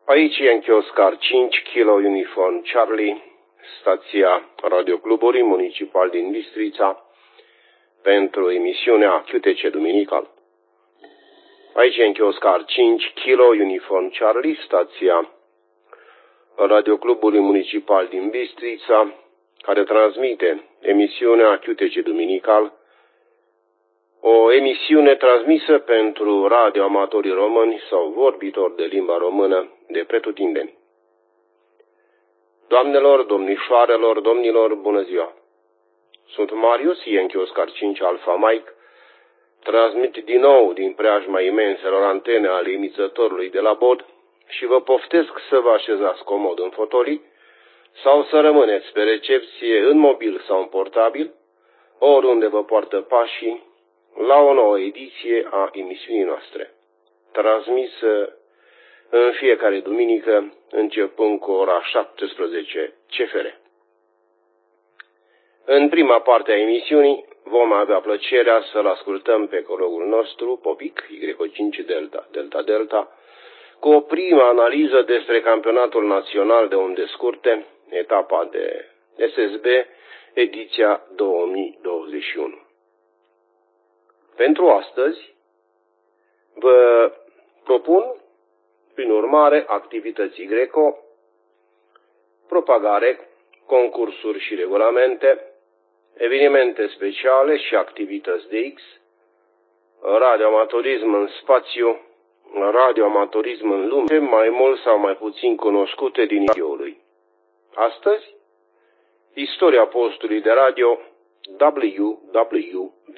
Aici Yankee Oscar 5 Kilo Uniform Charlie, stația Radioclubului Municipal din Bistrița, pentru emisiunea QTC Duminical. Aici Yankee Oscar 5 Kilo Uniform Charlie, stația Radioclubului Municipal din Bistrița, care transmite emisiunea QTC Duminical, o emisiune transmisă pentru radioamatorii români sau vorbitori de limba română de pretutindeni. Doamnelor, domnișoarelor, domnilor, bună ziua! Sunt Marius, Yankee Oscar 5 Alpha Mike, transmit din nou din preajma imenselor antene ale emițătorului de la bod și vă poftesc să vă așezați comod în fotolii sau să rămâneți pe recepție în mobil sau în portabil, oriunde vă poartă pașii, la o nouă ediție a emisiunii noastre, transmisă în fiecare duminică, începând cu ora 17 CFR. În prima parte a emisiunii vom avea plăcerea să-l ascultăm pe colegul nostru, Popic, Y5 Delta, Delta Delta, cu o primă analiză despre campionatul național de unde scurte, etapa de SSB, ediția 2021. Pentru astăzi vă propun, prin urmare, activități Greco, propagare, concursuri și regulamente, evenimente speciale și activități de X, radioamatorism în spațiu, radioamatorism în lume, mai mult sau mai puțin cunoscute din radioului. Astăzi, istoria postului de radio WWV.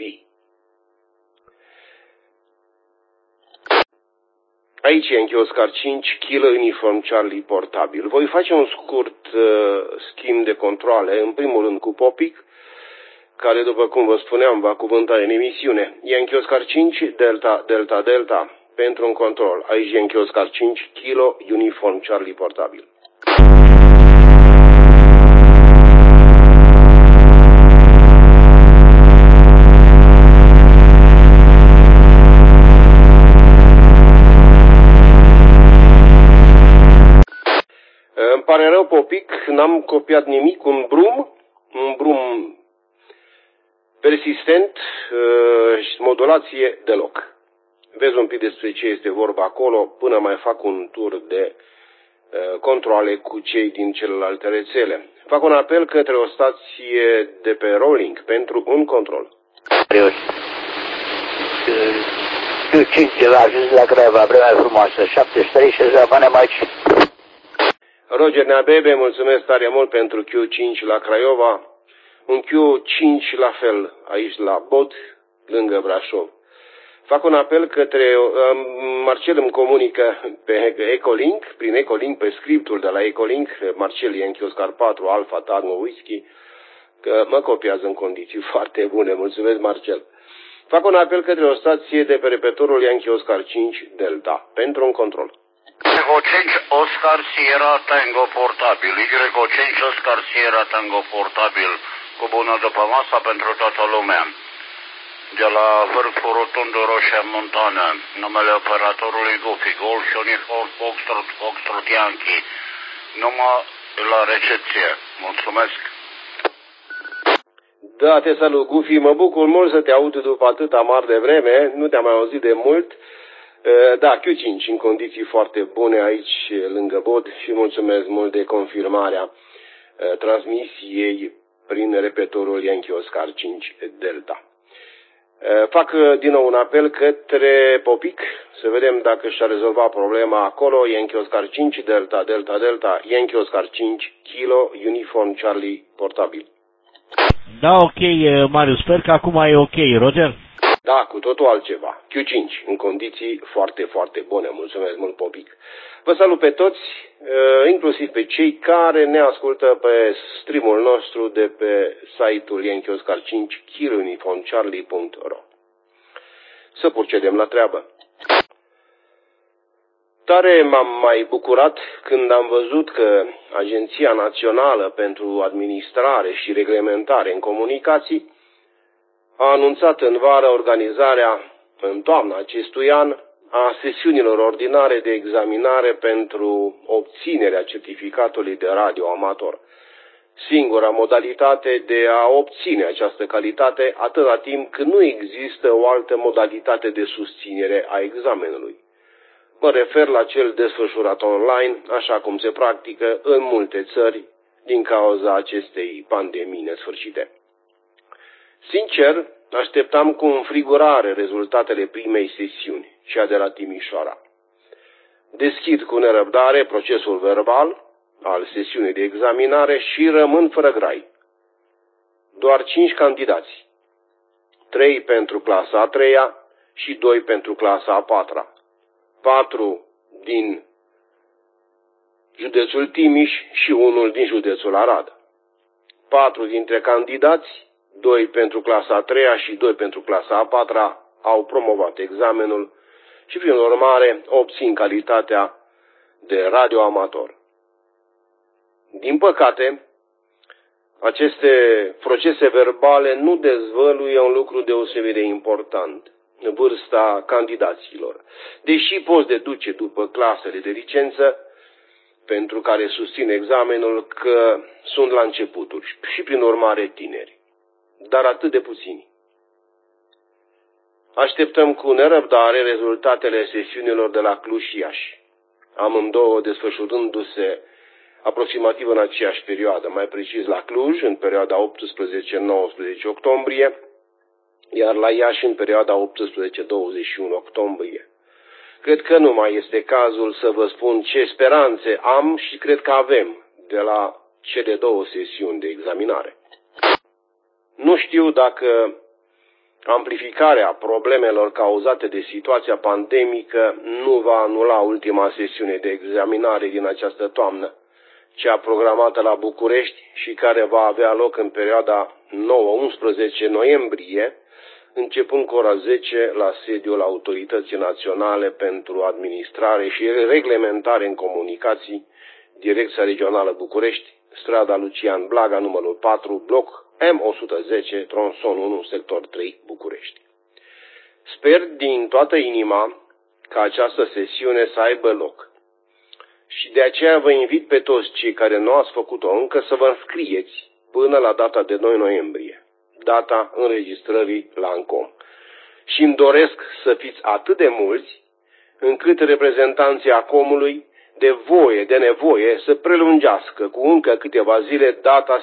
Aici Yankee Oscar 5 Kilo Uniform Charlie portabil. Voi face un scurt schimb de controle, în primul rând cu Popic, care, după cum vă spuneam, va cuvânta în emisiune. Yankee Oscar 5 Delta Delta Delta pentru un control. Aici Yankee Oscar 5 Kilo Uniform Charlie portabil. Îmi pare rău, Popic, n-am copiat nimic, un brum persistent și modulație deloc. Vezi un pic despre ce este vorba acolo, până mai fac un tur de controle cu cei din celelalte rețele. Fac un apel către o stație de pe rolling pentru un control. Q5 l-a ajuns la Craiova, vremea frumoasă, 73 și rămânem aici. Roger Neabebe, mulțumesc tare mult pentru Q5 la Craiova, un Q5 la fel aici la Bod, lângă Brașov. Fac un apel către, Marcel îmi comunică pe Ecolink, prin Ecolink, pe scriptul de la Ecolink, Marcel Yankee Oscar 4 Alpha Tango Whisky, că mă copiază în condiții foarte bune, mulțumesc Marcel. Fac un apel către o stație de pe repetorul Yankee Oscar 5 Delta, pentru un control. Y5 Oscar Sierra Tango portabil, Y5 Oscar Sierra Tango portabil, cu bună după masa pentru toată lumea. De la vârful rotundă Roșia Montană, numele operatorului Goofy, Golf Uniform Foxtrot Yankee, numai la recepție. Mulțumesc! Da, te salut, Goofy, mă bucur mult să te aud după atâta mare de vreme, nu te-am mai auzit de mult. Da, Q5 în condiții foarte bune aici lângă Bod și mulțumesc mult de confirmarea transmisiei prin repetorul Yankee Oscar 5 Delta. Fac din nou un apel către Popic să vedem dacă și-a rezolvat problema acolo. Yankee Oscar 5 Delta Delta Delta, Yankee Oscar 5 Kilo Uniform Charlie portabil. Da, ok, Marius, sper că acum e ok, Roger? Da, cu totul altceva. Q5, în condiții foarte, foarte bune. Mulțumesc mult, Popic. Vă salut pe toți, inclusiv pe cei care ne ascultă pe streamul nostru de pe site-ul Yankee Oscar 5 kilouniformcharlie.ro. Să procedem la treabă. Tare m-am mai bucurat când am văzut că Agenția Națională pentru Administrare și Reglementare în Comunicații a anunțat în vară organizarea, în toamna acestui an, a sesiunilor ordinare de examinare pentru obținerea certificatului de radioamator. Singura modalitate de a obține această calitate atâta timp cât nu există o altă modalitate de susținere a examenului. Mă refer la cel desfășurat online, așa cum se practică în multe țări din cauza acestei pandemii nesfârșite. Sincer, așteptam cu înfrigurare rezultatele primei sesiuni, cea de la Timișoara. Deschid cu nerăbdare procesul verbal al sesiunii de examinare și rămân fără grai. Doar 5 candidați, 3 pentru clasa a 3-a și 2 pentru clasa a 4-a, 4 din județul Timiș și 1 din județul Arad. 4 dintre candidați, 2 pentru clasa a 3-a și 2 pentru clasa a 4-a, au promovat examenul și, prin urmare, obțin calitatea de radioamator. Din păcate, aceste procese verbale nu dezvăluie un lucru deosebit de important, vârsta candidaților, deși poți deduce după clasele de licență pentru care susțin examenul că sunt la începuturi și, prin urmare, tineri, dar atât de puțini. Așteptăm cu nerăbdare rezultatele sesiunilor de la Cluj și Iași, amândouă desfășurându-se aproximativ în aceeași perioadă, mai precis la Cluj în perioada 18-19 octombrie, iar la Iași în perioada 18-21 octombrie. Cred că nu mai este cazul să vă spun ce speranțe am și cred că avem de la cele 2 sesiuni de examinare. Nu știu dacă amplificarea problemelor cauzate de situația pandemică nu va anula ultima sesiune de examinare din această toamnă, cea programată la București și care va avea loc în perioada 9-11 noiembrie, începând cu ora 10 la sediul Autorității Naționale pentru Administrare și Reglementare în Comunicații, Direcția Regională București, strada Lucian Blaga, numărul 4, bloc M110, tronson 1, sector 3, București. Sper din toată inima ca această sesiune să aibă loc și de aceea vă invit pe toți cei care nu ați făcut-o încă să vă înscrieți până la data de 2 noiembrie, data înregistrării la ANCOM. Și îmi doresc să fiți atât de mulți încât reprezentanții ACOM-ului de nevoie să prelungească cu încă câteva zile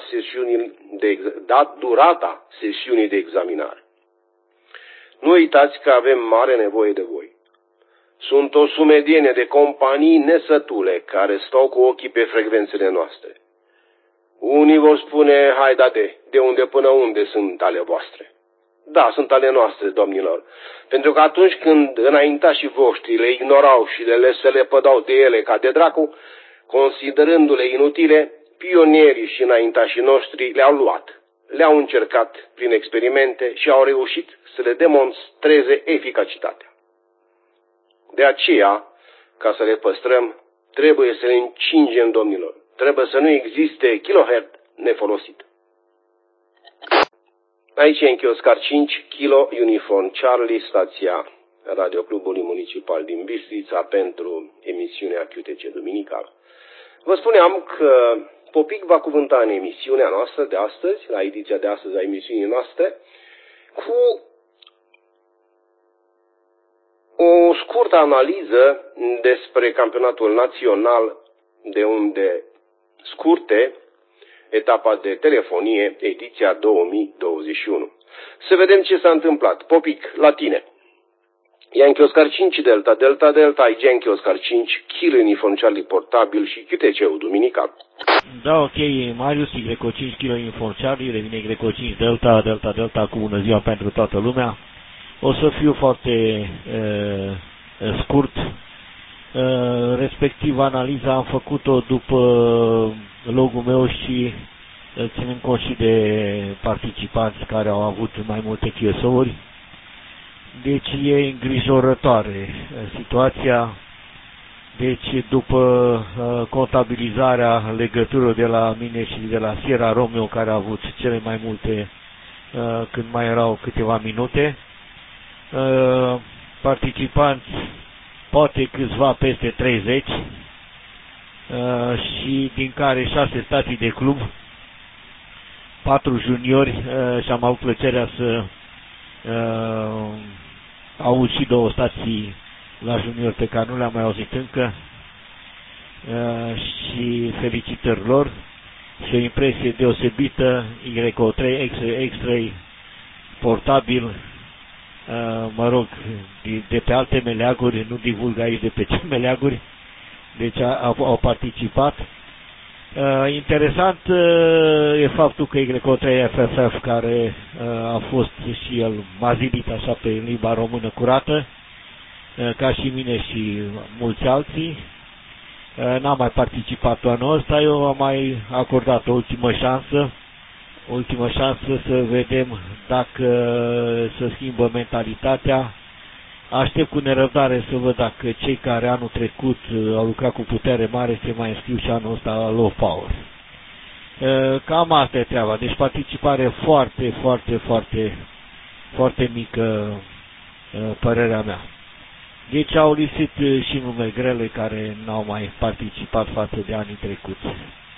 durata sesiunii de examinare. Nu uitați că avem mare nevoie de voi. Sunt o sumedenie de companii nesătule care stau cu ochii pe frecvențele noastre. Unii vor spune, hai de unde până unde sunt ale voastre? Da, sunt ale noastre, domnilor, pentru că atunci când înaintașii voștri le ignorau și se lepădau de ele ca de dracu, considerându-le inutile, pionierii și înaintașii noștri le-au luat, le-au încercat prin experimente și au reușit să le demonstreze eficacitatea. De aceea, ca să le păstrăm, trebuie să le încingem, domnilor. Trebuie să nu existe kilohertz nefolosit. Aici e închei Oscar 5, Kilo Uniform Charlie, stația Radioclubului Municipal din Bistrița pentru emisiunea QTC Duminical. Vă spuneam că Popic va cuvânta în emisiunea noastră de astăzi, la ediția de astăzi a emisiunii noastre, cu o scurtă analiză despre campionatul național, de unde scurte, etapa de telefonie, ediția 2021. Să vedem ce s-a întâmplat. Popic, la tine. Yankee Oscar 5 Delta, Delta, Delta, Yankee Oscar 5, Kilo Uniform Charlie portabil și QTC-ul duminical. Da, ok, Marius, Greco 5 Kilo Uniform Charlie, revine Greco 5 Delta, Delta, Delta cu bună ziua pentru toată lumea. O să fiu foarte scurt. Respectiv, analiza am făcut-o după logul meu și ținând cont și de participanți care au avut mai multe QSO-uri. Deci e îngrijorătoare situația. Deci după contabilizarea legăturilor de la mine și de la Sierra Romeo, care a avut cele mai multe când mai erau câteva minute, participanți poate câțiva peste 30, și din care 6 stații de club, 4 juniori, și am avut plăcerea să aud și 2 stații la junior pe care nu le-am mai auzit încă, și felicitări lor și o impresie deosebită. YO3 X-Ray portabil, mă rog, de pe alte meleaguri, nu divulg aici de pe ce meleaguri, deci au participat. Interesant e faptul că YO3 FFF, care a fost și el mazibit așa pe limba română curată, ca și mine și mulți alții, n-am mai participat anul ăsta. Eu am mai acordat o ultimă șansă să vedem dacă se schimbă mentalitatea. Aștept cu nerăbdare să văd dacă cei care anul trecut au lucrat cu putere mare se mai înscriu și anul ăsta la Low Power. Cam asta e treaba. Deci participare foarte, foarte, foarte, foarte mică, părerea mea. Deci au lipsit și nume grele care n-au mai participat față de anii trecuți.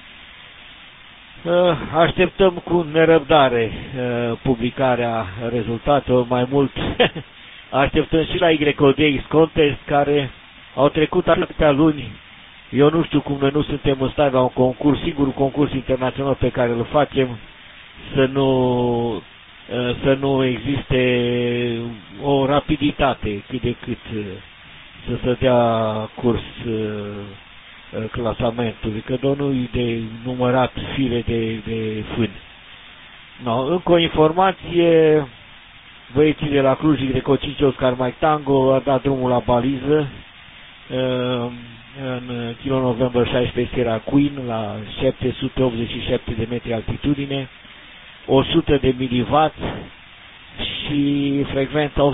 Așteptăm cu nerăbdare publicarea rezultatelor, mai mult așteptăm și la YODX Contest, care au trecut atâtea luni. Eu nu știu cum noi nu suntem în stare la un concurs, singurul concurs internațional pe care îl facem, să nu existe o rapiditate cât de cât să se dea curs clasamentului, că nu-i de numărat fire de fân. No, încă o informație: băieții de la Cluj, YO5 Oscar Mike Tango, a dat drumul la baliză în Kilo November 16 Sierra Queen, la 787 de metri altitudine, 100 de miliwatt și frecvența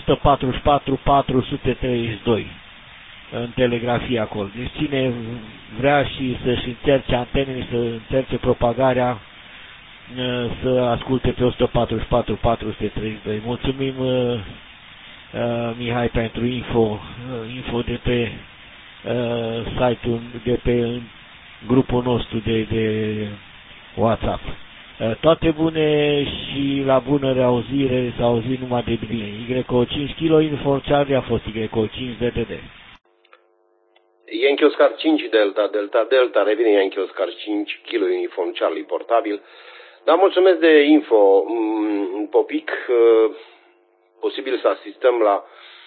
144-432 în telegrafie acolo. Deci cine vrea și să-și încerce antenele, să încerce propagarea, să asculte pe 144-432. Mulțumim, Mihai, pentru info de pe site-ul, de pe grupul nostru de WhatsApp. Toate bune și la bună reauzire, să auzim numai de bine. YO5 Kilo Uniform Charlie a fost YO5 DDD. Yankee Oscar 5 Delta, revine Yankee Oscar 5 Kilo Uniform Charlie portabil. Da, mulțumesc de info, Popic. Posibil să asistăm la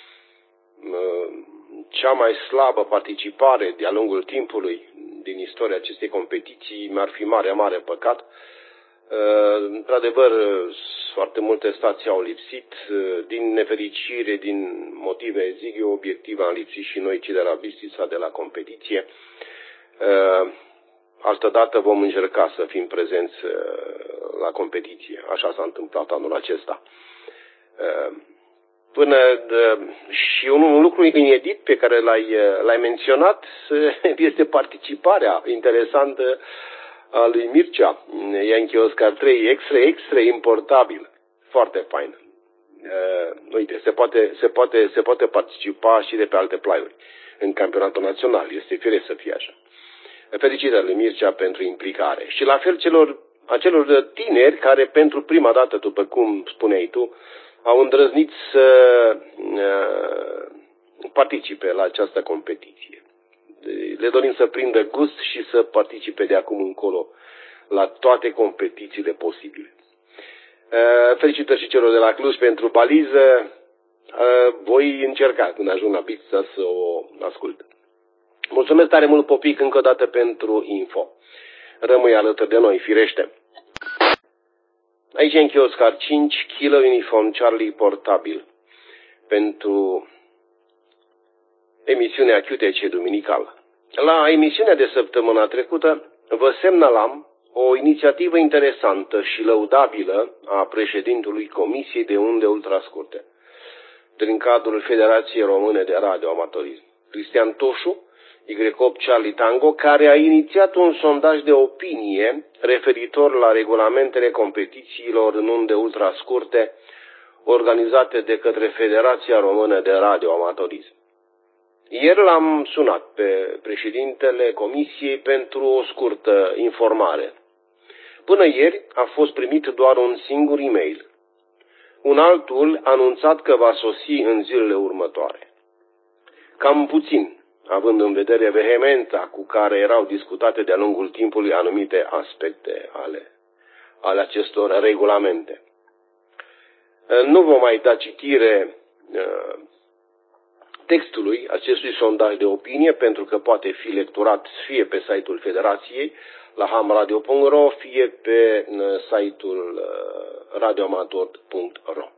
cea mai slabă participare de-a lungul timpului din istoria acestei competiții. Mi-ar fi mare păcat. Într-adevăr, foarte multe stații au lipsit. Din nefericire, din motive, zic eu, obiective, am lipsit și noi, cei de la Bistrița, de la competiție. Altădată vom încerca să fim prezenți la competiție. Așa s-a întâmplat anul acesta. Și un lucru inedit pe care l-ai menționat este participarea interesantă a lui Mircea, Yankee Oscar 3 X-Ray importabil. Foarte fain. Uite, se poate participa și de pe alte plaiuri în campionatul național. Este firesc să fie așa. Felicitări lui Mircea pentru implicare. Și la fel acelor tineri care pentru prima dată, după cum spuneai tu, au îndrăznit să participe la această competiție. Le dorim să prindă gust și să participe de acum încolo la toate competițiile posibile. Felicitări și celor de la Cluj pentru baliză. Voi încerca când ajung la Bistrița să o ascult. Mulțumesc tare mult, Popic, încă o dată pentru info. Rămâi alături de noi, firește. Aici e Yankee Oscar 5 Kilo Uniform Charlie portabil pentru emisiunea QTC duminicală. La emisiunea de săptămâna trecută vă semnalam o inițiativă interesantă și lăudabilă a președintelui Comisiei de Unde Ultrascurte din cadrul Federației Române de Radioamatorism, Cristian Toșu, Y8 Charlie Tango, care a inițiat un sondaj de opinie referitor la regulamentele competițiilor în unde ultrascurte organizate de către Federația Română de Radioamatorism. Ieri l-am sunat pe președintele Comisiei pentru o scurtă informare. Până ieri a fost primit doar un singur e-mail. Un altul anunțat că va sosi în zilele următoare. Cam puțin, având în vedere vehemența cu care erau discutate de-a lungul timpului anumite aspecte ale acestor regulamente. Nu vom mai da citire textului acestui sondaj de opinie, pentru că poate fi lecturat fie pe site-ul Federației, la hamradio.ro, fie pe site-ul radioamator.ro.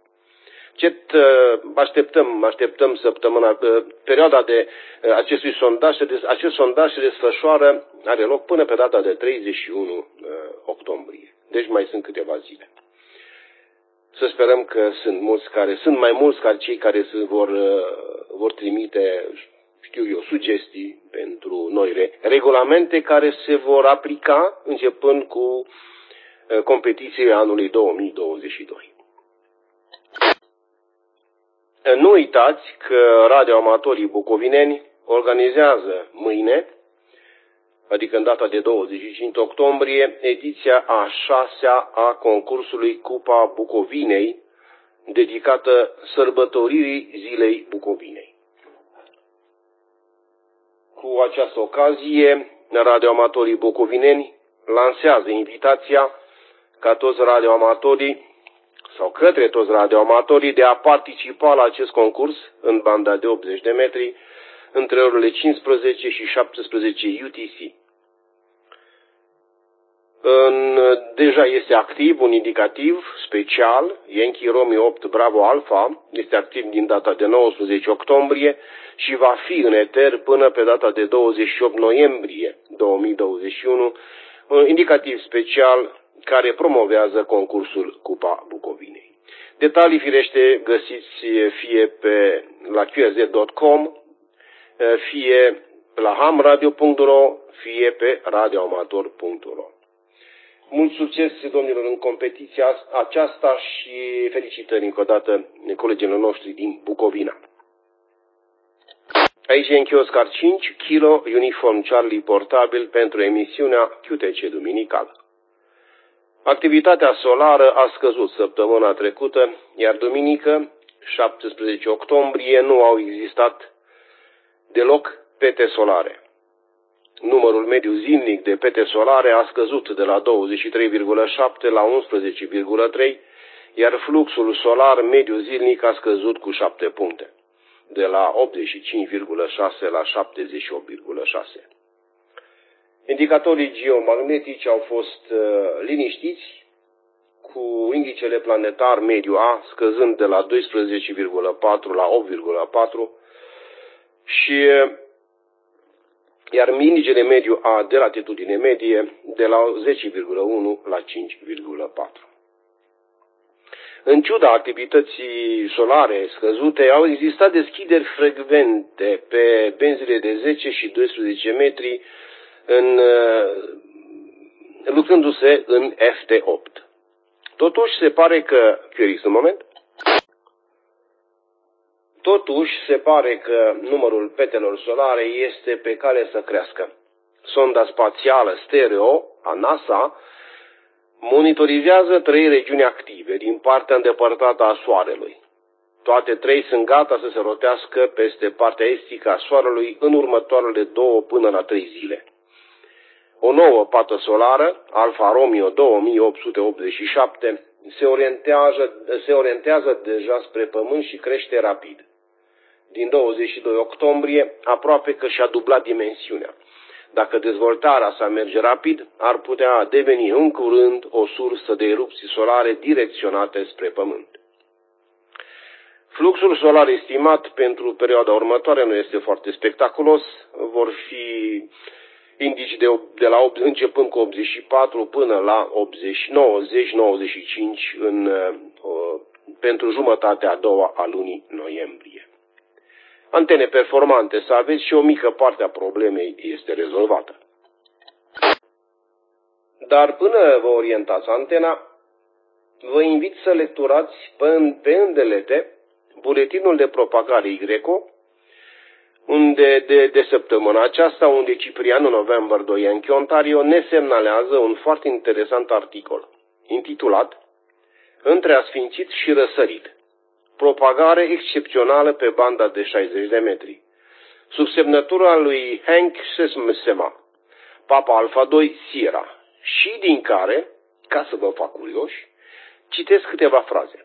Așteptăm săptămâna, perioada de acestui sondaj, acest sondaj se desfășoară, are loc până pe data de 31 octombrie. Deci mai sunt câteva zile. Să sperăm că sunt mai mulți ca cei care vor trimite, sugestii pentru noi regulamente care se vor aplica începând cu competițiile anului 2022. Nu uitați că radioamatorii bucovineni organizează mâine, adică în data de 25 octombrie, ediția a 6-a a concursului Cupa Bucovinei, dedicată sărbătoririi Zilei Bucovinei. Cu această ocazie, radioamatorii bucovineni lansează invitația ca toți radioamatorii sau către toți radioamatorii de a participa la acest concurs în banda de 80 de metri între orele 15 și 17 UTC. Deja este activ un indicativ special, Yankee Romeo 8 Bravo Alpha, este activ din data de 19 octombrie și va fi în eter până pe data de 28 noiembrie 2021, un indicativ special care promovează concursul Cupa Bucovinei. Detalii, firește, găsiți fie la qrz.com, fie la hamradio.ro, fie pe radioamator.ro. Mult succes, domnilor, în competiția aceasta și felicitări încă o dată colegilor noștri din Bucovina. Aici Yankee Oscar 5, Kilo Uniform Charlie portabil pentru emisiunea QTC duminicală. Activitatea solară a scăzut săptămâna trecută, iar duminică, 17 octombrie, nu au existat deloc pete solare. Numărul mediu zilnic de pete solare a scăzut de la 23,7 la 11,3, iar fluxul solar mediu zilnic a scăzut cu 7 puncte, de la 85,6 la 78,6. Indicatorii geomagnetici au fost liniștiți, cu indicele planetar mediu A scăzând de la 12,4 la 8,4 iar indicele mediu A de latitudine medie de la 10,1 la 5,4. În ciuda activității solare scăzute, au existat deschideri frecvente pe benzile de 10 și 12 metri lucrându-se în FT8. Totuși se pare că numărul petelor solare este pe cale să crească. Sonda spațială stereo a NASA monitorizează 3 regiuni active din partea îndepărtată a Soarelui. Toate 3 sunt gata să se rotească peste partea estică a Soarelui în următoarele 2 până la 3 zile. O nouă pată solară, Alfa Romeo 2887, se orientează deja spre Pământ și crește rapid. Din 22 octombrie, aproape că și-a dublat dimensiunea. Dacă dezvoltarea sa merge rapid, ar putea deveni în curând o sursă de erupții solare direcționate spre Pământ. Fluxul solar estimat pentru perioada următoare nu este foarte spectaculos, vor fi indici începând cu 84 până la 90-95 pentru jumătatea a doua a lunii noiembrie. Antene performante să aveți și o mică parte a problemei este rezolvată. Dar până vă orientați antena, vă invit să lecturați pe îndelete buletinul de propagare YGRECO, unde de săptămâna aceasta, unde Ciprian November 2 Yankee Ontario ne semnalează un foarte interesant articol, intitulat Între asfințit și răsărit. Propagare excepțională pe banda de 60 de metri. Sub semnătura lui Hank Sesma, Papa Alpha 2 Sierra, și din care, ca să vă fac curioși, citesc câteva fraze.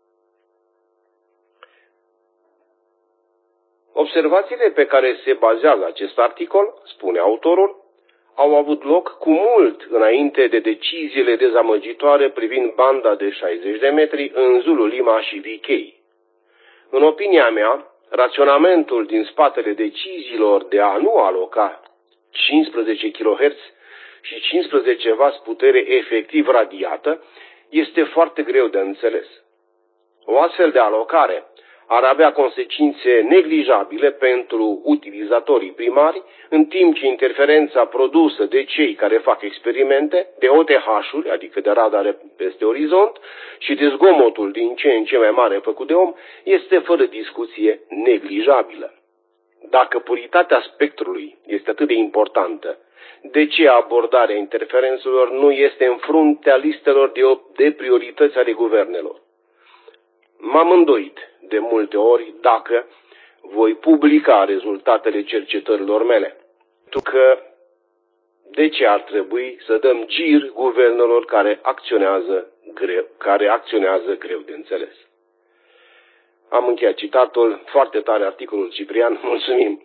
Observațiile pe care se bazează acest articol, spune autorul, au avut loc cu mult înainte de deciziile dezamăgitoare privind banda de 60 de metri în Zululima și VK. În opinia mea, raționamentul din spatele deciziilor de a nu aloca 15 kHz și 15 W putere efectiv radiată este foarte greu de înțeles. O astfel de alocare ar avea consecințe neglijabile pentru utilizatorii primari, în timp ce interferența produsă de cei care fac experimente, de OTH-uri, adică de radare peste orizont, și de zgomotul din ce în ce mai mare făcut de om, este fără discuție neglijabilă. Dacă puritatea spectrului este atât de importantă, de ce abordarea interferențelor nu este în fruntea listelor de priorități ale guvernelor? M-am îndoit de multe ori dacă voi publica rezultatele cercetărilor mele. Pentru că de ce ar trebui să dăm gir guvernelor care acționează greu de înțeles? Am încheiat citatul, foarte tare articolul Ciprian, mulțumim.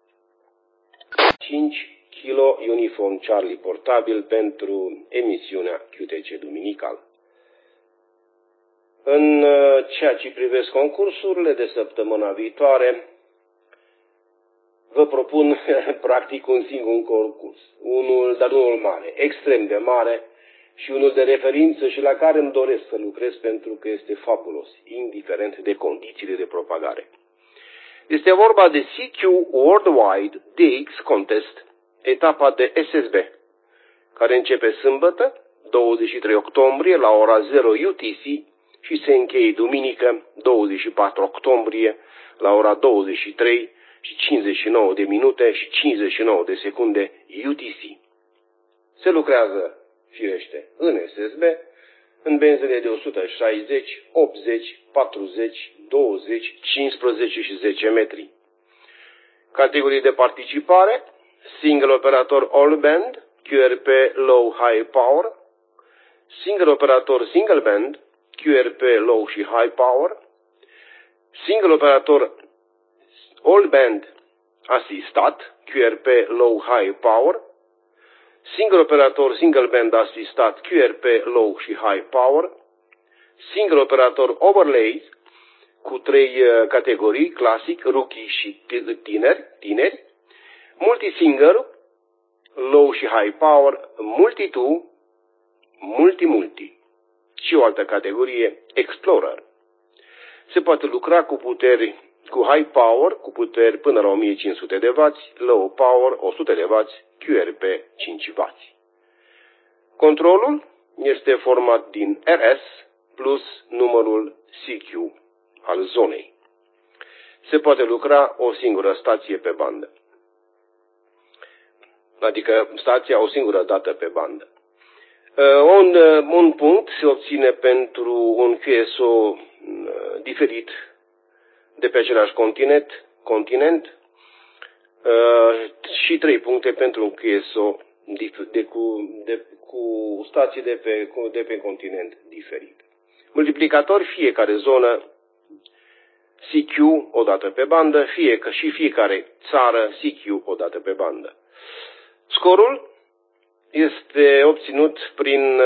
5 kg Uniform Charlie portabil pentru emisiunea QTC duminical. În ceea ce privesc concursurile de săptămâna viitoare, vă propun practic un singur concurs, dar unul mare, extrem de mare și unul de referință și la care îmi doresc să lucrez pentru că este fabulos, indiferent de condițiile de propagare. Este vorba de CQ Worldwide DX Contest, etapa de SSB, care începe sâmbătă, 23 octombrie, la ora 0 UTC, și se încheie duminică, 24 octombrie, la ora 23 și 59 de minute și 59 de secunde UTC. Se lucrează, firește, în SSB, în benzile de 160, 80, 40, 20, 15 și 10 metri. Categorii de participare: Single operator All Band, QRP Low High Power, Single operator Single Band, QRP Low și High Power, Single operator All Band Asistat, QRP Low High Power, Single operator Single Band Asistat, QRP Low și High Power, Single operator Overlays cu 3 categorii, clasic, rookie și tineri, multi-singer, low și high power, multi-two, multi-multi și o altă categorie, Explorer. Se poate lucra cu puteri cu high power, cu puteri până la 1500 de W, low power 100 de W, QRP 5 W. Controlul este format din RS plus numărul CQ al zonei. Se poate lucra o singură stație pe bandă, adică stația o singură dată pe bandă. Un punct se obține pentru un QSO diferit de pe același continent și 3 puncte pentru un QSO cu stații de pe continent diferit. Multiplicatori, fiecare zonă CQ o dată pe bandă, și fiecare țară CQ o dată pe bandă. Scorul este obținut prin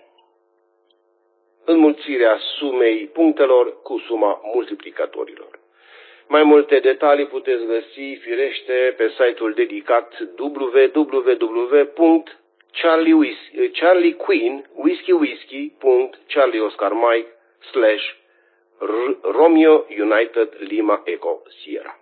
înmulțirea sumei punctelor cu suma multiplicatorilor. Mai multe detalii puteți găsi, firește, pe site-ul dedicat www.charliequeen.charlieoscarmike/Romeo United Lima Echo Sierra.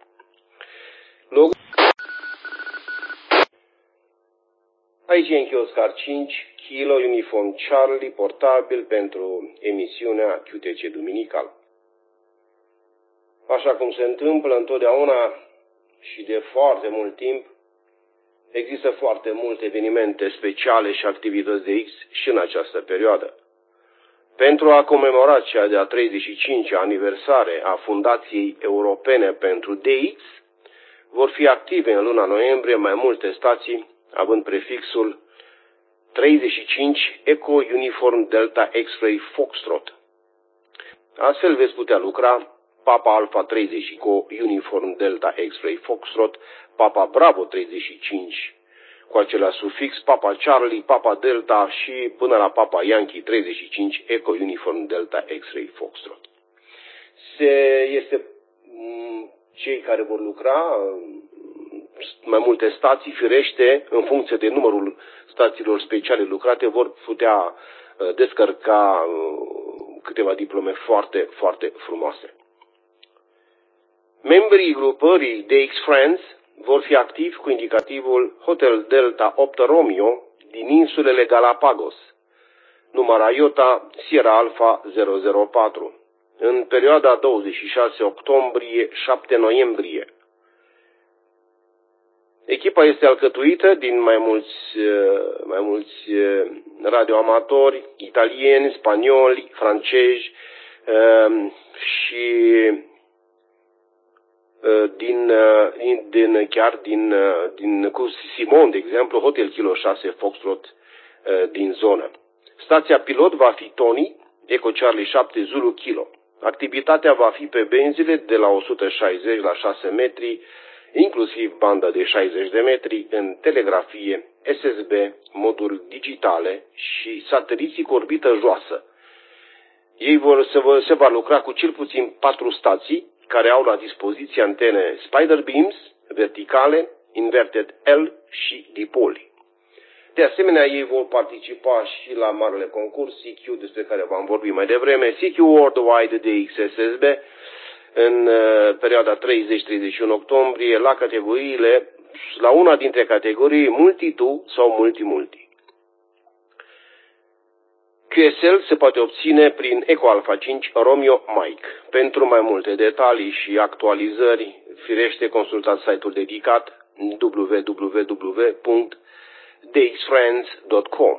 Aici e Yankee Oscar 5 kg Uniform Charlie portabil pentru emisiunea QTC duminical. Așa cum se întâmplă întotdeauna și de foarte mult timp. Există foarte multe evenimente speciale și activități de X și în această perioadă. Pentru a comemora cea de-a 35-a aniversare a Fundației Europene pentru DX, vor fi active în luna noiembrie mai multe stații, având prefixul 35 Echo Uniform Delta X-Ray Foxtrot. Astfel veți putea lucra Papa Alpha 30 Echo Uniform Delta X-Ray Foxtrot, Papa Bravo 35 cu același sufix, Papa Charlie, Papa Delta și până la Papa Yankee 35 Echo Uniform Delta X-Ray Foxtrot. Cei care vor lucra mai multe stații, firește, în funcție de numărul stațiilor speciale lucrate, vor putea descărca câteva diplome foarte, foarte frumoase. Membrii grupării DX Friends vor fi activi cu indicativul Hotel Delta 8 Romeo din insulele Galapagos, număr IOTA Sierra Alpha 004, în perioada 26 octombrie-7 noiembrie. Echipa este alcătuită din mai mulți radioamatori italieni, spanioli, francezi și cu Simon, de exemplu, Hotel Kilo 6 Foxtrot din zonă. Stația pilot va fi Tony, Echo Charlie 7 Zulu Kilo. Activitatea va fi pe benzile de la 160 la 6 metri, inclusiv banda de 60 de metri în telegrafie, SSB, moduri digitale și sateliții cu orbită joasă. Se va lucra cu cel puțin 4 stații care au la dispoziție antene Spider Beams, verticale, inverted L și dipoli. De asemenea, ei vor participa și la marele concurs CQ, despre care v-am vorbit mai devreme, CQ Worldwide DXSSB, în perioada 30-31 octombrie, la una dintre categorii Multi-2 sau Multi-Multi. QSL se poate obține prin Echo Alpha 5 Romeo Mike. Pentru mai multe detalii și actualizări, firește consultați site-ul dedicat www.dxfriends.com.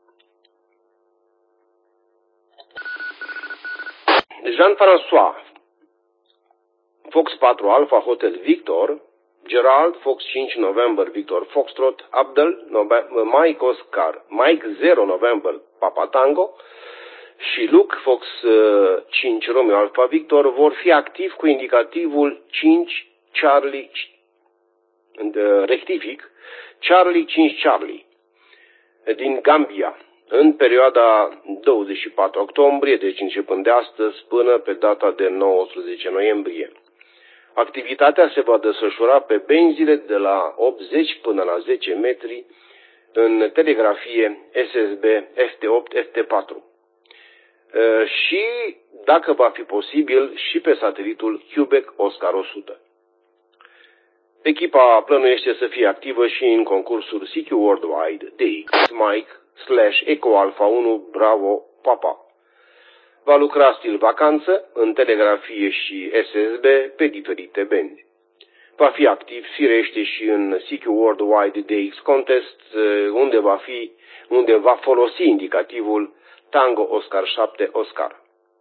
Jean-François Fox 4 Alpha Hotel Victor, Gerald Fox 5 November Victor Foxtrot, Abdel Mike Oscar Mike 0 November Papa Tango și Luke Fox 5 Romeo Alpha Victor vor fi activi cu indicativul 5 Charlie rectific Charlie 5 Charlie din Gambia în perioada 24 octombrie, deci începând de astăzi până pe data de 19 noiembrie. Activitatea se va desfășura pe benzile de la 80 până la 10 metri în telegrafie SSB FT8 FT4 și, dacă va fi posibil, și pe satelitul Quebec Oscar 100. Echipa plănuiește să fie activă și în concursul CQ Worldwide DX Mike /Echo Alpha 1 Bravo Papa. Va lucra stil vacanță, în telegrafie și SSB pe diferite benzi. Va fi activ, firește, și în CQ Worldwide DX Contest, unde va folosi indicativul Tango Oscar 7 Oscar.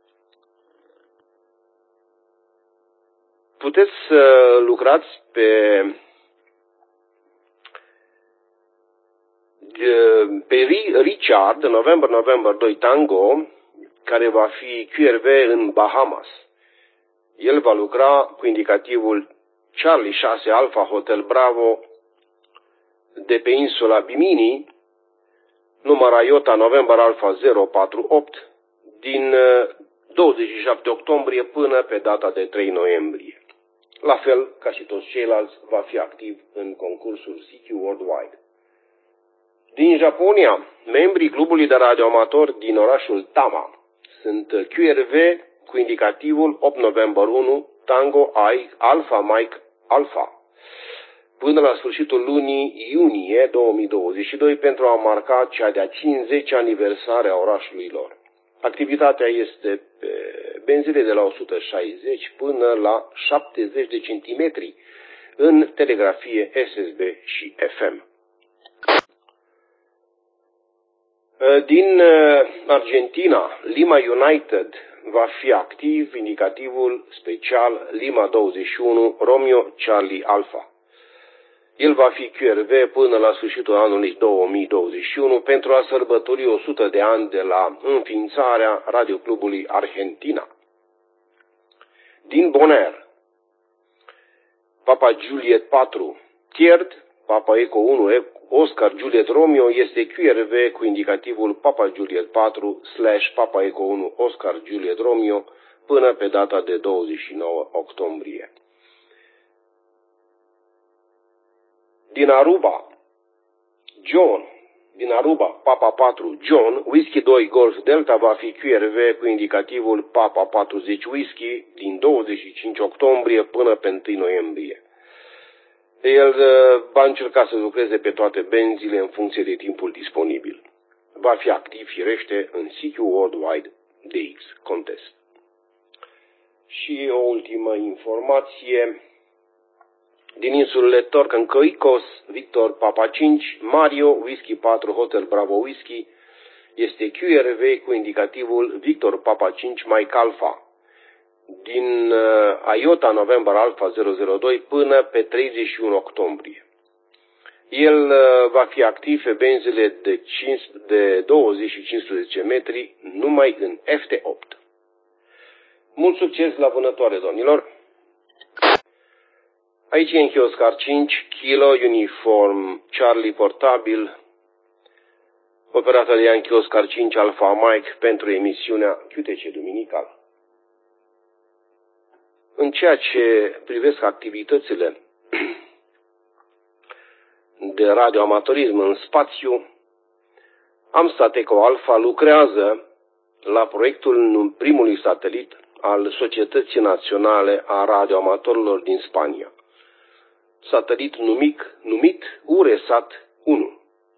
Puteți să lucrați pe Richard, November 2 Tango, care va fi QRV în Bahamas. El va lucra cu indicativul Charlie 6 Alpha Hotel Bravo de pe insula Bimini, număr IOTA November Alpha 048, din 27 octombrie până pe data de 3 noiembrie. La fel ca și toți ceilalți, va fi activ în concursul CQ Worldwide. Din Japonia, membrii clubului de radioamatori din orașul Tama sunt QRV cu indicativul 8 November 1 Tango Alpha Mike Alpha până la sfârșitul lunii iunie 2022 pentru a marca cea de-a 50-a aniversare a orașului lor. Activitatea este pe benzile de la 160 până la 70 de centimetri în telegrafie SSB și FM. Din Argentina, Lima United va fi activ indicativul special Lima 21 Romeo Charlie Alpha. El va fi QRV până la sfârșitul anului 2021 pentru a sărbători 100 de ani de la înființarea radioclubului Argentina. Din Bonaire, Papa Juliet 4 Tierd, Papa Eco 1 Oscar Juliet Romeo este QRV cu indicativul Papa Juliet 4 / Papa Eco 1 Oscar Juliet Romeo până pe data de 29 octombrie. Din Aruba, Papa 4 John, Whisky 2 Golf Delta va fi QRV cu indicativul Papa 40 Whisky din 25 octombrie până pe 1 noiembrie. El va încerca să lucreze pe toate benzile în funcție de timpul disponibil. Va fi activ, firește, în CQ Worldwide DX Contest. Și o ultimă informație. Din insulele Torcan Caicos, Victor Papa 5, Mario, Whisky 4 Hotel Bravo Whisky, este QRV cu indicativul Victor Papa 5 Mike Alpha. Din IOTA November Alpha 002 până pe 31 octombrie. El va fi activ pe benzile de 20 și 15 metri numai în FT8. Mult succes la vânătoare, domnilor! Aici e Yankee Oscar 5, Kilo Uniform Charlie Portabil, operată de Yankee Oscar 5 Alpha Mike pentru emisiunea QTC Duminical. În ceea ce privesc activitățile de radioamatorism în spațiu, Amsat Eco Alpha lucrează la proiectul primului satelit al Societății Naționale a Radioamatorilor din Spania, satelit numit URESAT 1.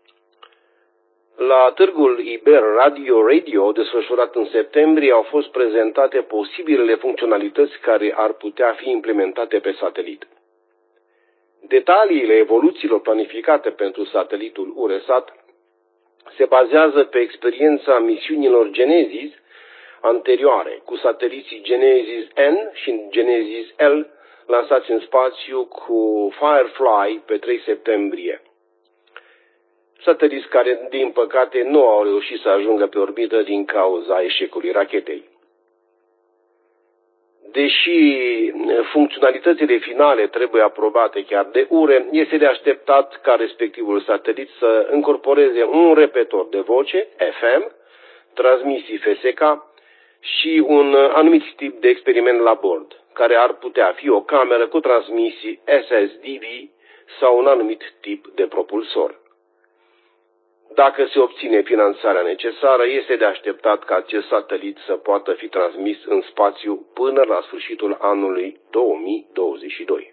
La târgul Iber Radio desfășurat în septembrie au fost prezentate posibilele funcționalități care ar putea fi implementate pe satelit. Detaliile evoluțiilor planificate pentru satelitul URESAT se bazează pe experiența misiunilor Genesis anterioare, cu sateliții Genesis N și Genesis L lansați în spațiu cu Firefly pe 3 septembrie. Sateliți care, din păcate, nu au reușit să ajungă pe orbită din cauza eșecului rachetei. Deși funcționalitățile finale trebuie aprobate chiar de URE, este de așteptat ca respectivul satelit să încorporeze un repetor de voce, FM, transmisii FSK și un anumit tip de experiment la bord, care ar putea fi o cameră cu transmisii SSDV sau un anumit tip de propulsor. Dacă se obține finanțarea necesară, este de așteptat ca acest satelit să poată fi transmis în spațiu până la sfârșitul anului 2022.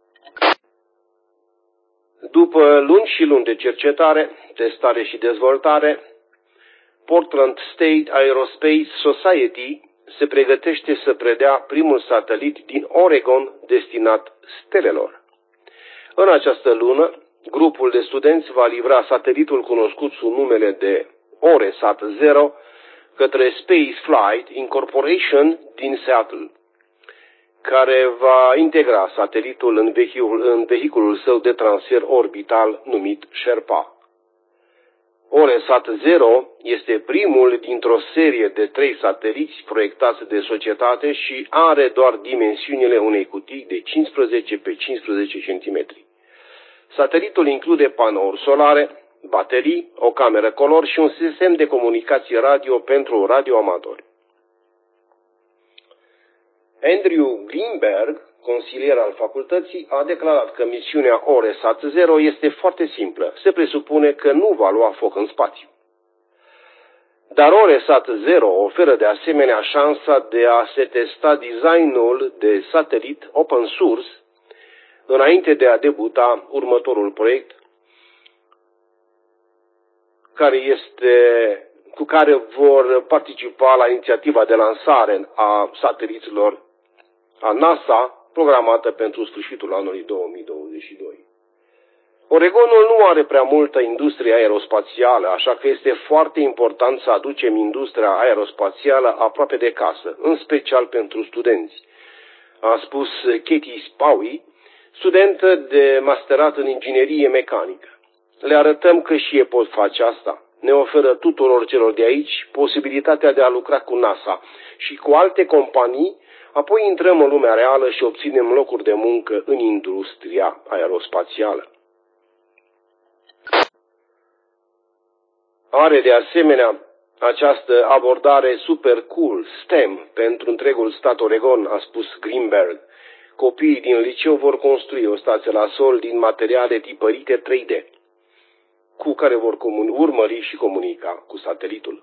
După luni și luni de cercetare, testare și dezvoltare, Portland State Aerospace Society se pregătește să predea primul satelit din Oregon destinat stelelor. În această lună, grupul de studenți va livra satelitul cunoscut sub numele de OreSat 0 către Space Flight Incorporation din Seattle, care va integra satelitul în vehiculul său de transfer orbital numit Sherpa. OreSat 0 este primul dintr-o serie de 3 sateliți proiectați de societate și are doar dimensiunile unei cutii de 15 pe 15 cm. Satelitul include panouri solare, baterii, o cameră color și un sistem de comunicație radio pentru radioamatori. Andrew Greenberg, consilier al facultății, a declarat că misiunea OreSat 0 este foarte simplă. Se presupune că nu va lua foc în spațiu. Dar OreSat 0 oferă de asemenea șansa de a se testa designul de satelit open source înainte de a debuta următorul proiect, cu care vor participa la inițiativa de lansare a sateliților a NASA programată pentru sfârșitul anului 2022. Oregonul nu are prea multă industrie aerospațială, așa că este foarte important să aducem industria aerospațială aproape de casă, în special pentru studenți, a spus Katie Spowie, studentă de masterat în inginerie mecanică. Le arătăm că și ei pot face asta. Ne oferă tuturor celor de aici posibilitatea de a lucra cu NASA și cu alte companii, apoi intrăm în lumea reală și obținem locuri de muncă în industria aerospațială. Are de asemenea această abordare super cool, STEM, pentru întregul stat Oregon, a spus Greenberg. Copiii din liceu vor construi o stație la sol din materiale tipărite 3D, cu care vor urmări și comunica cu satelitul.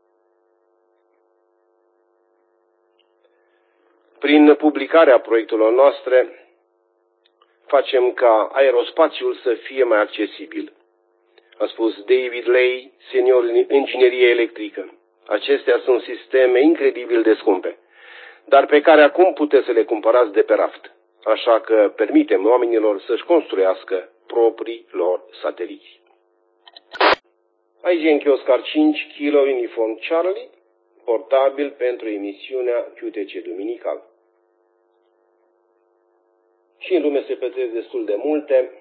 Prin publicarea proiectelor noastre, facem ca aerospațiul să fie mai accesibil, a spus David Lay, senior în inginerie electrică. Acestea sunt sisteme incredibil de scumpe, dar pe care acum puteți să le cumpărați de pe raft. Așa că permitem oamenilor să-și construiască proprii lor sateliți. Aici e Oscar 5 kg Uniform Charlie, portabil pentru emisiunea QTC Duminical. Și în lume se petrec destul de multe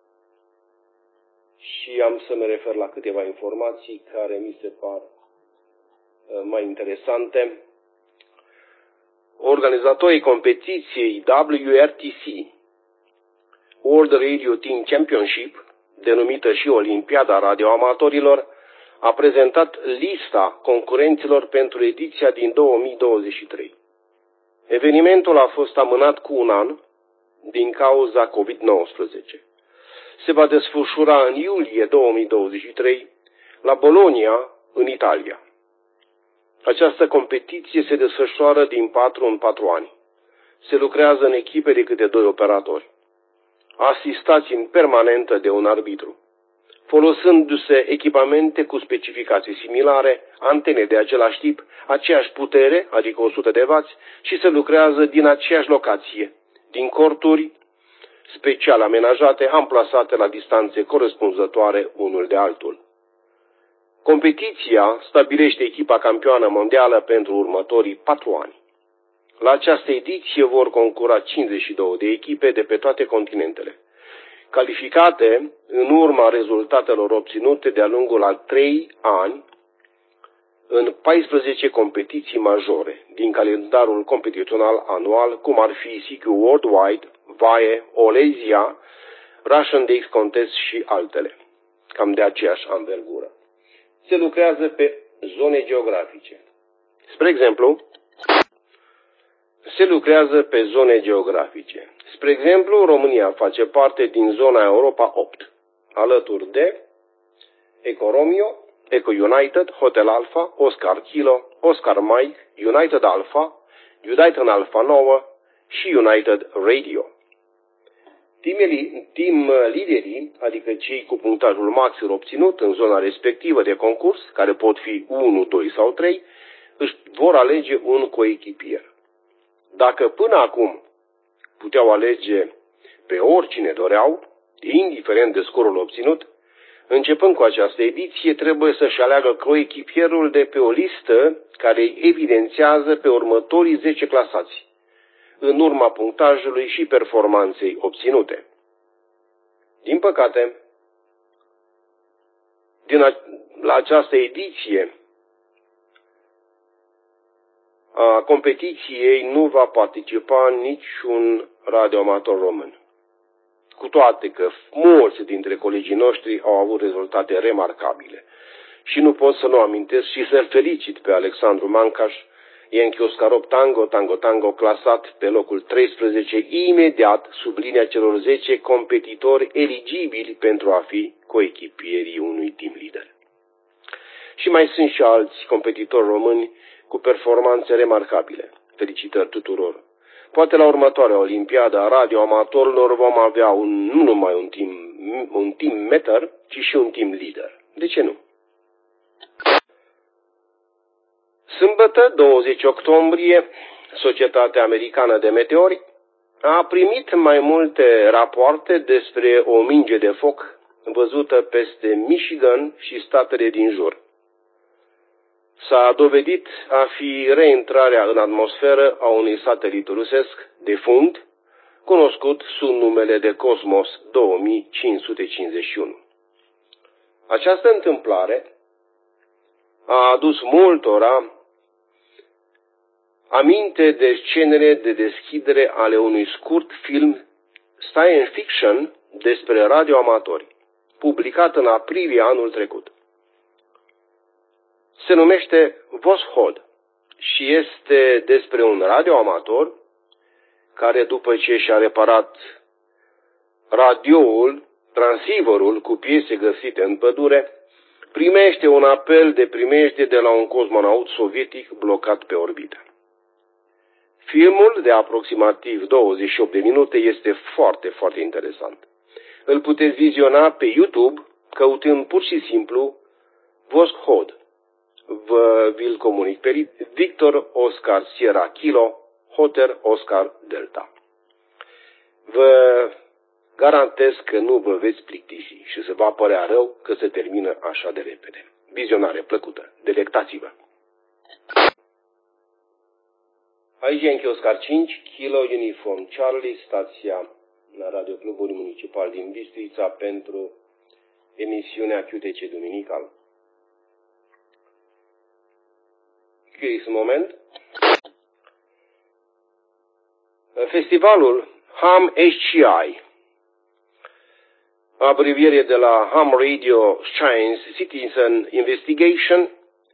și am să mă refer la câteva informații care mi se par mai interesante. Organizatorii competiției WRTC, World Radio Team Championship, denumită și Olimpiada Radioamatorilor, a prezentat lista concurenților pentru ediția din 2023. Evenimentul a fost amânat cu un an din cauza COVID-19. Se va desfășura în iulie 2023 la Bologna, în Italia. Această competiție se desfășoară din 4 în 4 ani. Se lucrează în echipe de câte 2 operatori, asistați în permanentă de un arbitru, folosindu-se echipamente cu specificații similare, antene de același tip, aceeași putere, adică 100 de W, și se lucrează din aceeași locație, din corturi special amenajate, amplasate la distanțe corespunzătoare unul de altul. Competiția stabilește echipa campioană mondială pentru următorii 4 ani. La această ediție vor concura 52 de echipe de pe toate continentele, calificate în urma rezultatelor obținute de-a lungul a 3 ani în 14 competiții majore din calendarul competițional anual, cum ar fi CQ Worldwide, VAE, Olesia, Russian DX Contest și altele, cam de aceeași anvergură. Se lucrează pe zone geografice. Spre exemplu, România face parte din zona Europa 8, alături de Ecoromio, Eco United, Hotel Alpha, Oscar Kilo, Oscar Mike, United Alpha, United Alpha 9 și United Radio. Team liderii, adică cei cu punctajul maxim obținut în zona respectivă de concurs, care pot fi 1, 2 sau 3, își vor alege un coechipier. Dacă până acum puteau alege pe oricine doreau, indiferent de scorul obținut, începând cu această ediție, trebuie să-și aleagă coechipierul de pe o listă care îi evidențiază pe următorii 10 clasați, în urma punctajului și performanței obținute. Din păcate, la această ediție a competiției nu va participa niciun radioamator român. Cu toate că mulți dintre colegii noștri au avut rezultate remarcabile. Și nu pot să nu amintesc și să-l felicit pe Alexandru Mancaș, Yankee Oscar 8 Tango, Tango Tango, clasat pe locul 13, imediat sub linia celor 10 competitori eligibili pentru a fi coechipierii unui team leader. Și mai sunt și alți competitori români cu performanțe remarcabile. Felicitări tuturor! Poate la următoarea Olimpiadă a radioamatorilor vom avea nu numai un team meter, ci și un team leader. De ce nu? Sâmbătă, 20 octombrie, Societatea Americană de Meteori a primit mai multe rapoarte despre o minge de foc văzută peste Michigan și statele din jur. S-a dovedit a fi reintrarea în atmosferă a unui satelit rusesc defunct, cunoscut sub numele de Cosmos 2551. Această întâmplare a adus multora aminte de scenele de deschidere ale unui scurt film science fiction despre radioamatori, publicat în aprilie anul trecut. Se numește Voskhod și este despre un radioamator care, după ce și-a reparat radioul, transceiverul cu piese găsite în pădure, primește un apel de primejdie de la un cosmonaut sovietic blocat pe orbită. Filmul, de aproximativ 28 de minute, este foarte, foarte interesant. Îl puteți viziona pe YouTube, căutând pur și simplu Voskhod. Vi-l comunic pe Victor Oscar Sierra Kilo, Hotel Oscar Delta. Vă garantez că nu vă veți plictisi și se va părea rău că se termină așa de repede. Vizionare plăcută, delectați-vă! Aici Yankee Oscar 5, Kilo Uniform Charlie, stația la Radio Clubul Municipal din Bistrița pentru emisiunea QTC Duminical. Curious moment. Festivalul Ham HCI, abreviere de la Ham Radio Science Citizen Investigation,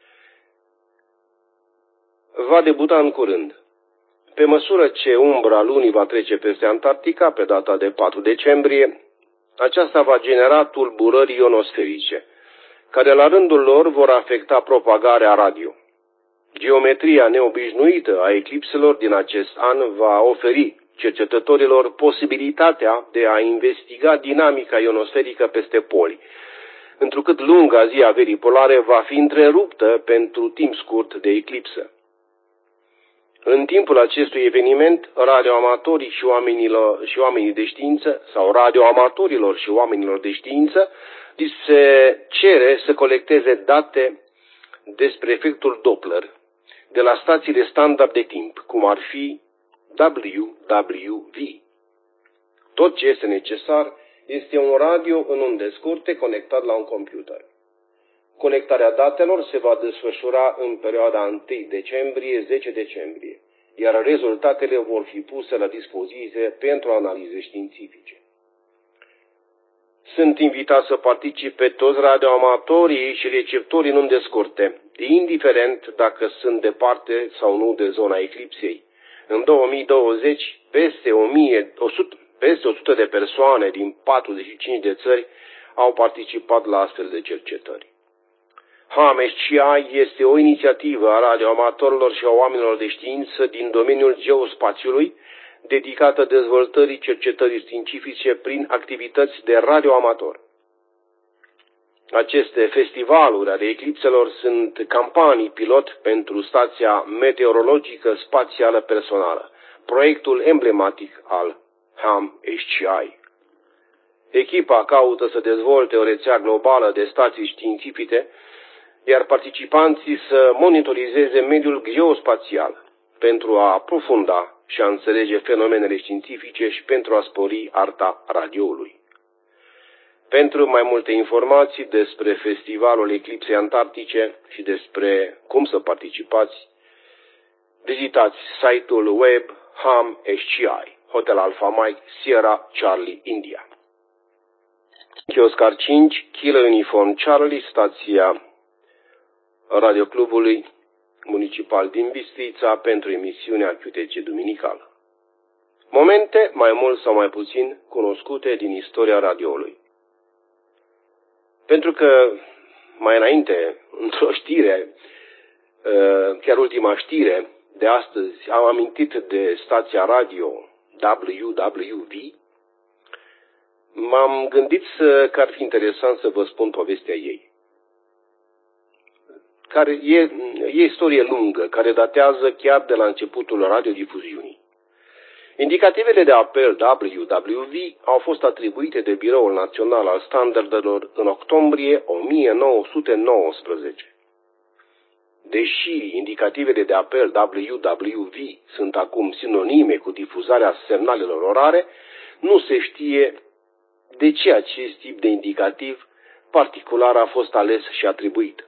va debuta în curând. Pe măsură ce umbra lunii va trece peste Antarctica, pe data de 4 decembrie, aceasta va genera tulburări ionosferice, care la rândul lor vor afecta propagarea radio. Geometria neobișnuită a eclipselor din acest an va oferi cercetătorilor posibilitatea de a investiga dinamica ionosferică peste poli, întrucât lunga zi a verii polare va fi întreruptă pentru timp scurt de eclipsă. În timpul acestui eveniment, radioamatorii și oamenii de știință, sau radioamatorilor și oamenilor de știință, li se cere să colecteze date despre efectul Doppler de la stațiile standard de timp, cum ar fi WWV. Tot ce este necesar este un radio în unde scurte conectat la un computer. Conectarea datelor se va desfășura în perioada 1 decembrie-10 decembrie, iar rezultatele vor fi puse la dispoziție pentru analize științifice. Sunt invitați să participe toți radioamatorii și receptorii în unde scurte, indiferent dacă sunt departe sau nu de zona eclipsei. În 2020, peste 100 de persoane din 45 de țări au participat la astfel de cercetări. HAM-HCI este o inițiativă a radioamatorilor și a oamenilor de știință din domeniul geospațiului, dedicată dezvoltării cercetării științifice prin activități de radioamator. Aceste festivaluri ale eclipselor sunt campanii pilot pentru Stația Meteorologică Spațială Personală, proiectul emblematic al HAM-HCI. Echipa caută să dezvolte o rețea globală de stații științifice, iar participanții să monitorizeze mediul geospațial pentru a aprofunda și a înțelege fenomenele științifice și pentru a spori arta radioului. Pentru mai multe informații despre Festivalul Eclipsei Antarctice și despre cum să participați, vizitați site-ul web HAM-HCI, Hotel Alpha Mike, Sierra Charlie, India. Oscar 5, Kilo Uniform Charlie, stația Radioclubului Municipal din Bistrița pentru emisiunea QTC Duminicală. Momente mai mult sau mai puțin cunoscute din istoria radioului. Pentru că mai înainte, într-o știre, chiar ultima știre de astăzi, am amintit de stația radio WWV, m-am gândit că ar fi interesant să vă spun povestea ei. Care e istorie lungă, care datează chiar de la începutul radiodifuziunii. Indicativele de apel WWV au fost atribuite de Biroul Național al Standardelor în octombrie 1919. Deși indicativele de apel WWV sunt acum sinonime cu difuzarea semnalelor orare, nu se știe de ce acest tip de indicativ particular a fost ales și atribuit.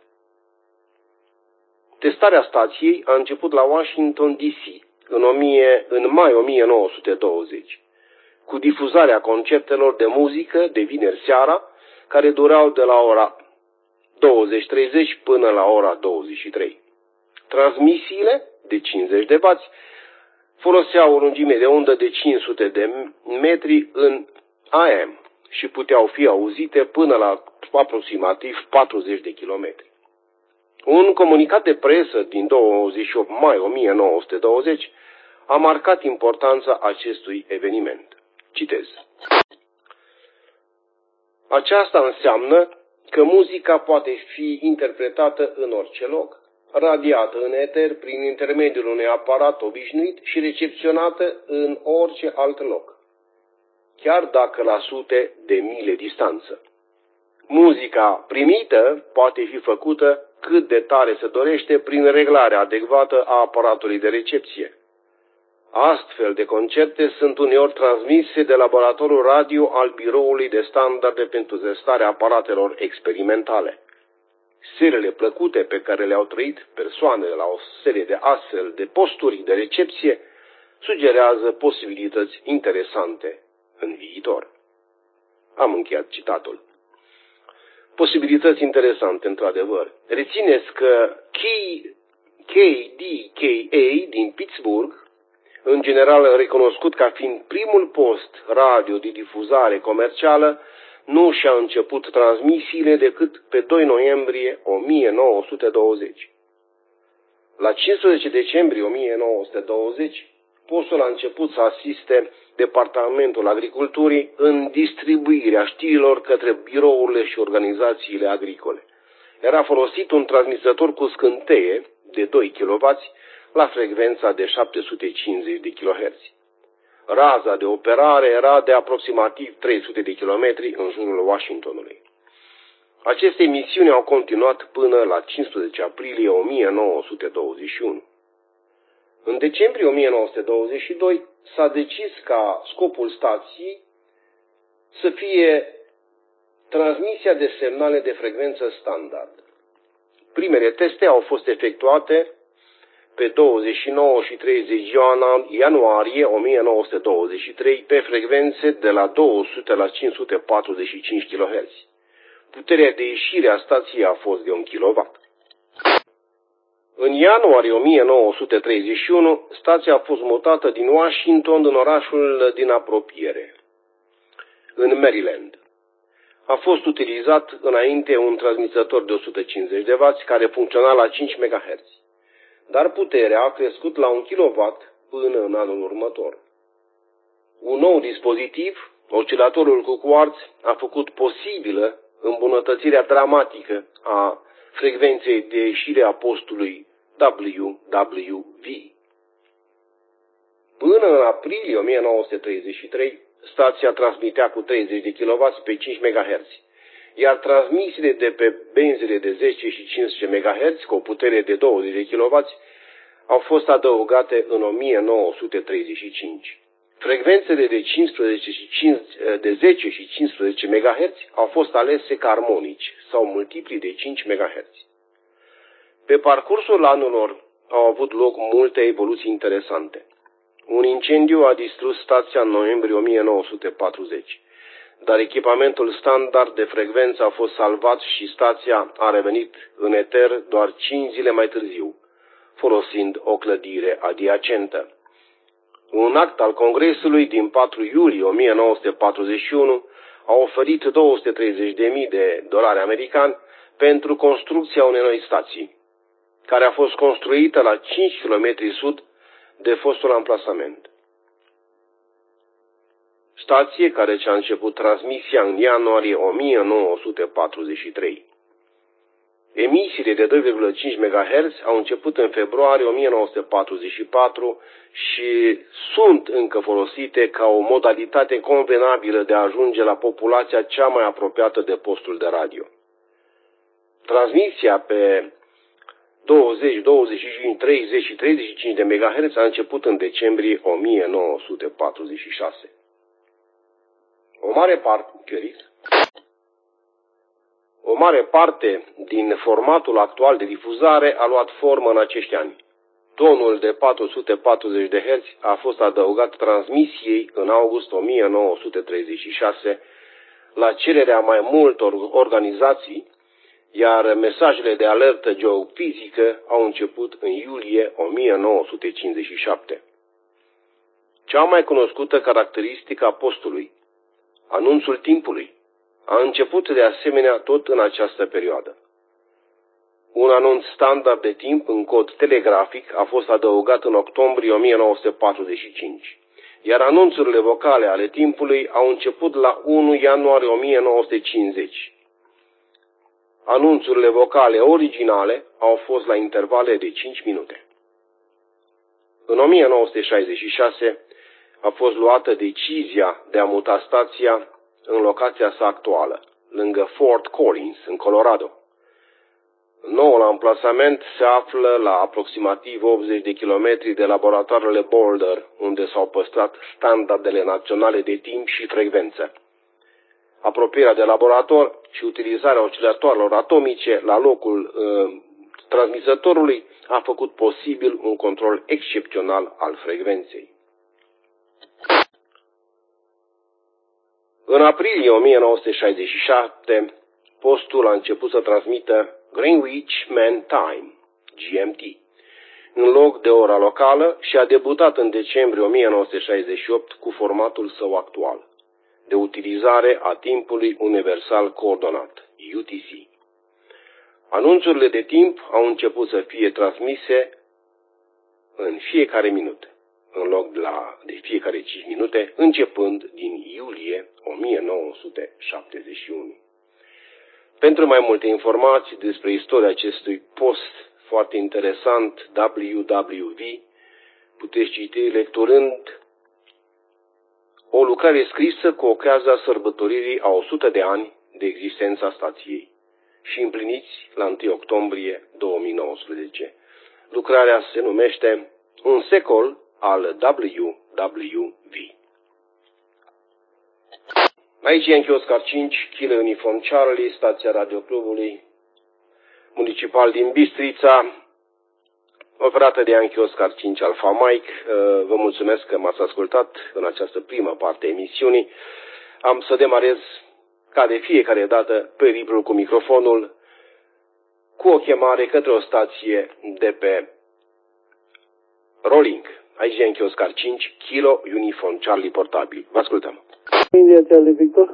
Testarea stației a început la Washington, D.C. în mai 1920, cu difuzarea concertelor de muzică de vineri seara, care durau de la ora 20:30 până la ora 23. Transmisiile de 50 de W foloseau o lungime de undă de 500 de metri în AM și puteau fi auzite până la aproximativ 40 de kilometri. Un comunicat de presă din 28 mai 1920 a marcat importanța acestui eveniment. Citez. Aceasta înseamnă că muzica poate fi interpretată în orice loc, radiată în eter prin intermediul unui aparat obișnuit și recepționată în orice alt loc, chiar dacă la sute de mile distanță. Muzica primită poate fi făcută cât de tare se dorește prin reglarea adecvată a aparatului de recepție. Astfel de concerte sunt uneori transmise de laboratorul radio al Biroului de Standarde pentru testarea aparatelor experimentale. Seriile plăcute pe care le-au trăit persoanele la o serie de astfel de posturi de recepție sugerează posibilități interesante în viitor. Am încheiat citatul. Posibilități interesante, într-adevăr. Rețineți că KDKA din Pittsburgh, în general recunoscut ca fiind primul post radio de difuzare comercială, nu și-a început transmisiile decât pe 2 noiembrie 1920. La 15 decembrie 1920, postul a început să asiste Departamentul Agriculturii în distribuirea știrilor către birourile și organizațiile agricole. Era folosit un transmisător cu scânteie de 2 kW la frecvența de 750 de kHz. Raza de operare era de aproximativ 300 de km în jurul Washingtonului. Aceste emisiuni au continuat până la 15 aprilie 1921. În decembrie 1922 s-a decis ca scopul stației să fie transmisia de semnale de frecvență standard. Primele teste au fost efectuate pe 29 și 30 ianuarie 1923 pe frecvențe de la 200 la 545 kHz. Puterea de ieșire a stației a fost de 1 kW. În ianuarie 1931, stația a fost mutată din Washington în orașul din apropiere, în Maryland. A fost utilizat înainte un transmisător de 150 de W care funcționa la 5 MHz, dar puterea a crescut la 1 kW până în anul următor. Un nou dispozitiv, oscilatorul cu quartz, a făcut posibilă îmbunătățirea dramatică a frecvenței de ieșire a postului WWV. Până în aprilie 1933, stația transmitea cu 30 de kW pe 5 MHz, iar transmisiile de pe benzile de 10 și 15 MHz cu o putere de 20 de kW au fost adăugate în 1935. Frecvențele de 10 și 15 MHz au fost alese ca armonici sau multipli de 5 MHz. Pe parcursul anilor au avut loc multe evoluții interesante. Un incendiu a distrus stația în noiembrie 1940, dar echipamentul standard de frecvență a fost salvat și stația a revenit în eter doar 5 zile mai târziu, folosind o clădire adiacentă. Un act al Congresului din 4 iulie 1941 a oferit $230.000 americani pentru construcția unei noi stații, care a fost construită la 5 km sud de fostul amplasament. Stație care și-a început transmisia în ianuarie 1943. Emisiile de 2,5 MHz au început în februarie 1944 și sunt încă folosite ca o modalitate convenabilă de a ajunge la populația cea mai apropiată de postul de radio. Transmisia pe 20, 25, 30 și 35 de MHz a început în decembrie 1946. O mare parte din formatul actual de difuzare a luat formă în acești ani. Tonul de 440 de Hz a fost adăugat transmisiei în august 1936 la cererea mai multor organizații, iar mesajele de alertă geofizică au început în iulie 1957. Cea mai cunoscută caracteristică a postului, anunțul timpului, a început de asemenea tot în această perioadă. Un anunț standard de timp în cod telegrafic a fost adăugat în octombrie 1945, iar anunțurile vocale ale timpului au început la 1 ianuarie 1950. Anunțurile vocale originale au fost la intervale de 5 minute. În 1966 a fost luată decizia de a muta stația în locația sa actuală, lângă Fort Collins, în Colorado. Noul amplasament se află la aproximativ 80 de kilometri de laboratoarele Boulder, unde s-au păstrat standardele naționale de timp și frecvență. Apropierea de laborator și utilizarea oscilatoarelor atomice la locul transmisătorului a făcut posibil un control excepțional al frecvenței. În aprilie 1967, postul a început să transmită Greenwich Mean Time, GMT, în loc de ora locală și a debutat în decembrie 1968 cu formatul său actual, de utilizare a timpului universal coordonat, UTC. Anunțurile de timp au început să fie transmise în fiecare minut, în loc de fiecare 5 minute, începând din iulie 1971. Pentru mai multe informații despre istoria acestui post foarte interesant, WWV, puteți citi lecturând o lucrare scrisă cu ocazia sărbătoririi a 100 de ani de existența stației și împliniți la 1 octombrie 2019. Lucrarea se numește Un secol al WWV. Aici e în Oscar 5, Kilo Uniform Charlie, stația radioclubului municipal din Bistrița, operată de Yankee Oscar 5 Alpha Mike. Vă mulțumesc că m-ați ascultat în această primă parte a emisiunii. Am să demarez, ca de fiecare dată, periplul cu microfonul, cu o chemare către o stație de pe Rolling. Aici e în Oscar 5, Kilo Uniform Charlie portabil. Vă ascultăm. India Charlie Victor.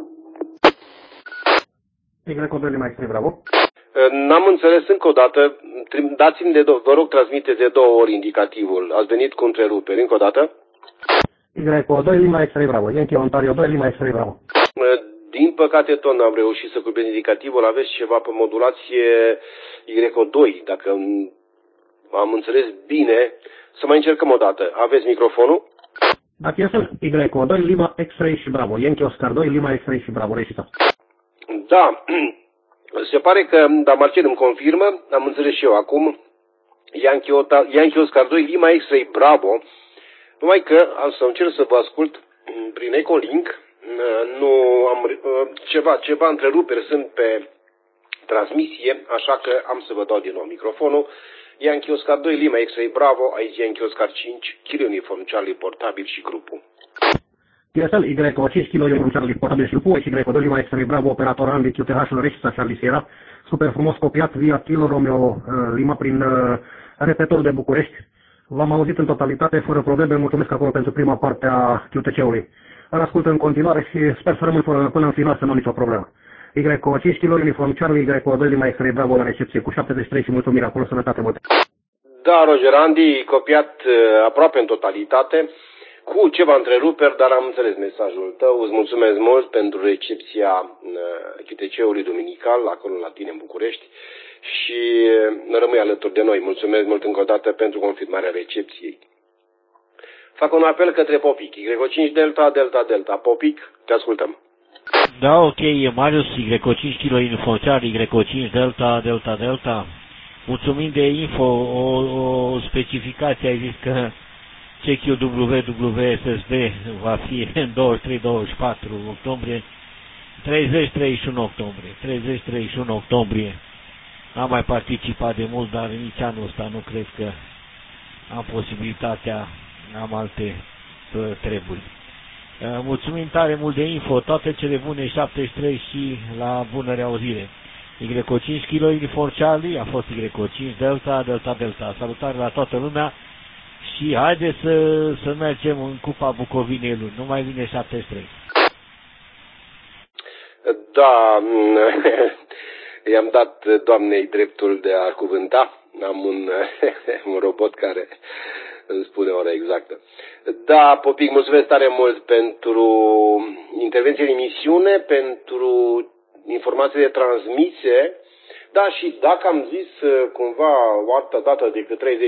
Y mai scrie bravo. N-am înțeles încă o dată. Dați-mi vă rog, transmiteți de 2 ori indicativul. Ați venit cu întreruperi. Încă o dată. Y2 Lima X-Ray Bravo. Yankee Ontario 2 Lima X-Ray Bravo. Din păcate tot n-am reușit să cuprind indicativul. Aveți ceva pe modulație Y2, dacă am înțeles bine. Să mai încercăm o dată. Aveți microfonul? Dacă este Y2 Lima X-Ray și Bravo. Yankee Oscar 2 Lima X-Ray și Bravo. Reșița. Da. Se pare că, dar Marcel îmi confirmă, am înțeles și eu acum, Yankee Oscar 2 Lima X-Ray Bravo, numai că am să încerc să vă ascult prin Echolink, nu am ceva întreruperi sunt pe transmisie, așa că am să vă dau din nou microfonul. Yankee Oscar 2 Lima X-Ray Bravo, aici Yankee Oscar 5, Kilo Uniform Charlie portabil și grupul. TSL Y5 Kilo Uniform Charlie portabil și grupul, Y2 Lima X-Ray Bravo, operator Andy QTH Reșița Charlie Sierra, super frumos copiat via Kilo Romeo Lima prin repetorul de București. V-am auzit în totalitate, fără probleme, mulțumesc acolo pentru prima parte a QTC-ului. Îl ascult în continuare și sper să rămân până în final să nu am nicio problemă. Y5 Kilo Uniform Charlie, Y2 Lima X-Ray Bravo la recepție cu 73 și mulțumiri acolo, sănătate multe. Da, Roger Andy, copiat aproape în totalitate, cu ceva întreruperi, dar am înțeles mesajul tău. Îți mulțumesc mult pentru recepția QTC-ului duminical, acolo la tine în București. și rămâi alături de noi. Mulțumesc mult încă o dată pentru confirmarea recepției. Fac un apel către Popic. Y5 Delta, Delta, Delta. Popic, te ascultăm. Da, ok, e Marius, Y5 Kilo Infocear, Y5 Delta, Delta, Delta. Mulțumim de info, o specificație, ai zis că CQWWSSB va fi în 23-24 octombrie, 30-31 octombrie, 30-31 octombrie. Am mai participat de mult, dar nici anul ăsta nu cred că am posibilitatea, am alte treburi. Mulțumim tare mult de info, toate cele bune 73 și la bună reauzire. Y5 Kilo Uniform Charlie, a fost Y5 Delta, Delta, Delta. Salutare la toată lumea și haide să mergem în Cupa Bucovinei luni. Nu mai vine 73. Da, i-am dat doamnei dreptul de a cuvânta. Am un robot care îmi spune ora exactă. Da, Popic, mulțumesc tare mult pentru intervenție în emisiune, pentru informații de transmisie. Da, și dacă am zis cumva o altă dată decât 30-31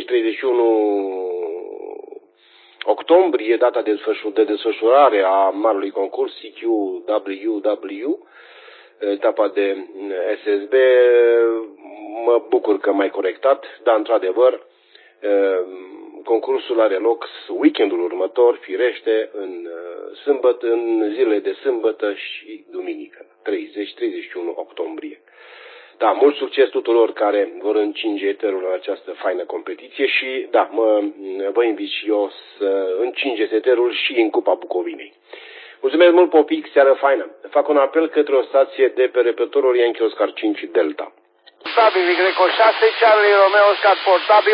octombrie, data de desfășurare a marelui concurs CQWW, etapa de SSB, mă bucur că m-ai corectat, dar într-adevăr concursul are loc weekendul următor, firește, în zilele de sâmbătă și duminică, 30-31 octombrie. Da, mult succes tuturor care vor încinge eterul în această faină competiție și, da, vă invit și eu să încingeți eterul și în Cupa Bucovinei. Mulțumesc mult, Popic, seară faină. Fac un apel către o stație de pe repetorul Yankee Oscar 5 Delta. Portabil, Y6, Charlie Romeo Oscar portabil.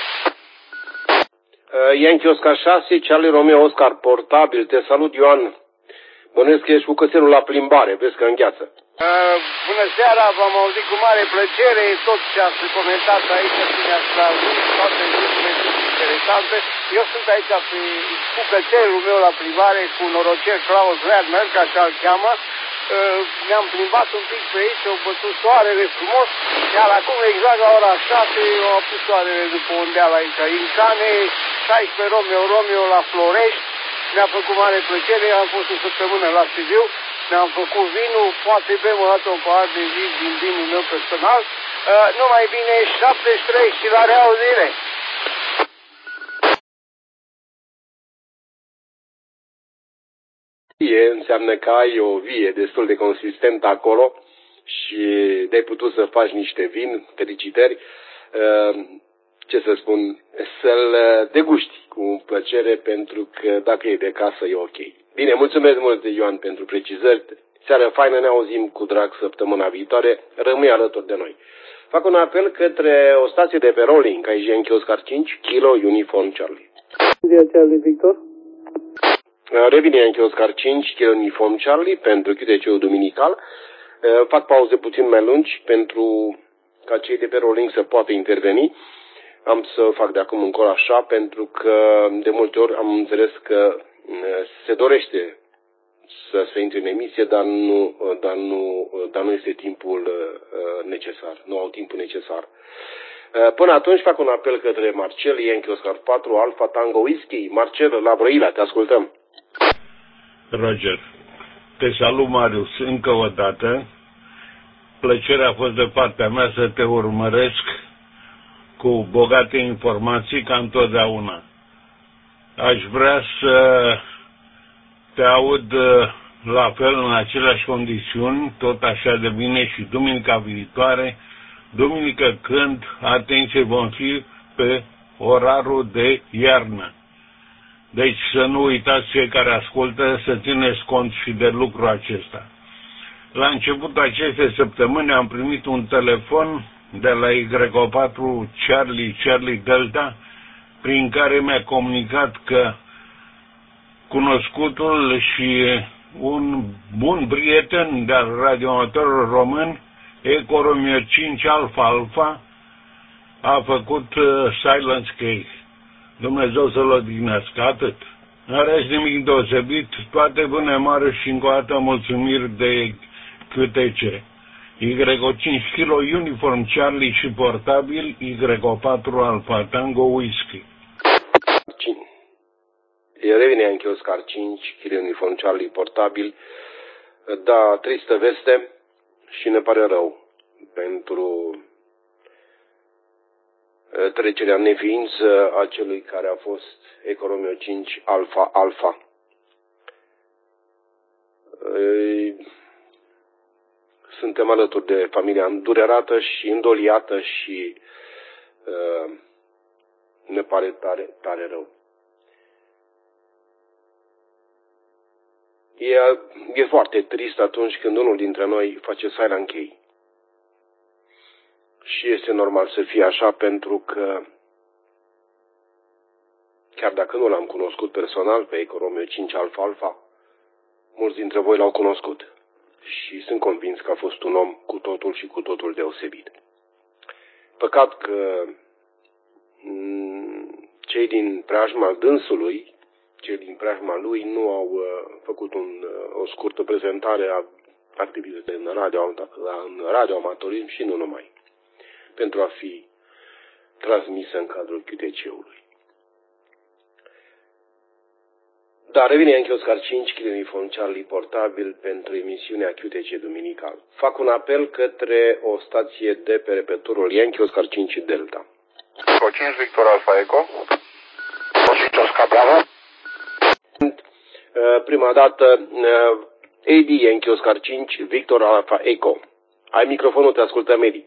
Yankee Oscar 6, Charlie Romeo Oscar portabil. Te salut, Ioan. Bănuiesc că ești cu cățelul la plimbare, vezi că îngheață. Bună seara, v-am auzit cu mare plăcere tot ce ați comentat aici, cine ați transmis, toate lucrurile sunt interesante. Eu sunt aici cu cățelul meu la plimbare, cu norocel Klaus Radmer, ca așa îl cheamă. Ne-am plimbat un pic pe aici, au bătut soarele frumos, iar acum exact la ora 7 au apus soarele după un deal aici. Incane, 16 Romeo la Florești, mi-a făcut mare plăcere, am fost o săptămână la Sibiu, ne-am făcut vinul, poate bem o dată un pahar de vin din vinul meu personal, numai bine 73 și la reauzire! Înseamnă că ai o vie destul de consistentă acolo și de-ai putut să faci niște vin, felicitări, ce să spun, să-l deguști cu plăcere, pentru că dacă e de casă e ok. Bine, mulțumesc mult, Ioan, pentru precizări. Seară faină, ne auzim cu drag săptămâna viitoare. Rămâi alături de noi. Fac un apel către o stație de pe rolling, aici Yankee Oscar 5, Kilo Uniform Charlie. Charlie Victor. Revine Yankee Oscar 5, Kilo Uniform Charlie, pentru QTC-ul duminical. Fac pauze puțin mai lungi pentru ca cei de pe rolling să poată interveni. Am să fac de acum încolo așa, pentru că de multe ori am înțeles că se dorește să se intre în emisie, dar nu este timpul necesar, nu au timpul necesar. Până atunci fac un apel către Marcel, Yankee Oscar 4, Alpha Tango Whisky. Marcel, la Brăila, te ascultăm. Roger, te salut, Marius, încă o dată. Plăcerea a fost de partea mea să te urmăresc cu bogate informații, ca întotdeauna. Aș vrea să te aud la fel, în aceleași condiții, tot așa de bine și duminica viitoare, duminică când, atenție, vom fi pe orarul de iarnă. Deci să nu uitați, cei care ascultă, să țineți cont și de lucrul acesta. La începutul acestei săptămâni am primit un telefon de la Y4 Charlie Delta, prin care mi-a comunicat că cunoscutul și un bun prieten de-al radioamatorului român, Eco Romeo 5 Alpha, a făcut Silence Cake. Dumnezeu să-l odihnească, atât. În rest nimic deosebit, toate bune mari și încă o dată mulțumiri de QTC. Y5 kg Uniform Charlie și portabil, Y4 Alfa Tango Whisky. Revine anche Oscar 5 kg Uniform Charlie portabil. Da, tristă veste și ne pare rău pentru trecerea în neființă a celui care a fost Eco Romeo 5 Alfa Alfa. Suntem alături de familia îndurerată și îndoliată și ne pare tare, tare rău. E foarte trist atunci când unul dintre noi face silent key. Și este normal să fie așa pentru că chiar dacă nu l-am cunoscut personal pe Eco Romeo 5 Alfa Alfa, mulți dintre voi l-au cunoscut. Și sunt convins că a fost un om cu totul și cu totul deosebit. Păcat că cei din preajma dânsului, cei din preajma lui nu au făcut o scurtă prezentare a activității în radioamatorism și nu numai, pentru a fi transmisă în cadrul QTC-ului. Dar revine anche Oscar 5 kg Uniform Charlie portabil pentru emisiunea QTC duminical. Fac un apel către o stație de pe repetorul Yankee Oscar 5 Delta. Eco 5 Victor Alfa Eco. 5 Oscar Bravo. Prima dată AD Yankee Oscar 5 Victor Alfa Eco. Ai microfonul, te ascultăm, Edi.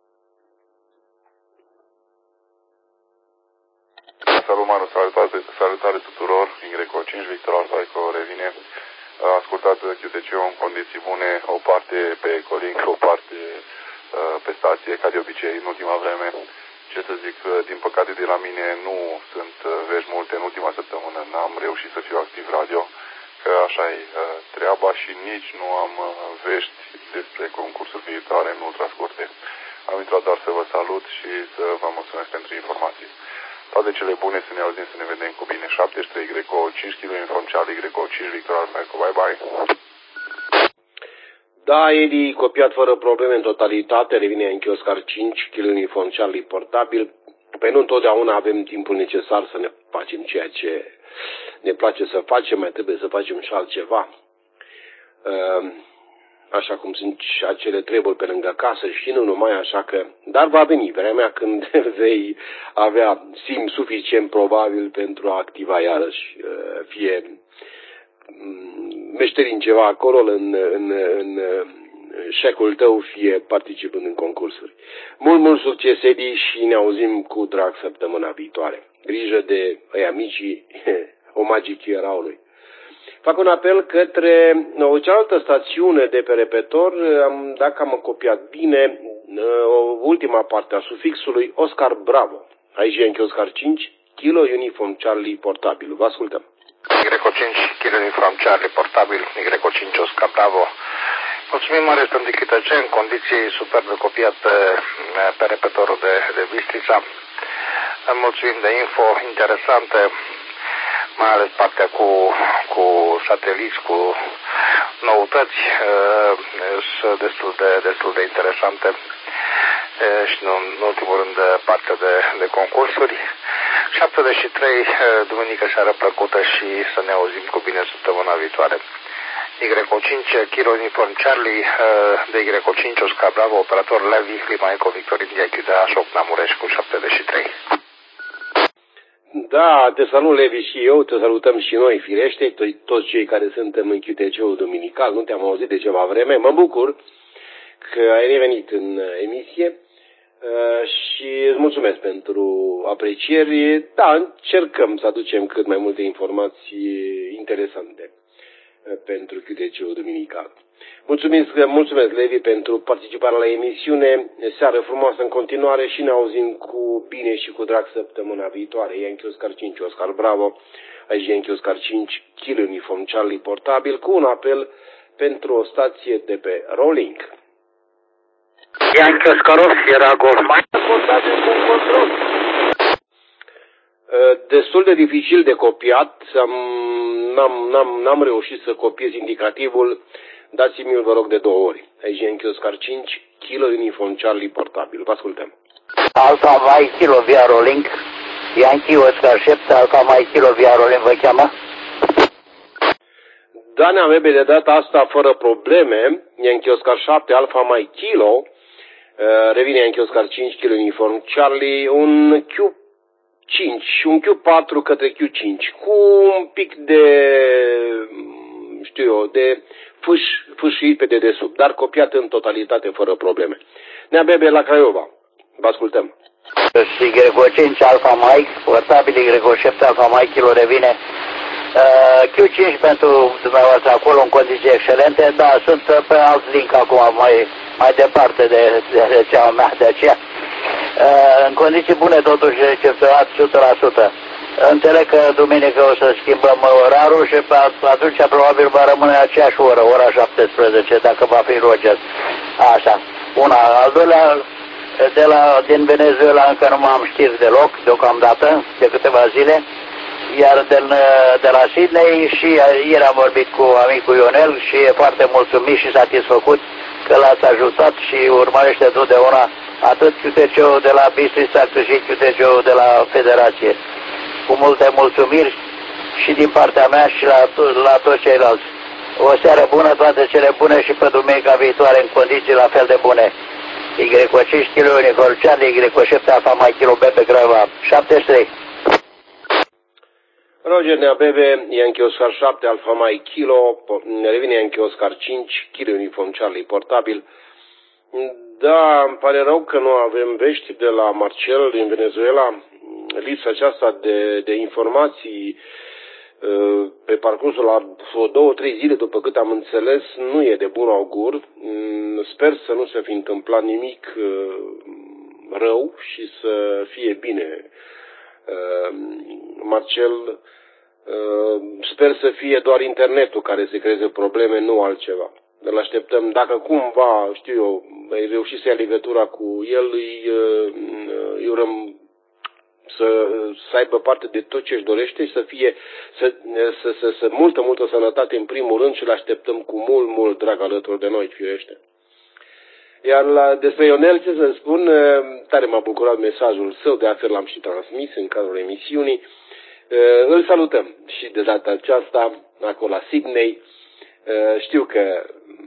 Salut, Manu, salutare tuturor. Y5 Victor Alfa Eco revine. Ascultat QTC-ul în condiții bune, o parte pe Ecolink, o parte pe stație, ca de obicei în ultima vreme. Ce să zic, din păcate de la mine nu sunt vești multe. În ultima săptămână n-am reușit să fiu activ radio, că așa e treaba, și nici nu am vești despre concursuri viitoare în ultrascurte. Am intrat doar să vă salut și să vă mulțumesc pentru informații. Toate cele bune, să ne auzim, să ne vedem cu bine. 73 Greco, 5 kg Uniform Charlie, Greco 5 Victor Alfa Eco. Bye bye. Da, Edi, copiat fără probleme în totalitate, revine în Oscar 5 kg Uniform Charlie portabil. Păi nu întotdeauna avem timpul necesar să ne facem ceea ce ne place să facem, mai trebuie să facem și altceva. Așa cum sunt și acele treburi pe lângă casă și nu numai, așa că... Dar va veni vremea când vei avea simț suficient probabil pentru a activa iarăși, fie meșterin ceva acolo în șecul tău, fie participând în concursuri. Mult succes, Edi, și ne auzim cu drag săptămâna viitoare. Grijă de ăia micii, omagii Eraului. Fac un apel către o cealaltă stațiune de pe repetor, dacă am copiat bine, ultima parte a sufixului Oscar Bravo. Aici e încă Oscar 5 kg Uniform Charlie portabil. Vă ascultăm. Y5 kg Uniform Charlie portabil, Y5 Oscar Bravo. Mulțumim mare pentru QTC, în condiții superbe copiat pe repetorul de Bistrița. Mulțumim de info interesante, mai ales partea cu sateliți, cu noutăți, sunt destul de interesante, și în ultimul rând partea de concursuri. 73, duminică seară plăcută și să ne auzim cu bine săptămâna viitoare. Y5 kg Uniform Charlie, de Y5 Oscar Bravo, operator Levi, Lima Eco Victor India QTA 8 Namureș cu 73. Da, te salut, Levi, și eu, te salutăm și noi, firește, toți cei care suntem în QTC-ul duminical, nu te-am auzit de ceva vreme, mă bucur că ai revenit în emisie și îți mulțumesc pentru aprecieri. Da, încercăm să aducem cât mai multe informații interesante pentru QTC-ul duminical. Mulțumesc, Levi, pentru participarea la emisiune. Seară frumoasă în continuare și ne auzim cu bine și cu drag săptămâna viitoare. Yankee Oscar 5 Oscar Bravo, aici Yankee Oscar 5 kg Uniform Charlie portabil, cu un apel pentru o stație de pe Rolling. Yankee Oscar Sierra Golf Mike. Portabil cu control. Destul de dificil de copiat, n-am reușit să copiez indicativul, Dați-mi-l, vă rog, de 2 ori. Aici Yankee Oscar 5, Kilo Uniform Charlie portabil. Vă ascultăm. Alfa Mai Kilo via Rolling, Yankee Oscar 7, Alfa Mai Kilo via Rolling vă cheamă? Da, ne-am de data asta fără probleme. Yankee Oscar 7, Alfa Mai Kilo. Revine Yankee Oscar 5, Kilo Uniform Charlie, un Q5 și un Q4 către Q5 cu un pic de, știu eu, de fâșii pe dedesubt, dar copiat în totalitate fără probleme. Neabebe la Craiova. Vă ascultăm. Y5 Alfa Mike, portabil Y7 Alfa Mike, Kilo revine. Q5 pentru dumneavoastră acolo în condiții excelente, da, sunt pe alt link acum mai departe de rețeaua mea, de aceea. În condiții bune totuși recepționat 100%. Înțeleg că duminică o să schimbăm orarul și atunci probabil va rămâne aceeași oră, ora 17, dacă va fi Roger. Așa. Una. Al doilea, din Venezuela încă nu m-am știri deloc, deocamdată, de câteva zile. Iar de la Sydney și ieri am vorbit cu amicul Ionel și e foarte mulțumit și satisfăcut că l-ați ajutat și urmărește totdeauna atât QTC-ul de la Bistrița cât și QTC-ul de la Federație. Cu multe mulțumiri și din partea mea și la toți ceilalți. O seară bună, toate cele bune și pe duminica viitoare în condiții la fel de bune. Y5 Kilo Uniform Charlie, Y7 Alfa Mai Kilo Bebe Craiova 73. Roger Neabebe, Yankee Oscar 7, Alfa Mai Kilo, revine Yankee Oscar 5, Kilo Uniform Charlie portabil. Da, îmi pare rău că nu avem vești de la Marcel din Venezuela. Lipsa aceasta de informații pe parcursul la 2-3 zile, după cât am înțeles, nu e de bun augur. Sper să nu se fi întâmplat nimic rău și să fie bine. Marcel, sper să fie doar internetul care să creeze probleme, nu altceva. Îl așteptăm. Dacă cumva, știu eu, ai reușit să ia legătura cu el, îi urăm să aibă parte de tot ce își dorește și să fie să multă sănătate în primul rând și îl așteptăm cu mult drag alături de noi, firește. Iar despre Ionel, ce să spun, tare m-a bucurat mesajul său, de altfel l-am și transmis în cadrul emisiunii. Îl salutăm și de data aceasta, acolo la Sydney. Știu că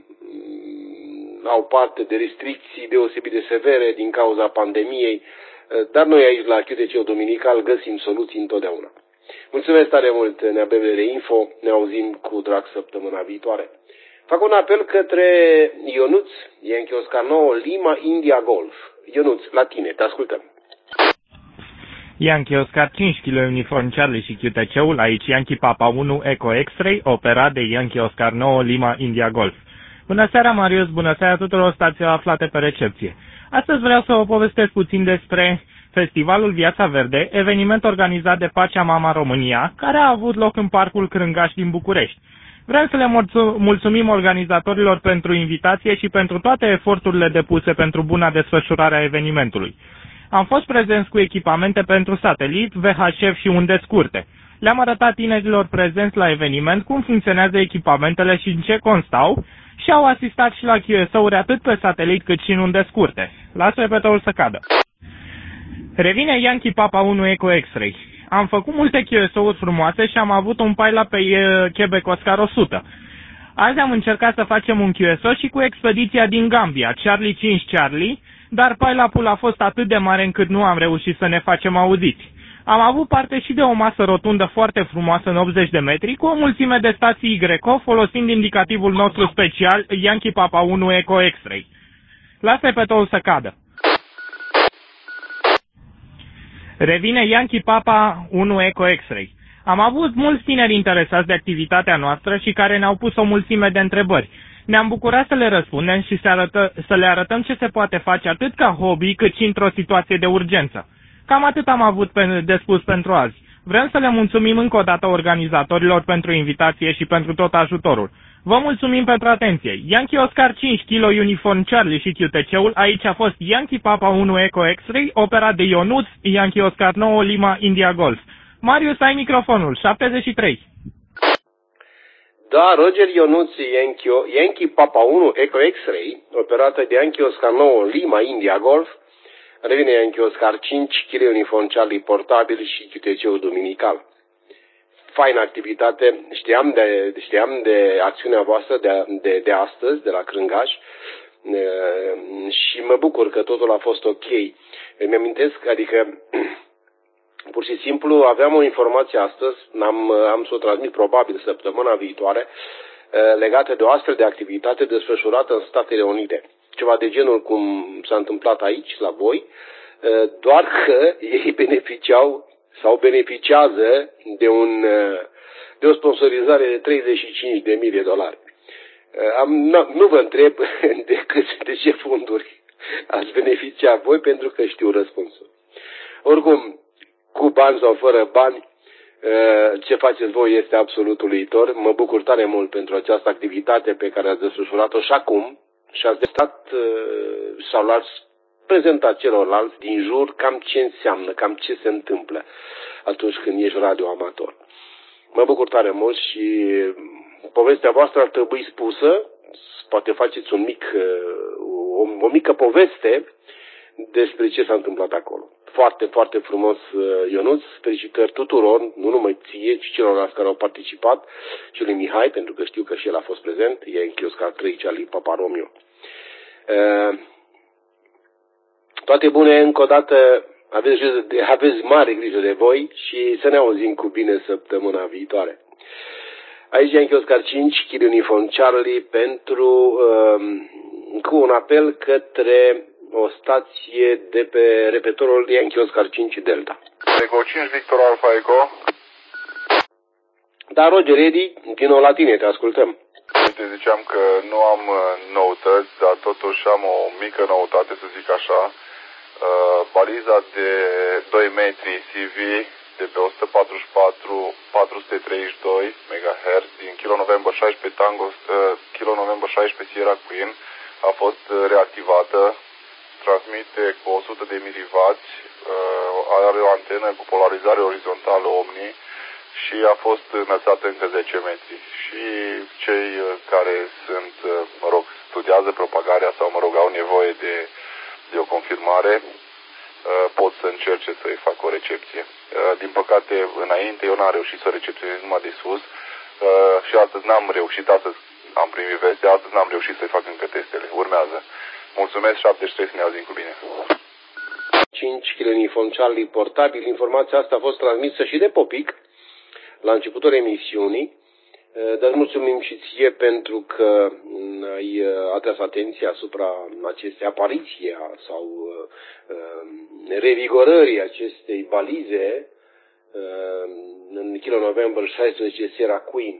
au parte de restricții deosebit de severe din cauza pandemiei, dar noi aici la QTC Dominical găsim soluții întotdeauna. Mulțumesc tare mult, Neabebe de Info, ne auzim cu drag săptămâna viitoare. Fac un apel către Ionuț, Yankee Oscar 9, Lima, India Golf. Ionuț, la tine, te ascultăm. Yankee Oscar 5 Kilo Uniform Charlie și QTC-ul, aici Yankee Papa 1 Eco X-Ray, operat de Yankee Oscar 9 Lima India Golf. Bună seara, Marius, bună seara tuturor stațiilor aflate pe recepție. Astăzi vreau să vă povestesc puțin despre Festivalul Viața Verde, eveniment organizat de Pacea Mama România, care a avut loc în Parcul Crângaș din București. Vrem să le mulțumim organizatorilor pentru invitație și pentru toate eforturile depuse pentru buna desfășurare a evenimentului. Am fost prezenți cu echipamente pentru satelit, VHF și unde scurte. Le-am arătat tinerilor prezenți la eveniment cum funcționează echipamentele și în ce constau și au asistat și la QSO-uri atât pe satelit cât și în unde scurte. Las repetorul să cadă. Revine Yankee Papa 1 Eco X-Ray. Am făcut multe QSO-uri frumoase și am avut un pilot pe Quebec Oscar 100. Azi am încercat să facem un QSO și cu expediția din Gambia, Charlie 5 Charlie, dar pilot-ul a fost atât de mare încât nu am reușit să ne facem auziți. Am avut parte și de o masă rotundă foarte frumoasă în 80 de metri, cu o mulțime de stații YO, folosind indicativul nostru special Yankee Papa 1 Eco X-Ray. Las repetorul să cadă. Revine Yankee Papa 1 Eco X-Ray. Am avut mulți tineri interesați de activitatea noastră și care ne-au pus o mulțime de întrebări. Ne-am bucurat să le răspundem și să le arătăm ce se poate face atât ca hobby cât și într-o situație de urgență. Cam atât am avut de spus pentru azi. Vrem să le mulțumim încă o dată organizatorilor pentru invitație și pentru tot ajutorul. Vă mulțumim pentru atenție. Yankee Oscar 5 Kilo Uniform Charlie și QTC-ul, aici a fost Yankee Papa 1 Eco X-Ray, operat de Ionuț, Yankee Oscar 9 Lima India Golf. Marius, ai microfonul, 73. Da, Roger Ionuț Yankee Papa 1 Echo X-Ray, operată de Yankee Oscar 9 Lima India Golf, revine Yankee Oscar 5 Kilo Uniform Charlie portabil și QTC-ul duminical. Faină activitate, știam de acțiunea voastră de astăzi, de la Crângaș, și mă bucur că totul a fost ok. Îmi amintesc, adică pur și simplu aveam o informație astăzi, am să o transmit probabil săptămâna viitoare, legată de o astfel de activitate desfășurată în Statele Unite. Ceva de genul cum s-a întâmplat aici, la voi, doar că ei beneficiau sau beneficiază de o sponsorizare de $35.000. Nu vă întreb de ce fonduri ați beneficiat voi, pentru că știu răspunsul. Oricum, cu bani sau fără bani, ce faceți voi este absolut uluitor. Mă bucur tare mult pentru această activitate pe care ați desfășurat-o și acum și ați stat sau l-ați prezentat celorlalți din jur cam ce înseamnă, cam ce se întâmplă atunci când ești radioamator. Mă bucur tare mult și povestea voastră ar trebui spusă, poate faceți o mică poveste despre ce s-a întâmplat acolo. Foarte, foarte frumos, Ionuț, felicitări tuturor, nu numai ție, ci celorlalți care au participat, și lui Mihai, pentru că știu că și el a fost prezent, e în Oscar 3, Charlie Papa Romeo. Toate bune, încă o dată, aveți mare grijă de voi și să ne auzim cu bine săptămâna viitoare. Aici Yankee Oscar 5, Kilo Uniform Charlie, cu un apel către o stație de pe repetorul Yankee Oscar 5 Delta. Eco 5 Victor Alpha Eco. Da, Roger, Eddie, din nou la tine, te ascultăm. Uite, ziceam că nu am noutăți, dar totuși am o mică noutate, să zic așa. Baliza de 2 metri CV de pe 144-432 MHz din Kilo November 16 Tango, Kilo November 16 Sierra Queen a fost reactivată, transmite cu 100 de mW, are o antenă cu polarizare orizontală Omni și a fost înălțată încă 10 metri. Și cei care studiază propagarea sau, au nevoie de o confirmare, pot să încerce să-i fac o recepție. Din păcate, înainte, eu n-am reușit să recepționez numai de sus și astăzi n-am reușit, astăzi am primit veste, astăzi n-am reușit să-i fac încă testele. Urmează. Mulțumesc, 73, să ne auzim cu bine. 5 Kilo Uniform Charlie portabil. Informația asta a fost transmisă și de Popic la începutul emisiunii, dar mulțumim și ție pentru că ai atras atenția asupra acestei apariții sau revigorării acestei balize în Kilo November 16 Sierra Queen.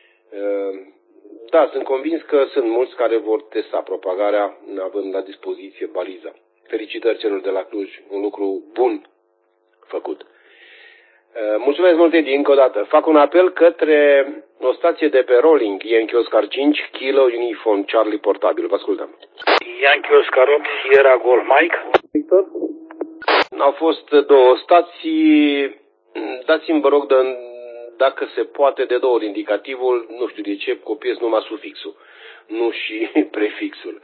Da, sunt convins că sunt mulți care vor testa propagarea având la dispoziție baliza. Felicitări celor de la Cluj, un lucru bun făcut. Mulțumesc mult, Edi, încă o dată. Fac un apel către o stație de pe rolling, Yankee Oscar 5, Kilo Uniform Charlie portabil. Vă ascultăm. Yankee Oscar 8, Sierra Golf Mike. Victor? Au fost două stații. Dați-mi, vă rog, dacă se poate, de două ori indicativul. Nu știu de ce, copiez numai sufixul, nu și prefixul.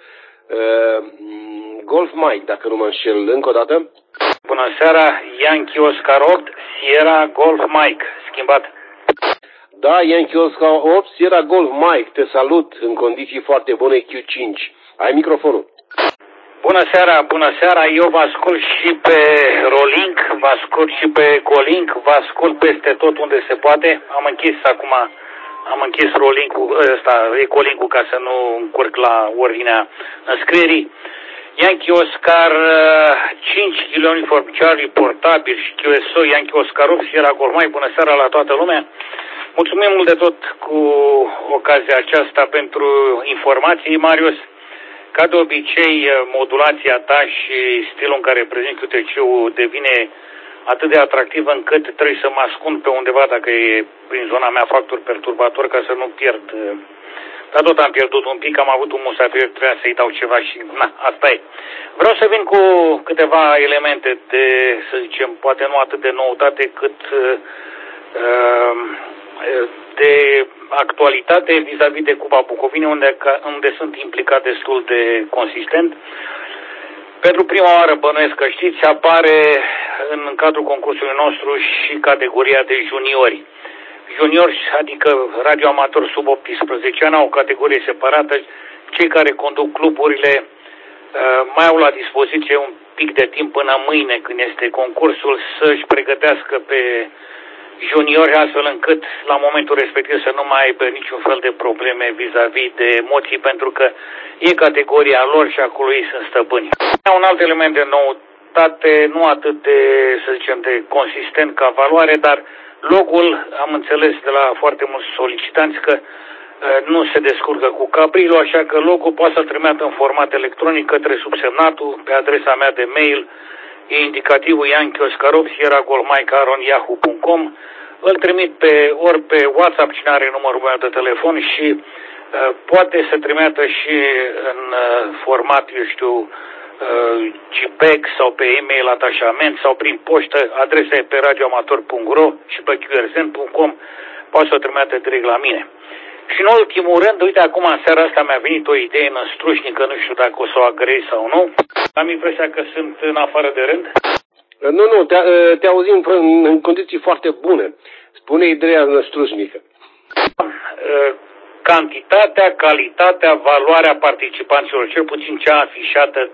Golf Mike, dacă nu mă înșel, încă o dată. Bună seara, Yankee Oscar 8, Sierra Golf Mike. Schimbat. Da, Yankee Oscar 8, Sierra Golf Mike, te salut în condiții foarte bune, Q5. Ai microfonul. Bună seara, eu vă ascult și pe Rolink, vă ascult și pe Colink, vă ascult peste tot unde se poate. Am închis Rolink-ul ăsta, Ecolink-ul, ca să nu încurc la ordinea înscrierii. Yankee Oscar 5 Kilo Uniform Charlie portabil și QSO Yankee Oscar 8 Sierra Golf Mike. Bună seara la toată lumea. Mulțumim mult de tot cu ocazia aceasta pentru informații, Marius. Ca de obicei, modulația ta și stilul în care prezinți QTC-ul devine atât de atractiv încât trebuie să mă ascund pe undeva, dacă e prin zona mea, factor perturbator, ca să nu pierd. Dar tot am pierdut un pic, am avut un musafir, trebuia să-i dau ceva și asta e. Vreau să vin cu câteva elemente de, să zicem, poate nu atât de noutate cât de actualitate vis-a-vis de Cupa Bucovine, unde sunt implicat destul de consistent. Pentru prima oară, bănuiesc că știți, apare în cadrul concursului nostru și categoria de juniori. Juniori, adică radioamatori sub 18 ani, au o categorie separată. Cei care conduc cluburile mai au la dispoziție un pic de timp până mâine, când este concursul, să-și pregătească pe juniori, astfel încât la momentul respectiv să nu mai aibă niciun fel de probleme vis-a-vis de emoții, pentru că e categoria lor și acolo ei sunt stăpâni. Un alt element de noutate, nu atât de, să zicem, de consistent ca valoare, dar logul, am înțeles de la foarte mulți solicitanți că nu se descurcă cu Cabrilo, așa că logul poate să-l trimită în format electronic către subsemnatul pe adresa mea de mail. E indicativul Ianchi Oscarov, Sierra Golmaica @yahoo.com. Îl trimit ori pe WhatsApp, cine are numărul meu de telefon, și poate să trimită și în format, eu știu, JPEG sau pe e-mail atașament sau prin poștă. Adresa e pe radioamator.ro și pe qrzen.com. Poate să o trimită direct la mine. Și în ultimul rând, uite, acum în seara asta mi-a venit o idee năstrușnică, nu știu dacă o să o agrei sau nu. Am impresia că sunt în afară de rând. Nu, te auzim în condiții foarte bune. Spune ideea năstrușnică. Cantitatea, calitatea, valoarea participanților, cel puțin cea afișată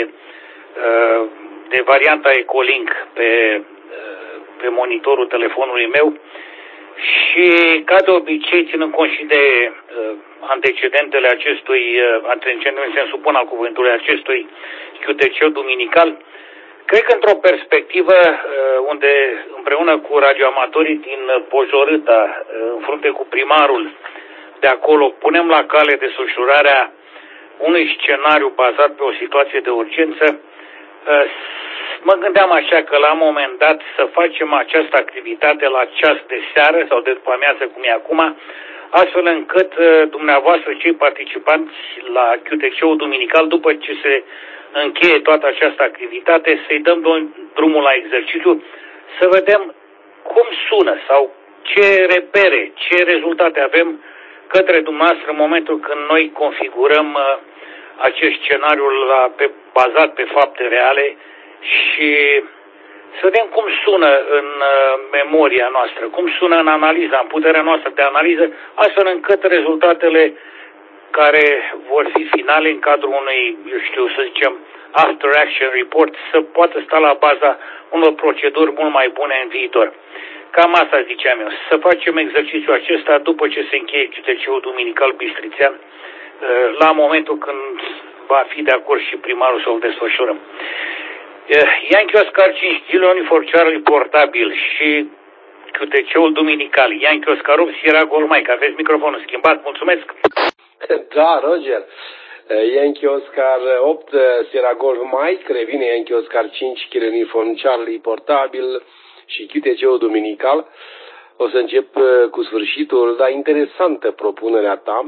de varianta Ecolink pe monitorul telefonului meu, și ca de obicei, ținând cont și de antecedentele acestui, antecedentele în sensul bun al cuvântului, acestui QTC duminical, cred că într-o perspectivă unde împreună cu radioamatorii din Pojorâta, în frunte cu primarul de acolo, punem la cale desfășurarea unui scenariu bazat pe o situație de urgență, mă gândeam așa că la un moment dat să facem această activitate la ceas de seară sau de după amiază, cum e acum, astfel încât dumneavoastră, cei participanți la QTC-ul duminical, după ce se încheie toată această activitate, să-i dăm drumul la exercițiu, să vedem cum sună sau ce repere, ce rezultate avem către dumneavoastră în momentul când noi configurăm acest scenariu bazat pe fapte reale și să vedem cum sună în memoria noastră, cum sună în analiza, în puterea noastră de analiză, astfel încât rezultatele care vor fi finale în cadrul unui, eu știu, să zicem, after action report, să poată sta la baza unor proceduri mult mai bune în viitor. Cam asta ziceam eu, să facem exercițiul acesta după ce se încheie QTC-ul duminical bistrițean, la momentul când va fi de acord și primarul să-l desfășurăm. Ianchi Oscar 5 Kilo Uniform Charlie portabil și QTC-ul duminical. Ianchi Oscarov, Sierra Golmaica. Aveți microfonul schimbat, mulțumesc. Da, Roger. Yankee Oscar 8, Sierra Golf Mike, revine Yankee Oscar 5, Kilo Uniform Charlie portabil și QTC-ul duminical. O să încep cu sfârșitul, dar interesantă propunerea ta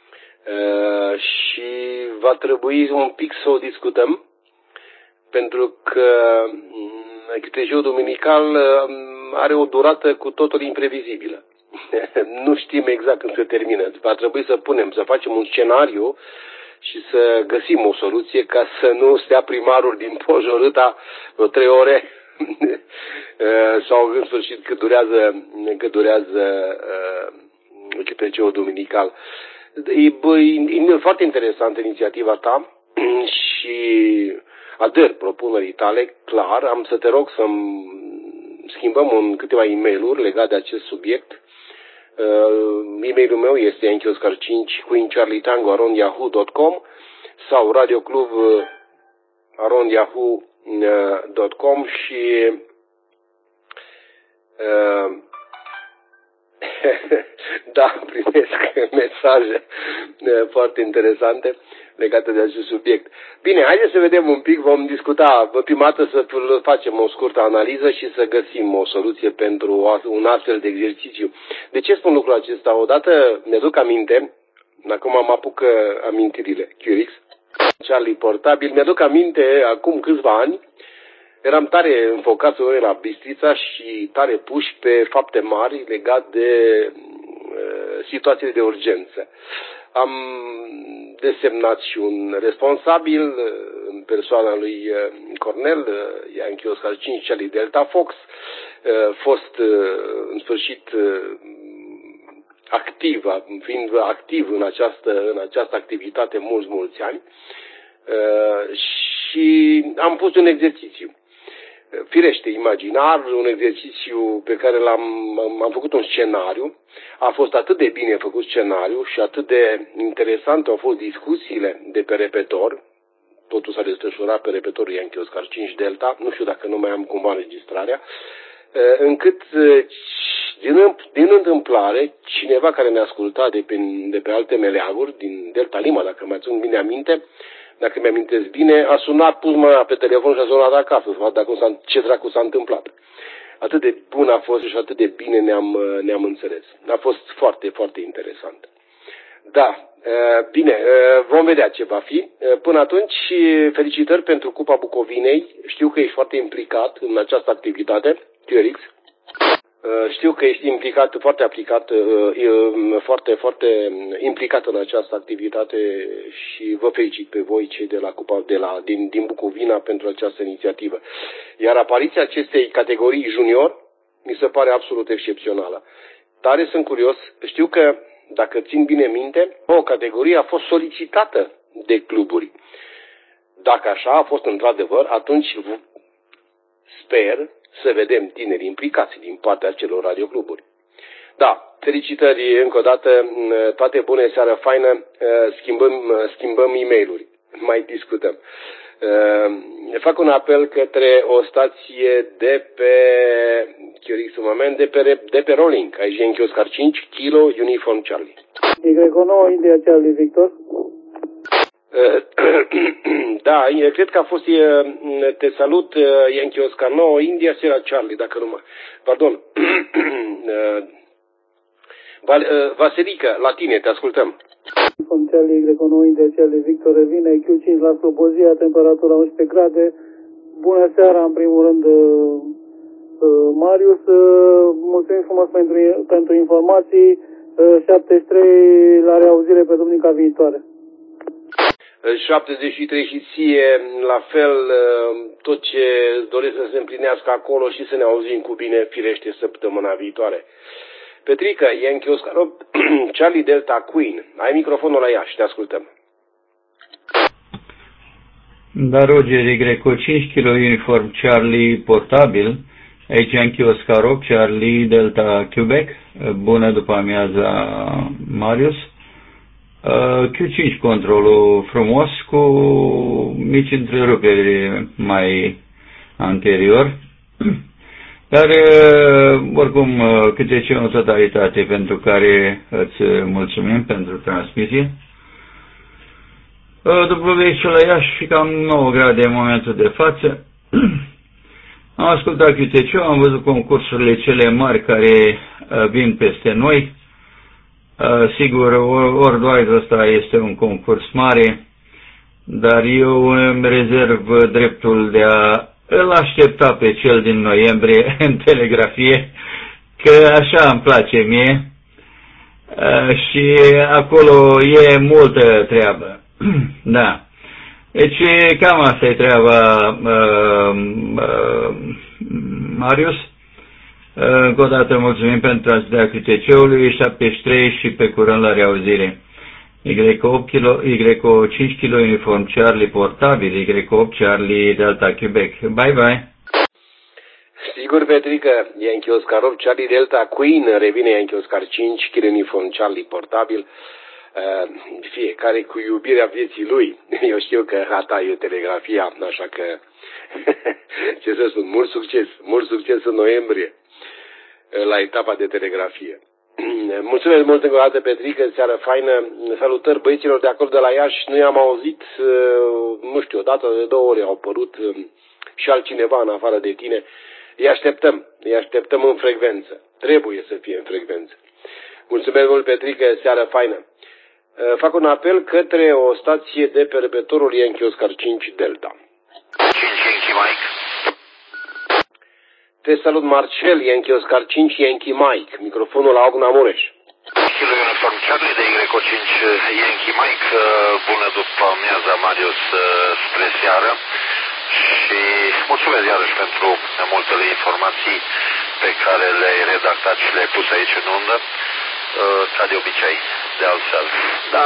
și va trebui un pic să o discutăm, pentru că QTC-ul duminical are o durată cu totul imprevizibilă. Nu știm exact când se termină. Va trebui să facem un scenariu și să găsim o soluție ca să nu stea primarul din Pojorâta vreo 3 ore sau în sfârșit cât durează QTC-ul duminical. E foarte interesantă inițiativa ta și ader propunerii tale, clar. Am să te rog să-mi schimbăm câteva e-mail-uri legate de acest subiect. E-mailul meu este yanchioscar5 queencharlietango@yahoo.com sau radioclub@yahoo.com și da, primesc mesaje foarte interesante legate de acest subiect. Bine, haideți să vedem un pic, vom discuta prima dată, să facem o scurtă analiză și să găsim o soluție pentru un astfel de exercițiu. De ce spun lucrul acesta? Odată mi-aduc aminte, acum mă apuc amintirile, QRX, Charlie portabil, mi-aduc aminte acum câțiva ani, Eram tare înfocați la Bistrița și tare puși pe fapte mari legat de situațiile de urgență. Am desemnat și un responsabil în persoana lui Cornel, Yankee Oscar 5, Charlie Delta Fox, fost în sfârșit activ, fiind activ în această activitate mulți ani, și am pus un exercițiu. Firește, imaginar, un exercițiu pe care am făcut un scenariu. A fost atât de bine făcut scenariu și atât de interesant au fost discuțiile de pe repetor. Totul s-a desfășurat pe repetorul Yankee Oscar 5 Delta. Nu știu dacă nu mai am cumva înregistrarea. Încât, din întâmplare, cineva care ne asculta de pe alte meleaguri, din Delta Lima, dacă mai țin bine aminte, dacă mi-amintesc bine, a sunat, pus mâna pe telefon și a sunat acasă să vadă ce dracu s-a întâmplat. Atât de bun a fost și atât de bine ne-am înțeles. A fost foarte, foarte interesant. Da, bine, vom vedea ce va fi. Până atunci, felicitări pentru Cupa Bucovinei. Știu că ești foarte implicat în această activitate, TRX. Știu că ești implicat, foarte implicat în această activitate și vă felicit pe voi, cei de la Cupa din Bucovina, pentru această inițiativă. Iar apariția acestei categorii junior mi se pare absolut excepțională. Tare sunt curios. Știu că, dacă țin bine minte, o categorie a fost solicitată de cluburi. Dacă așa a fost într-adevăr, atunci sper să vedem tineri implicați din partea celor radiocluburi. Da, felicitări încă o dată, toate bune, seară faină, schimbăm e-mail-uri, mai discutăm. Fac un apel către o stație de pe Rolling, aici Yankee Oscar 5, Kilo, Uniform Charlie. Y9, India Charlie Victor. Da, cred că a fost, te salut, Yankee Oscar 9, India Sierra Charlie, dacă nu mă... Pardon. Vasilica, la tine, te ascultăm. Charlie Y9, India Charlie Victor, revine, Q5 la Slobozia, temperatura 11 grade. Bună seara, în primul rând, Marius, mulțumim frumos pentru informații, 73 la reauzire pe duminica viitoare. 73 și ție, la fel, tot ce doresc să se împlinească acolo și să ne auzim cu bine, firește, săptămâna viitoare. Petrica, Yankee Oscar 8, Charlie Delta Queen, ai microfonul la ea și te ascultăm. Da, Roger, Y 5 kg Uniform Charlie portabil, aici Yankee Oscar 8, Charlie Delta Quebec, bună după amiaza, Marius. Q5 controlul frumos cu mici întreruperi mai anterior, dar oricum câte ce în totalitate, pentru care îți mulțumim pentru transmisie. WX la Iași cam 9 grade în momentul de față. Am ascultat QTC, am văzut concursurile cele mari care vin peste noi. Sigur, Worldwide ăsta este un concurs mare, dar eu îmi rezerv dreptul de a îl aștepta pe cel din noiembrie în telegrafie, că așa îmi place mie și acolo e multă treabă. Da. Deci cam asta e treaba, Marius. Încă o dată mulțumim pentru transmiterea QTC-ului, 73 și pe curând la reauzire. Y8 5 kg Uniform Charlie portabil, Y8 Charlie Delta Quebec. Bye bye! Sigur, Petrică, Yankee Oscar 8 Charlie Delta Queen, revine Yankee Oscar 5 kg Uniform Charlie portabil. Fiecare cu iubirea vieții lui. Eu știu că a ta e telegrafia, așa că ce să spun, mult succes în noiembrie la etapa de telegrafie. Mulțumesc mult încă o dată, Petrică, seară faină. Salutări băieților de acolo de la Iași. Nu i-am auzit, nu știu, o dată de 2 ori au apărut și altcineva în afară de tine. Îi așteptăm în frecvență. Trebuie să fie în frecvență. Mulțumesc mult, Petrică, seară faină. Fac un apel către o stație de pe repetorul Yankee Oscar 5 Delta. 5 Yankee Mike. Te salut, Marcel, Yankee Oscar 5, Yankee Mike, microfonul la Ogna Mureș. Kilo Uniform Charlie de Greco 5, Yankee Mike, bună după amiaza, Marius, spre seară și mulțumesc iarăși pentru multele informații pe care le-ai redactat și le-ai pus aici în undă, ca de obicei, de altfel. Da,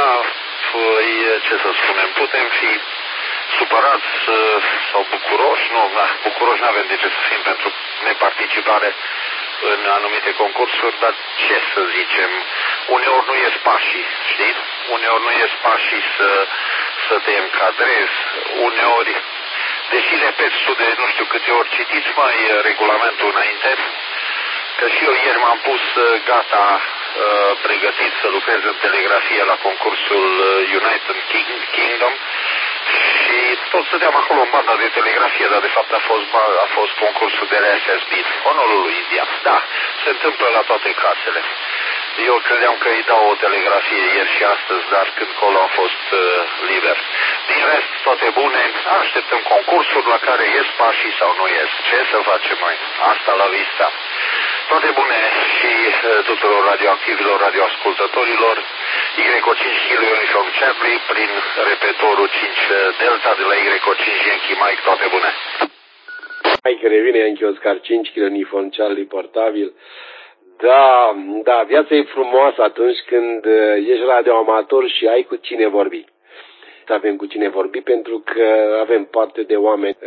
ce să spunem, putem fi supărați sau bucuroși, nu, bucuroși nu avem de ce să fim pentru neparticipare în anumite concursuri, dar ce să zicem, uneori nu ies pașii, știi? Uneori nu ies pașii să te încadrezi, uneori, deși repeți tu de nu știu câte ori, citiți mai regulamentul înainte, că și eu ieri m-am pus gata, pregătit să lucrez în telegrafie la concursul United Kingdom și tot stăteam acolo în banda de telegrafie, dar de fapt a fost concursul de la FSB, onorul lui India. Da, se întâmplă la toate casele. Eu credeam că îi dau o telegrafie ieri și astăzi, dar când colo am fost liber. Din rest, toate bune, așteptăm concursuri la care ies pașii sau nu ies. Ce să facem noi? Asta la vista. Toate bune și tuturor radioactivilor, radioascultătorilor. Y5 Kilo Uniform Charlie prin repetorul 5 Delta de la Y5 Yankee Mike. Toate bune. Mike revine Yankee Oscar 5 Kilo Uniform Charlie portabil. Da, viața e frumoasă atunci când ești radioamator și ai cu cine vorbi. Avem cu cine vorbi pentru că avem parte de oameni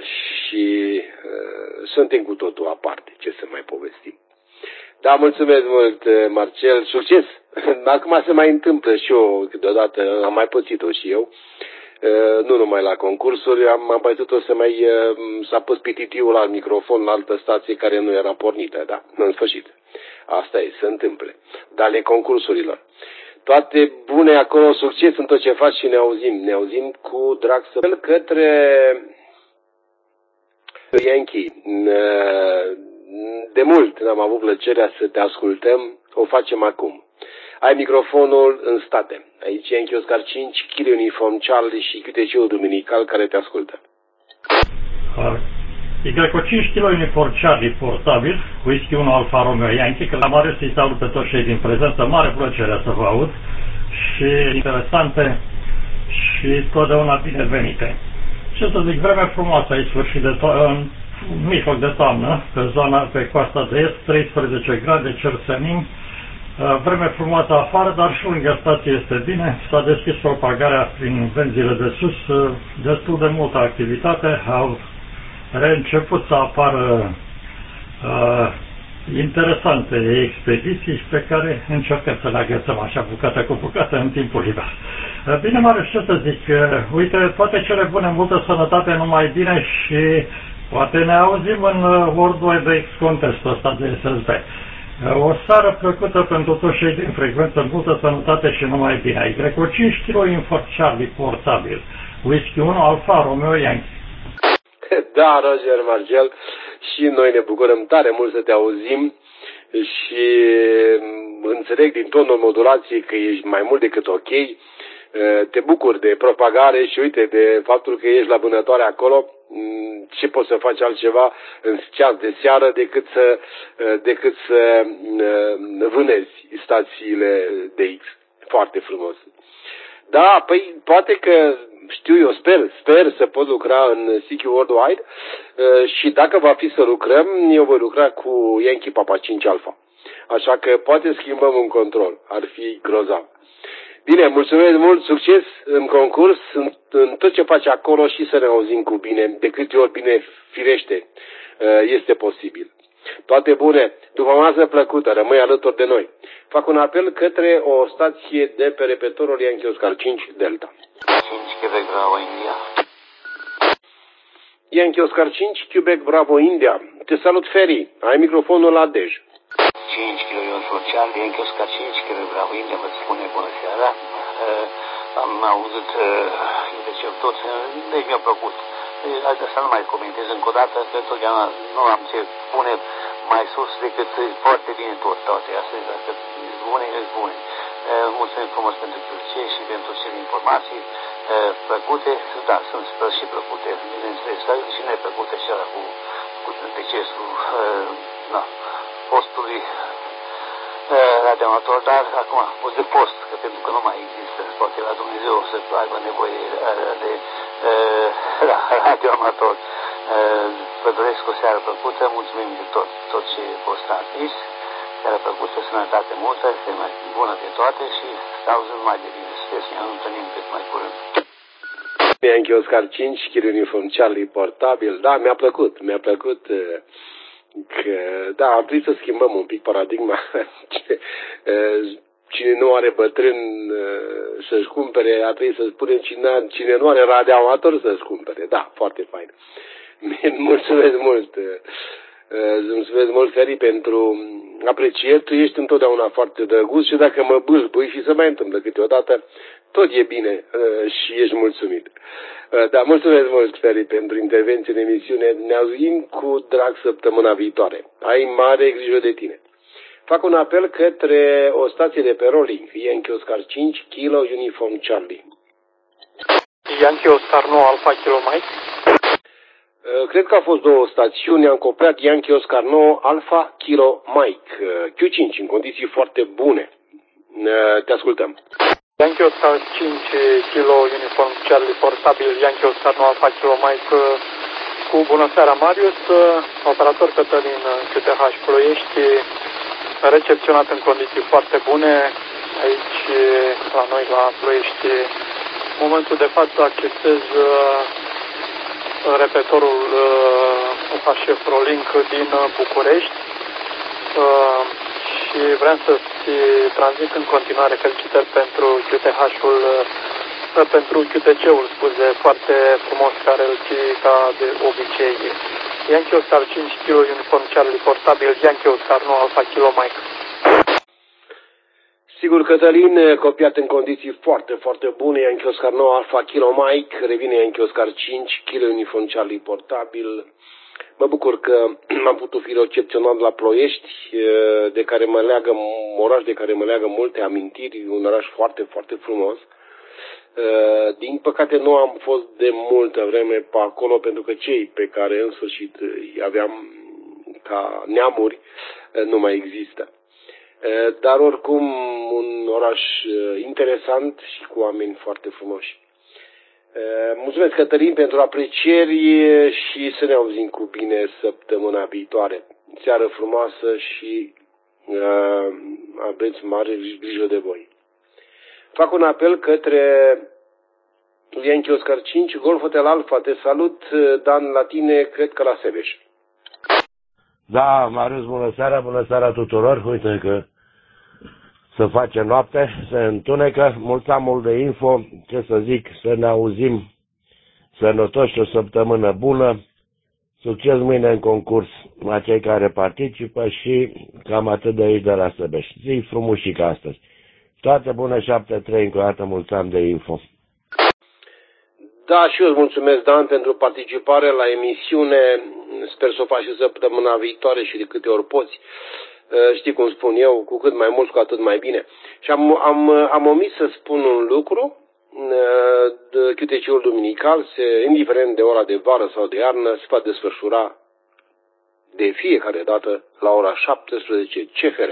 și suntem cu totul aparte, ce să mai povestim. Da, mulțumesc mult, Marcel, succes! Acum se mai întâmplă și eu câteodată, am mai pățit-o și eu, nu numai la concursuri, am mai pățit-o s-a pus pititiul la microfon la altă stație care nu era pornită, da, în sfârșit. Asta e, se întâmplă. Dar ale concursurilor. Toate bune acolo, succes în tot ce faci și ne auzim. Ne auzim cu drag să către Yankee. De mult n-am avut plăcerea să te ascultăm, o facem acum. Ai microfonul în state. Aici Yankee Oscar 5, Kilo Uniform Charlie și QTC-ul Duminical care te ascultă. Y5 Kilo Uniform Charlie portabil, Whisky 1 Alfa Romeo Yankee, că la Marius îi salut pe toți cei din prezență, mare plăcere să vă aud și interesante și totdeauna binevenite. Ce să zic, vreme frumoasă aici, sfârșit de în mijloc de toamnă, pe coasta de est, 13 grade, cer senin, vreme frumoasă afară, dar și lângă stație este bine, s-a deschis propagarea prin venzile de sus, destul de multă activitate, au reînceput să apară interesante expediții pe care încercăm să le agățăm așa bucată cu bucată în timpul liber. Bine, Marius, ce să zic, uite, toate cele bune, multă sănătate, numai bine și poate ne auzim în World Wide X contestul ăsta de SSB. O seară plăcută pentru toți cei din frecvență, multă sănătate și numai bine. Y5 Kilo Uniform Charlie portabil, Whisky 1 Alfa Romeo Yankee. Da, Roger Marcel, și noi ne bucurăm tare mult să te auzim și înțeleg din tonul modulației că ești mai mult decât ok. Te bucur de propagare și uite de faptul că ești la vânătoare acolo. Ce poți să faci altceva în ceas de seară decât să vânezi stațiile de X. Foarte frumos. Da, păi poate că știu eu, sper să pot lucra în CQ Worldwide și dacă va fi să lucrăm, eu voi lucra cu Yankee Papa 5 Alpha. Așa că poate schimbăm un control. Ar fi grozav. Bine, mulțumesc mult, succes în concurs, în tot ce faci acolo și să ne auzim cu bine. De câte ori bine firește este posibil. Toate bune, după masă plăcută, rămâi alături de noi. Fac un apel către o stație de pe repetorul Yankee Oscar 5 Delta. 5 Quebec Bravo India. Yankee Oscar 5 Quebec Bravo India. Te salut, Ferry. Ai microfonul la Dej. 5 Kilo Uniform Charlie, Yankee Oscar 5 Quebec Bravo India. Vă spune bună seara. Am auzit deci tot, deci mi-a plăcut. Hai să nu mai comentez încă o dată, că totdeauna nu am ce spune mai sus decât foarte bine toate astea, dacă bune, bune. Mulțumim frumos pentru ce și pentru cele informații plăcute, da, sunt și plăcute, bineînțeles, și neplăcute și ala cu decesul postului radioamator, dar acum pus de post, că pentru că nu mai există, poate la Dumnezeu să aibă nevoie de radioamator. Vă doresc o seară plăcută, mulțumim de tot ce fost transmis, seară plăcută, sănătate multă, să mai bună de toate și să auzim mai de bine. Sper să ne întâlnim cât mai curând. Yankee Oscar 5, Kilo Uniform Charlie portabil, da, mi-a plăcut că, da, am trebuit să schimbăm un pic paradigma. Cine nu are bătrân să-și cumpere, a trebuit să spunem cine nu are radioamator să-și cumpere. Da, foarte fain. Mulțumesc mult. Mulțumesc mult, Feri, pentru aprecieri. Tu ești întotdeauna foarte drăguț și dacă mă bâlbâi și se mai întâmplă câteodată, tot e bine și ești mulțumit. Da, mulțumesc mult, Feri, pentru intervenție în emisiune. Ne auzim cu drag săptămâna viitoare. Ai mare grijă de tine. Fac un apel către o stație de pe Rolling, Yankee Oscar 5, Kilo Uniform Charlie. Yankee Oscar 9, Alpha Kilo Mike. Cred că au fost două stațiuni, am copiat Yankee Oscar 9, Alpha Kilo Mike, Q5, în condiții foarte bune. Te ascultăm. Yankee Oscar 5, Kilo Uniform Charlie portabil, Yankee Oscar 9, Alpha Kilo Mike, cu bună seara Marius, operator Cătălin QTH Ploiești, recepționat în condiții foarte bune aici la noi la Ploiești. În momentul de față accesez repetorul UHF Rolink din București și vreau să-ți transmit în continuare felicitări pentru QTH-ul, pentru QTC-ul, scuze, foarte frumos care îl ții ca de obicei. Yankee Oscar 5 Kilo Uniform Charlie portabil, Yankee Oscar 9 Alpha Kilo Mike. Sigur, Cătălin, copiat în condiții foarte, foarte bune, Yankee Oscar 9 Alpha Kilo Mike, revine Yankee Oscar 5 Kilo Uniform Charlie portabil. Mă bucur că am putut fi recepționat la Ploiești, de care mă leagă, un oraș de care mă leagă multe amintiri, un oraș foarte, foarte frumos. Din păcate nu am fost de multă vreme pe acolo, pentru că cei pe care în sfârșit îi aveam ca neamuri nu mai există. Dar oricum un oraș interesant și cu oameni foarte frumoși. Mulțumesc, Cătălin, pentru aprecieri și să ne auzim cu bine săptămâna viitoare. Seară frumoasă și aveți mare grijă de voi. Fac un apel către Yankee Oscar 5, Golf Hotel Alpha. Te salut, Dan, la tine, cred că la Sebeș. Da, Marius, bună seara tuturor. Uite că să face noapte, se întunecă, mult de info, ce să zic, să ne auzim sănătoși și o săptămână bună, succes mâine în concurs la cei care participă și cam atât de aici de la Săbeș. Zi frumușică astăzi. Toate bune, 7-3, încă o dată mulți ani de info. Da, și eu îți mulțumesc, Dan, pentru participare la emisiune. Sper să o faci și săptămâna viitoare și de câte ori poți. Știi cum spun eu, cu cât mai mulți, cu atât mai bine. Și am omis să spun un lucru. QTC-ul duminical, indiferent de ora de vară sau de iarnă, se va desfășura de fiecare dată la ora 17 CFR.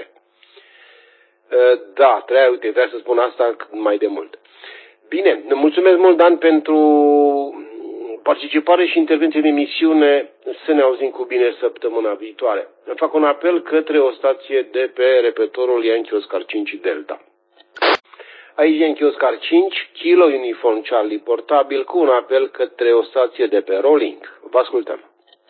Da, trebuia să spun asta mai de mult. Bine, mulțumesc mult, Dan, pentru participare și intervenție în emisiune. Să ne auzim cu bine săptămâna viitoare. Fac un apel către o stație de pe repetorul Yankee Oscar 5 Delta. Aici Yankee Oscar 5, Kilo Uniform Charlie portabil, cu un apel către o stație de pe Rolling. Vă ascultăm.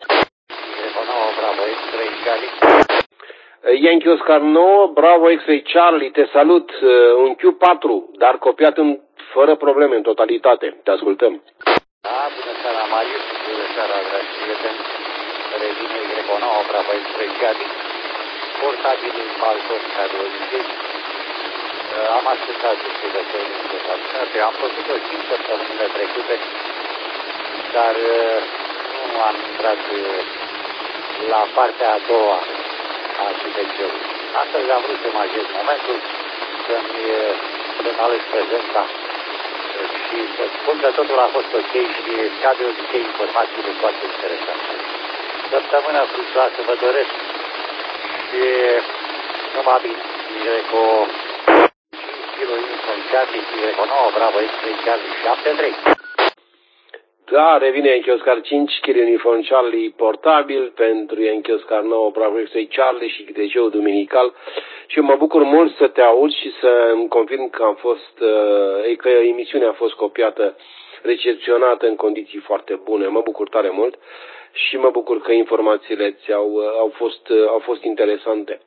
Yankee Oscar 9, Bravo X-Ray Charlie, te salut, un Q4, dar copiat fără probleme în totalitate. Te ascultăm. Da, bună seara, Marius, bună seara, dragi prieteni. Revine Y9, Bravo X-Ray Charlie, portabil în balcon care o ziceți. Am ascultat discuția de față. Am făcut-o 5 săptămânile trecute, dar nu am intrat la partea a doua a QTC-ului. Astăzi am vrut să mă ajut momentul să-mi semnalez prezența și să spun că totul a fost ok și ca de obicei informațiile foarte interesante. Săptămâna fructuoasă vă doresc și numai bine. Greco 5 kg Uniform Charlie, Greco 9, Bravo X-Ray Charlie 73. Da, revine Yankee Oscar 5, kg Uniform Charlie portabil pentru Yankee Oscar 9, Bravo X-Ray Charlie și GTC-ul duminical. Și eu mă bucur mult să te aud și să îmi confirm că că emisiunea a fost copiată, recepționată în condiții foarte bune. Mă bucur tare mult și mă bucur că informațiile au fost interesante.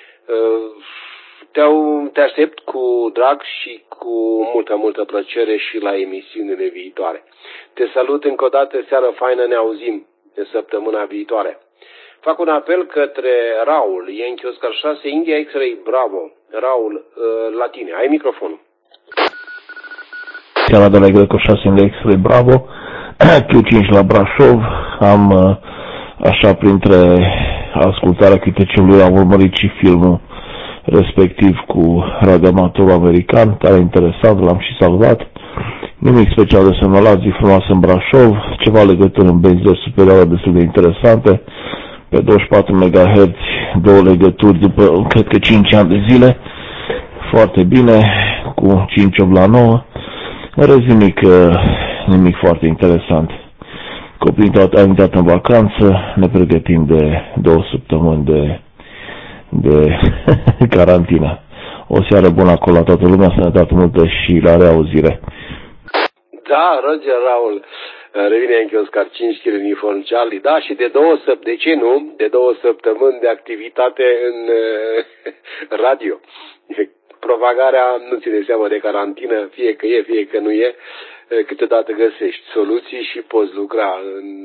Te aștept cu drag și cu multă plăcere și la emisiunile viitoare. Te salut încă o dată, seară faină, ne auzim de săptămâna viitoare. Fac un apel către Raul, Yankee Oscar 6, India X-Ray Bravo. Raul, la tine, ai microfonul. Seara de la Greco 6, India X-Ray Bravo, Q5 la Brașov, am așa printre ascultarea QTC-ului am urmărit și filmul respectiv cu radioamatorul american, tare interesant, l-am și salvat. Nimic special de semnalat, zi frumoasă în Brașov, ceva legături în benzi superioare destul de interesante, pe 24 MHz, două legături după, cred că 5 ani de zile, foarte bine, cu 5-8 la 9, în rest nimic foarte interesant. Copiii am intrat în vacanță, ne pregătim de 2 săptămâni de carantină. O seară bună acolo la toată lumea, sănătate multă și la reauzire. Da, Roger, Raul, revine Yankee Oscar 5 kg Uniform Charlie, da, și de 2 săptămâni de activitate în radio. Propagarea nu ține seama de carantină, fie că e, fie că nu e, câteodată găsești soluții și poți lucra în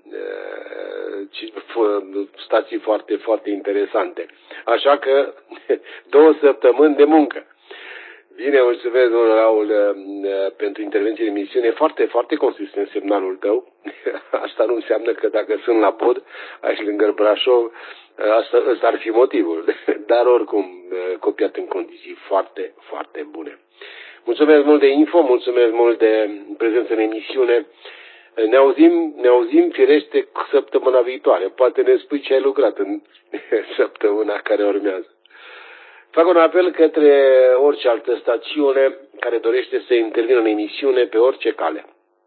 stații foarte interesante. Așa că 2 săptămâni de muncă. Bine, mulțumesc, domnul Raul, pentru intervenție în emisiune. Foarte consistent semnalul tău. Asta nu înseamnă că dacă sunt la pod, aici lângă Brașov, ăsta ar fi motivul. Dar oricum, copiat în condiții foarte bune. Mulțumesc mult de info, mulțumesc mult de prezență în emisiune. Ne auzim firește săptămâna viitoare. Poate ne spui ce ai lucrat în săptămâna care urmează. Fac un apel către orice altă stațiune care dorește să intervină în emisiune pe orice cale.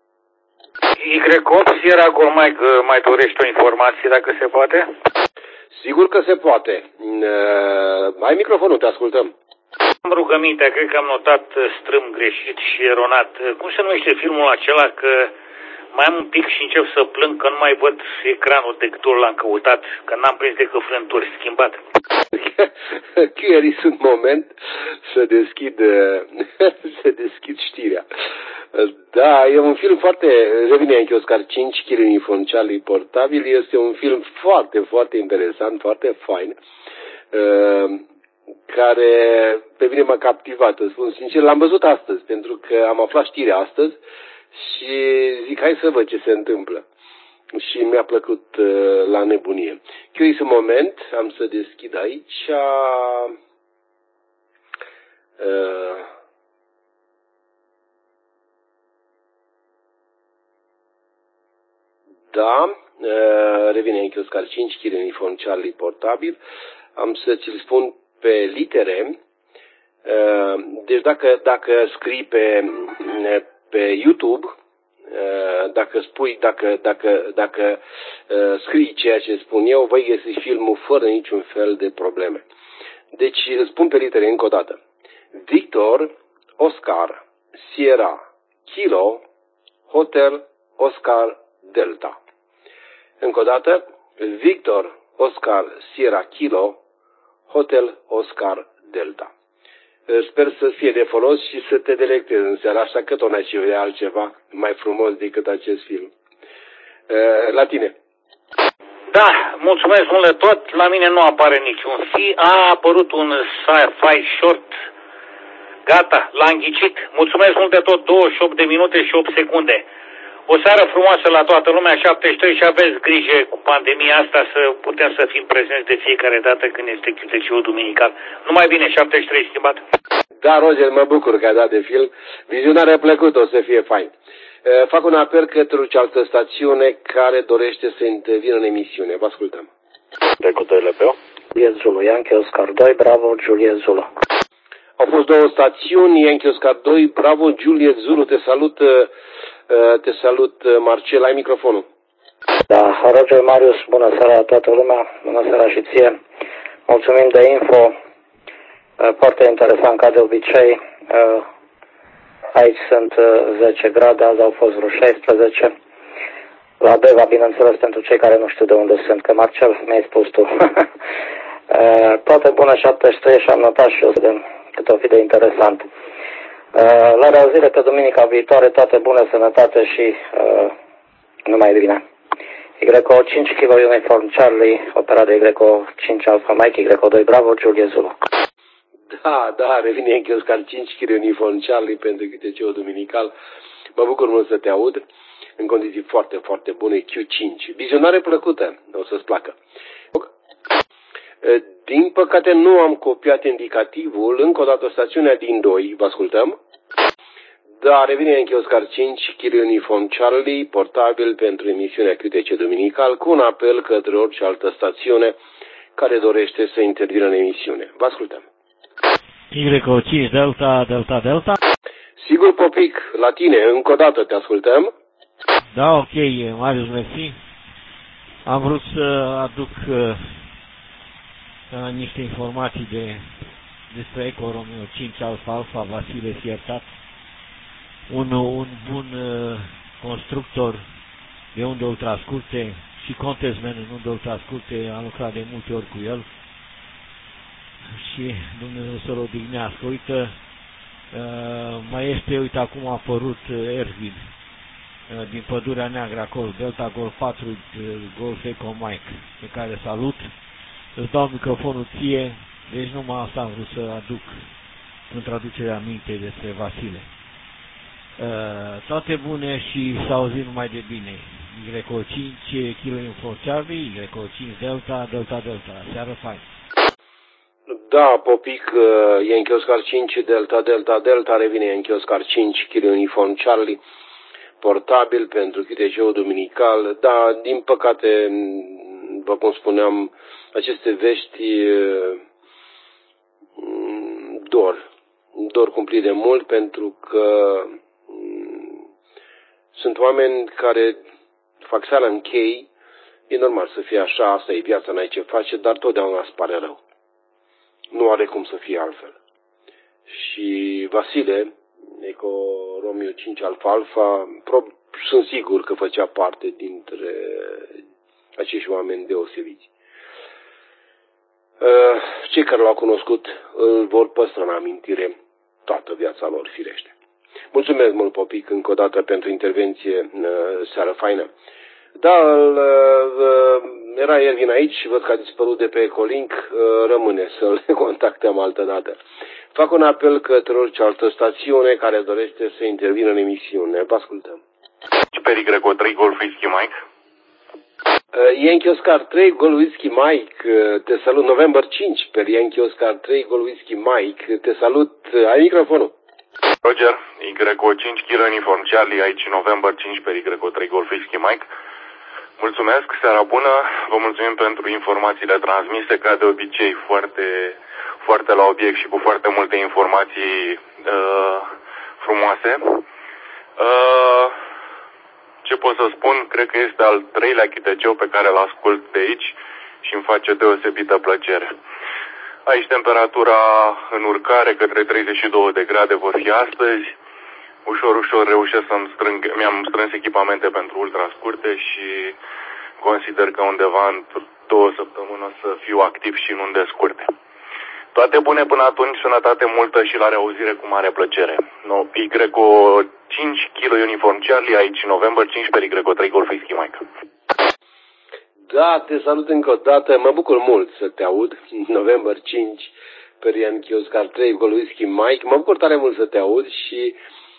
Y8, Sierra Golmaic, mai dorești o informație dacă se poate? Sigur că se poate. Ai microfonul, te ascultăm. Am rugămintea, cred că am notat strâm greșit și eronat. Cum se numește filmul acela că mai am un pic și încep să plâng că nu mai văd ecranul de câte ori l-am căutat, că n-am prins decât frânturi schimbat. Chiar e un moment să deschid știrea. Da, e un film revine Yankee Oscar 5 kg Uniform Charlie portabil, este un film foarte interesant, foarte fain, care pe mine m-a captivat, îți spun sincer, l-am văzut astăzi, pentru că am aflat știrea astăzi și zic, hai să văd ce se întâmplă. Și mi-a plăcut la nebunie. Curios un moment, am să deschid aici. Da, revine Yankee Oscar 5 kg Uniform Charlie portabil. Am să ți-l spun pe litere. Deci dacă scrii pe YouTube, dacă scrii ceea ce spun eu, vei găsi filmul fără niciun fel de probleme. Deci îl spun pe litere încă o dată. Victor, Oscar, Sierra, Kilo, Hotel, Oscar, Delta. Încă o dată. Victor, Oscar, Sierra, Kilo, Hotel, Oscar, Delta. Sper să fie de folos și să te delectezi în seara asta, că tot n-ai și vrea altceva mai frumos decât acest film. La tine. Da, mulțumesc mult de tot. La mine nu apare niciun fi. A apărut un sci-fi short. Gata, l-am ghicit. Mulțumesc mult de tot. 28 de minute și 8 secunde. O seară frumoasă la toată lumea, 73, și aveți grijă cu pandemia asta să putem să fim prezenți de fiecare dată când este QTC-ul duminical. Numai bine, 73, schimbat. Da, Roger, mă bucur că ai dat de film. Viziunarea plăcută, o să fie fain. Fac un apel către cealaltă stațiune care dorește să intervină în emisiune. Vă ascultăm. Greco 2 LPO. Juliet Zulu, Yankee Oscar 2, Bravo, Juliet Zulu. Au fost două stațiuni, Yankee Oscar 2, Bravo, Juliet Zulu, te salut Marcel, ai microfonul. Da, Roger Marius, bună seara la toată lumea, bună seara și ție. Mulțumim de info, foarte interesant ca de obicei. Aici sunt 10 grade, azi au fost vreo 16. La Beva, bineînțeles, pentru cei care nu știu de unde sunt, că Marcel mi-ai spus tu. Toate bune 73 și am notat și eu de cât o fi de interesant. La reauzire pe duminica viitoare, toate bune, sănătate și numai bine. Greco 5 kg Uniform Charlie, operat de Greco 5 Alpha Mike, Greco 2 Bravo, Juliet Zulu. Da, revine Yankee Oscar 5 kg Uniform Charlie pentru QTC-ul duminical. Mă bucur mult să te aud în condiții foarte, foarte bune, Q5. Vizionare plăcută, o să-ți placă. Din păcate nu am copiat indicativul, încă o dată stațiunea din 2, vă ascultăm. Da, revine Yankee Oscar 5, kg Uniform Charlie, portabil pentru emisiunea QTC duminical, cu un apel către orice altă stațiune care dorește să intervină în emisiune. Vă ascultăm. Y5 Delta, Delta, Delta. Sigur, Popic, la tine, încă o dată te ascultăm. Da, ok, Marius, mersi. Am vrut să aduc niște informații despre Eco Romeo 5 Alfa Alfa, Vasile Fiertat. Un bun constructor de unde ultrascurte și contesmen în unde ultrascurte, am lucrat de multe ori cu el și Dumnezeu să-l odihnească. Uite, mai este, uite, acum a apărut Ervin din Pădurea Neagră acolo, Delta Golf 4, Golf Eco Mike, pe care salut. Îți dau microfonul ție, deci numai asta am vrut să aduc în traducerea minte despre Vasile. Toate bune și să auzim numai de bine. Greco 5 kg Info Charlie, Greco 5 Delta, Delta, Delta. Seară fain. Da, Popic, Yankee Oscar 5 Delta, Delta, Delta, revine Yankee Oscar 5 kg Uniform Charlie, portabil pentru QTC-ul duminical. Da, din păcate, după cum spuneam, aceste vești dor cumplit de mult pentru că sunt oameni care fac seara în chei, e normal să fie așa, asta e viața, n-ai ce face, dar totdeauna îți pare rău. Nu are cum să fie altfel. Și Vasile, Eco Romeo 5 Alfa Alfa, sunt sigur că făcea parte dintre acești oameni deosebiți. Cei care l-au cunoscut îl vor păstra în amintire toată viața lor, firește. Mulțumesc mult, Popic, încă o dată pentru intervenție, seară faină. Da, era Ervin aici, văd că a dispărut de pe Ecolink, rămâne să-l contactăm altă dată. Fac un apel către orice altă stațiune care dorește să intervină în emisiune. Vă ascultăm. Peri Greco 3 Golf Whisky Mike. Yankee Oscar 3 Golf Whisky Mike, te salut. November 5 per Yankee Oscar 3 Golf Whisky Mike, te salut. Ai microfonul. Roger, Y5 kg Uniform Charlie, aici November 5 per Y3 Golf Whisky Mike. Mulțumesc, seara bună, vă mulțumim pentru informațiile transmise, ca de obicei foarte la obiect și cu foarte multe informații frumoase. Ce pot să spun, cred că este al 3-lea QTC pe care îl ascult de aici și îmi face deosebită plăcere. Aici temperatura în urcare către 32 de grade vor fi astăzi. Ușor reușesc mi-am strâns echipamente pentru ultrascurte și consider că undeva în 2 săptămâni o să fiu activ și în unde scurte. Toate bune până atunci, sănătate multă și la reauzire cu mare plăcere. Y5 kg Uniform Charlie, aici November 5 per Y3 Golf Whisky Mike. Da, te salut încă o dată, mă bucur mult să te aud, November 5 per Yankee Oscar 3 Golf Whisky Mike, mă bucur tare mult să te aud și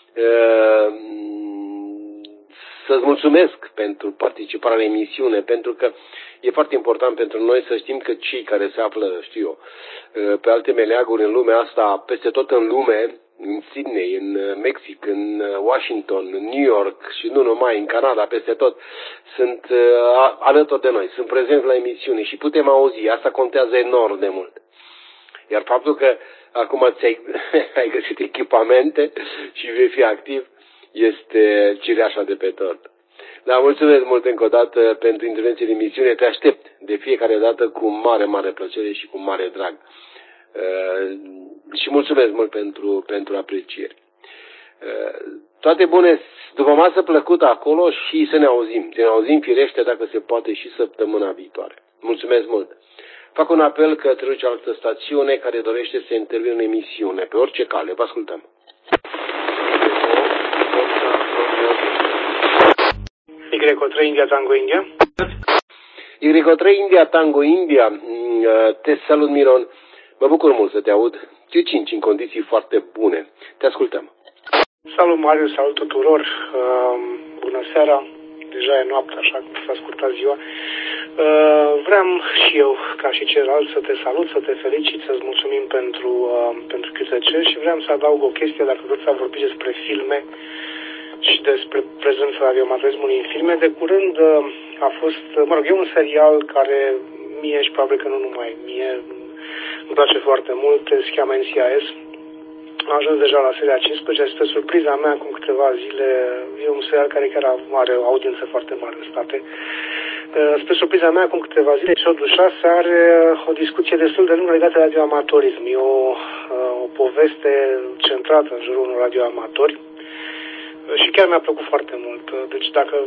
să-ți mulțumesc pentru participarea la emisiune, pentru că e foarte important pentru noi să știm că cei care se află, pe alte meleaguri în lumea asta, peste tot în lume, în Sydney, în Mexic, în Washington, în New York și nu numai, în Canada, peste tot, sunt alături de noi, sunt prezenți la emisiune și putem auzi. Asta contează enorm de mult. Iar faptul că acum ai găsit echipamente și vei fi activ este cireașa de pe tort. Da, mulțumesc mult încă o dată pentru intervenție în emisiune. Te aștept de fiecare dată cu mare, mare plăcere și cu mare drag. Și mulțumesc mult pentru aprecieri. Toate bune, după masă plăcută acolo și să ne auzim. Să ne auzim firește dacă se poate și săptămâna viitoare. Mulțumesc mult. Fac un apel către cealaltă stațiune care dorește să intervină în emisiune, pe orice cale. Vă ascultăm. Y3 India Tango India. Y3 India Tango India. Te salut, Miron. Mă bucur mult să te aud. Q5 în condiții foarte bune. Te ascultăm. Salut, Marius, salut tuturor. Bună seara. Deja e noapte, așa că s-a scurtat ziua. Vreau și eu, ca și ceilalți, să te salut, să te felicit, să-ți mulțumim pentru QTC și vreau să adaug o chestie, dacă tot s-a vorbit despre filme și despre prezența radioamatorismului în filme. De curând a fost, e un serial care mie și probabil că nu numai mie, îmi place foarte mult, se cheamă NCIS. Am ajuns deja la seria 15 și spre surpriza mea, acum câteva zile, e un serial care chiar are o audiență foarte mare în state. Spre surpriza mea, acum câteva zile, episodul 6 are o discuție destul de lungă legată de radioamatorism. E o poveste centrată în jurul unor radioamatori și chiar mi-a plăcut foarte mult. Deci dacă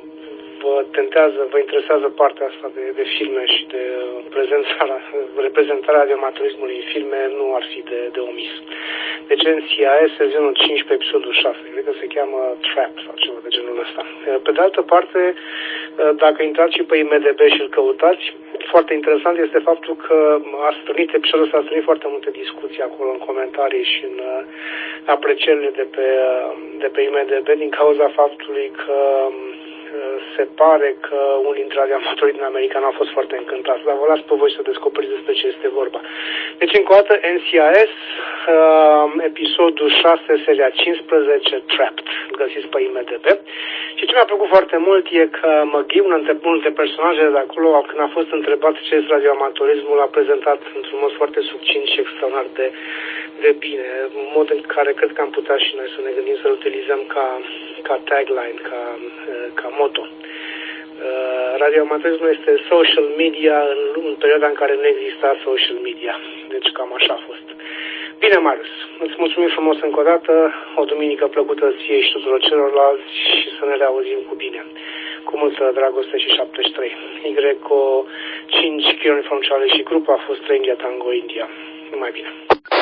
vă interesează partea asta de filme și de reprezentarea radioamatorismului în filme, nu ar fi de omis. Deci NCIS, sezonul 15, episodul 6, cred că se cheamă Trap sau ceva de genul ăsta. Pe de altă parte, dacă intrați și pe IMDb și îl căutați, foarte interesant este faptul că episodul ăsta a strânit foarte multe discuții acolo în comentarii și în aprecierile de pe IMDb din cauza faptului că se pare că unii dintre radioamatorii din America n-au fost foarte încântați, dar vă las pe voi să descoperiți despre ce este vorba. Deci, încă o dată, NCIS, episodul 6, seria 15, Trapped, îl găsiți pe IMDb. Și ce mi-a plăcut foarte mult e că McGee, unul dintre personajele de acolo, când a fost întrebat ce este radioamatorismul, a prezentat într-un mod foarte succint și extraordinar de bine, un mod în care cred că am putea și noi să ne gândim să-l utilizăm ca tagline, ca motto. Radioamatorismul este social media în perioada în care nu exista social media. Deci cam așa a fost. Bine, Marius, îți mulțumim frumos încă o dată, o duminică plăcută ție și tuturor celorlalți și să ne reauzim cu bine. Cu multă dragoste și 73. Y-o 5, Uniform Charlie și grupa a fost India Tango India. Numai bine.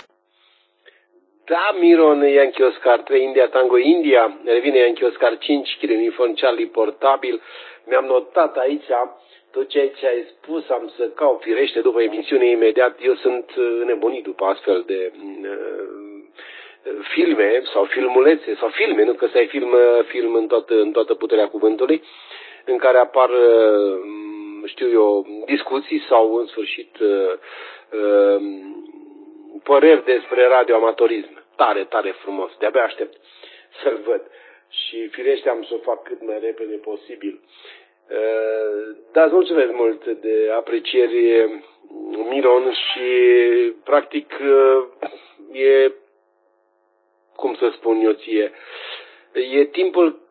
Da, Miron, Yankee Oscar 3, India Tango India, revine Yankee Oscar 5, Uniform Charlie portabil. Mi-am notat aici tot ceea ce ai spus, am să caut firește după emisiune imediat. Eu sunt nebunit după astfel de filme sau filmulețe, sau filme, nu că să ai film în toată puterea cuvântului, în care apar, știu eu, discuții sau în sfârșit păreri despre radioamatorism. Tare, tare frumos. De-abia aștept să-l văd. Și firește am să o fac cât mai repede posibil. Dar îți mulțumesc mult de aprecieri, Miron, și practic e, cum să spun eu ție, e timpul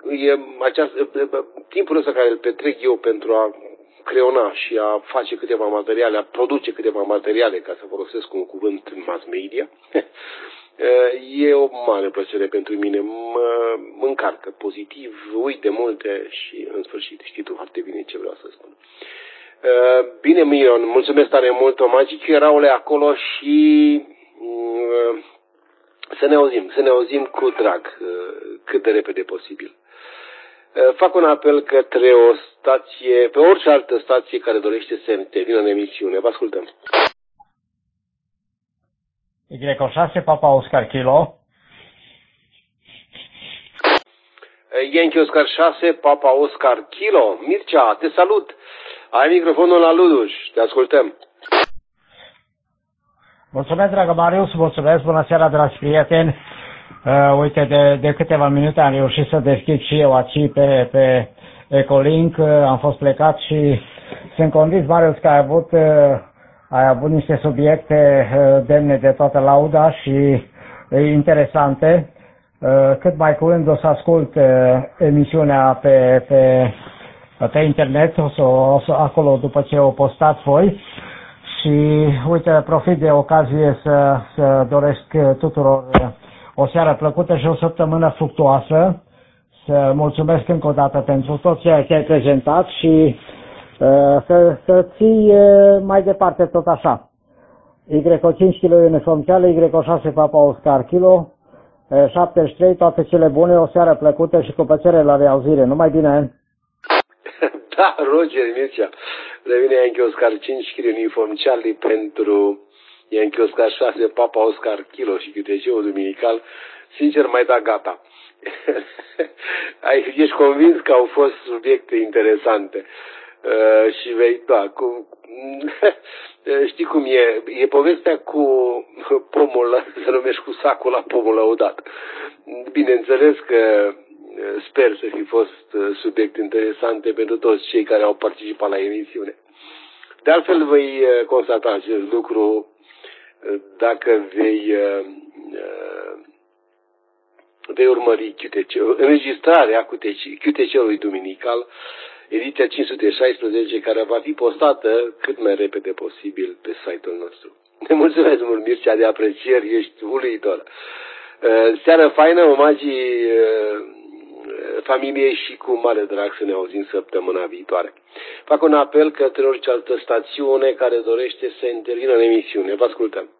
ăsta care îl petrec eu pentru a creona și a face câteva materiale, a produce câteva materiale, ca să folosesc un cuvânt în mass media. E o mare plăcere pentru mine, mă încarcă pozitiv, uit de multe și în sfârșit știi tu foarte bine ce vreau să spun. Bine, Miron, mulțumesc tare mult, Magic Raule acolo și să ne auzim cu drag cât de repede posibil. Fac un apel către o stație, pe orice altă stație care dorește să intervină în emisiune. Vă ascultăm. Y6, Papa Oscar Kilo. Yankee Oscar 6, Papa Oscar Kilo. Mircea, te salut. Ai microfonul la Luduș. Te ascultăm. Mulțumesc, dragă Marius, mulțumesc, bună seara, dragi prieteni. Uite, de câteva minute am reușit să deschid și eu aici pe Ecolink, am fost plecat și sunt convins, Marius, că ai avut niște subiecte demne de toată lauda și interesante. Cât mai curând o să ascult emisiunea pe internet, o să acolo după ce o postați voi. Și uite, profit de ocazie să doresc tuturor o seară plăcută și o săptămână fructuoasă. Să mulțumesc încă o dată pentru tot ceea ce ai prezentat și să ții mai departe tot așa. YO 5 kg uniform Charlie, YO 6 Papa Oscar kilo, 73, toate cele bune, o seară plăcută și cu plăcere la reauzire. Numai bine! Da, Roger Mircea, revine Yankee Oscar 5 kg uniform Charlie pentru Yankee Oscar 6 Papa Oscar kilo și QTC-ul duminical. Sincer, mai da gata. Ești convins că au fost subiecte interesante și vei, da, știi cum e povestea cu pomul, se numește cu sacul la pomul lăudat. Bineînțeles că sper să fi fost subiecte interesante pentru toți cei care au participat la emisiune. De altfel vei constata acest lucru dacă vei urmări înregistrarea QTC-ului duminical, ediția 516, care va fi postată cât mai repede posibil pe site-ul nostru. Ne mulțumesc mult, Mircea, de aprecieri, ești uluitor. Seară faină, omagii familiei și cu mare drag să ne auzim săptămâna viitoare. Fac un apel către orice altă stațiune care dorește să intervină în emisiune. Vă ascultăm.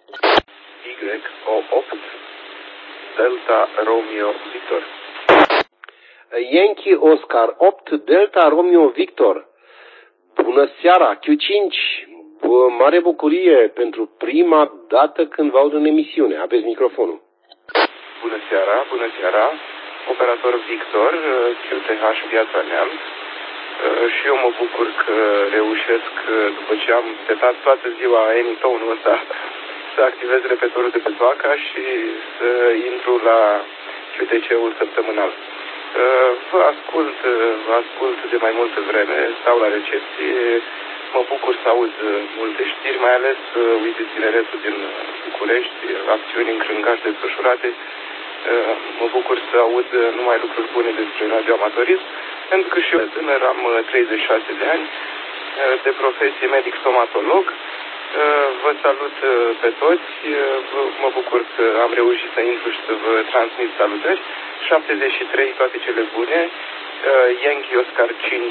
YO8 Delta Romeo Victor. Yankee Oscar 8 Delta Romeo Victor. Bună seara, Q5. Mare bucurie pentru prima dată când vă aud în emisiune. Aveți microfonul. Bună seara. Operator Victor, QTH Viața Neamț. Și eu mă bucur că reușesc, după ce am setat toată ziua Anytone-ul ăsta, să activez repetorul de pe Vaca și să intru la QTC-ul săptămânal. Vă ascult de mai multă vreme, stau la recepție, mă bucur să aud multe știri, mai ales uite tineretul din București, acțiuni încrângași desfășurate. Mă bucur să aud numai lucruri bune despre radioamatorism, pentru că și eu tânăr, am 36 de ani, de profesie medic stomatolog. Vă salut pe toți, mă bucur că am reușit să intru și să vă transmit salutări. 73, toate cele bune, Yankee Oscar 5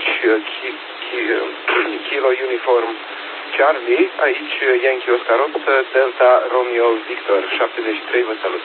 kilo uniform Charlie, aici Yankee Oscar 8 Delta Romeo Victor. 73, vă salut.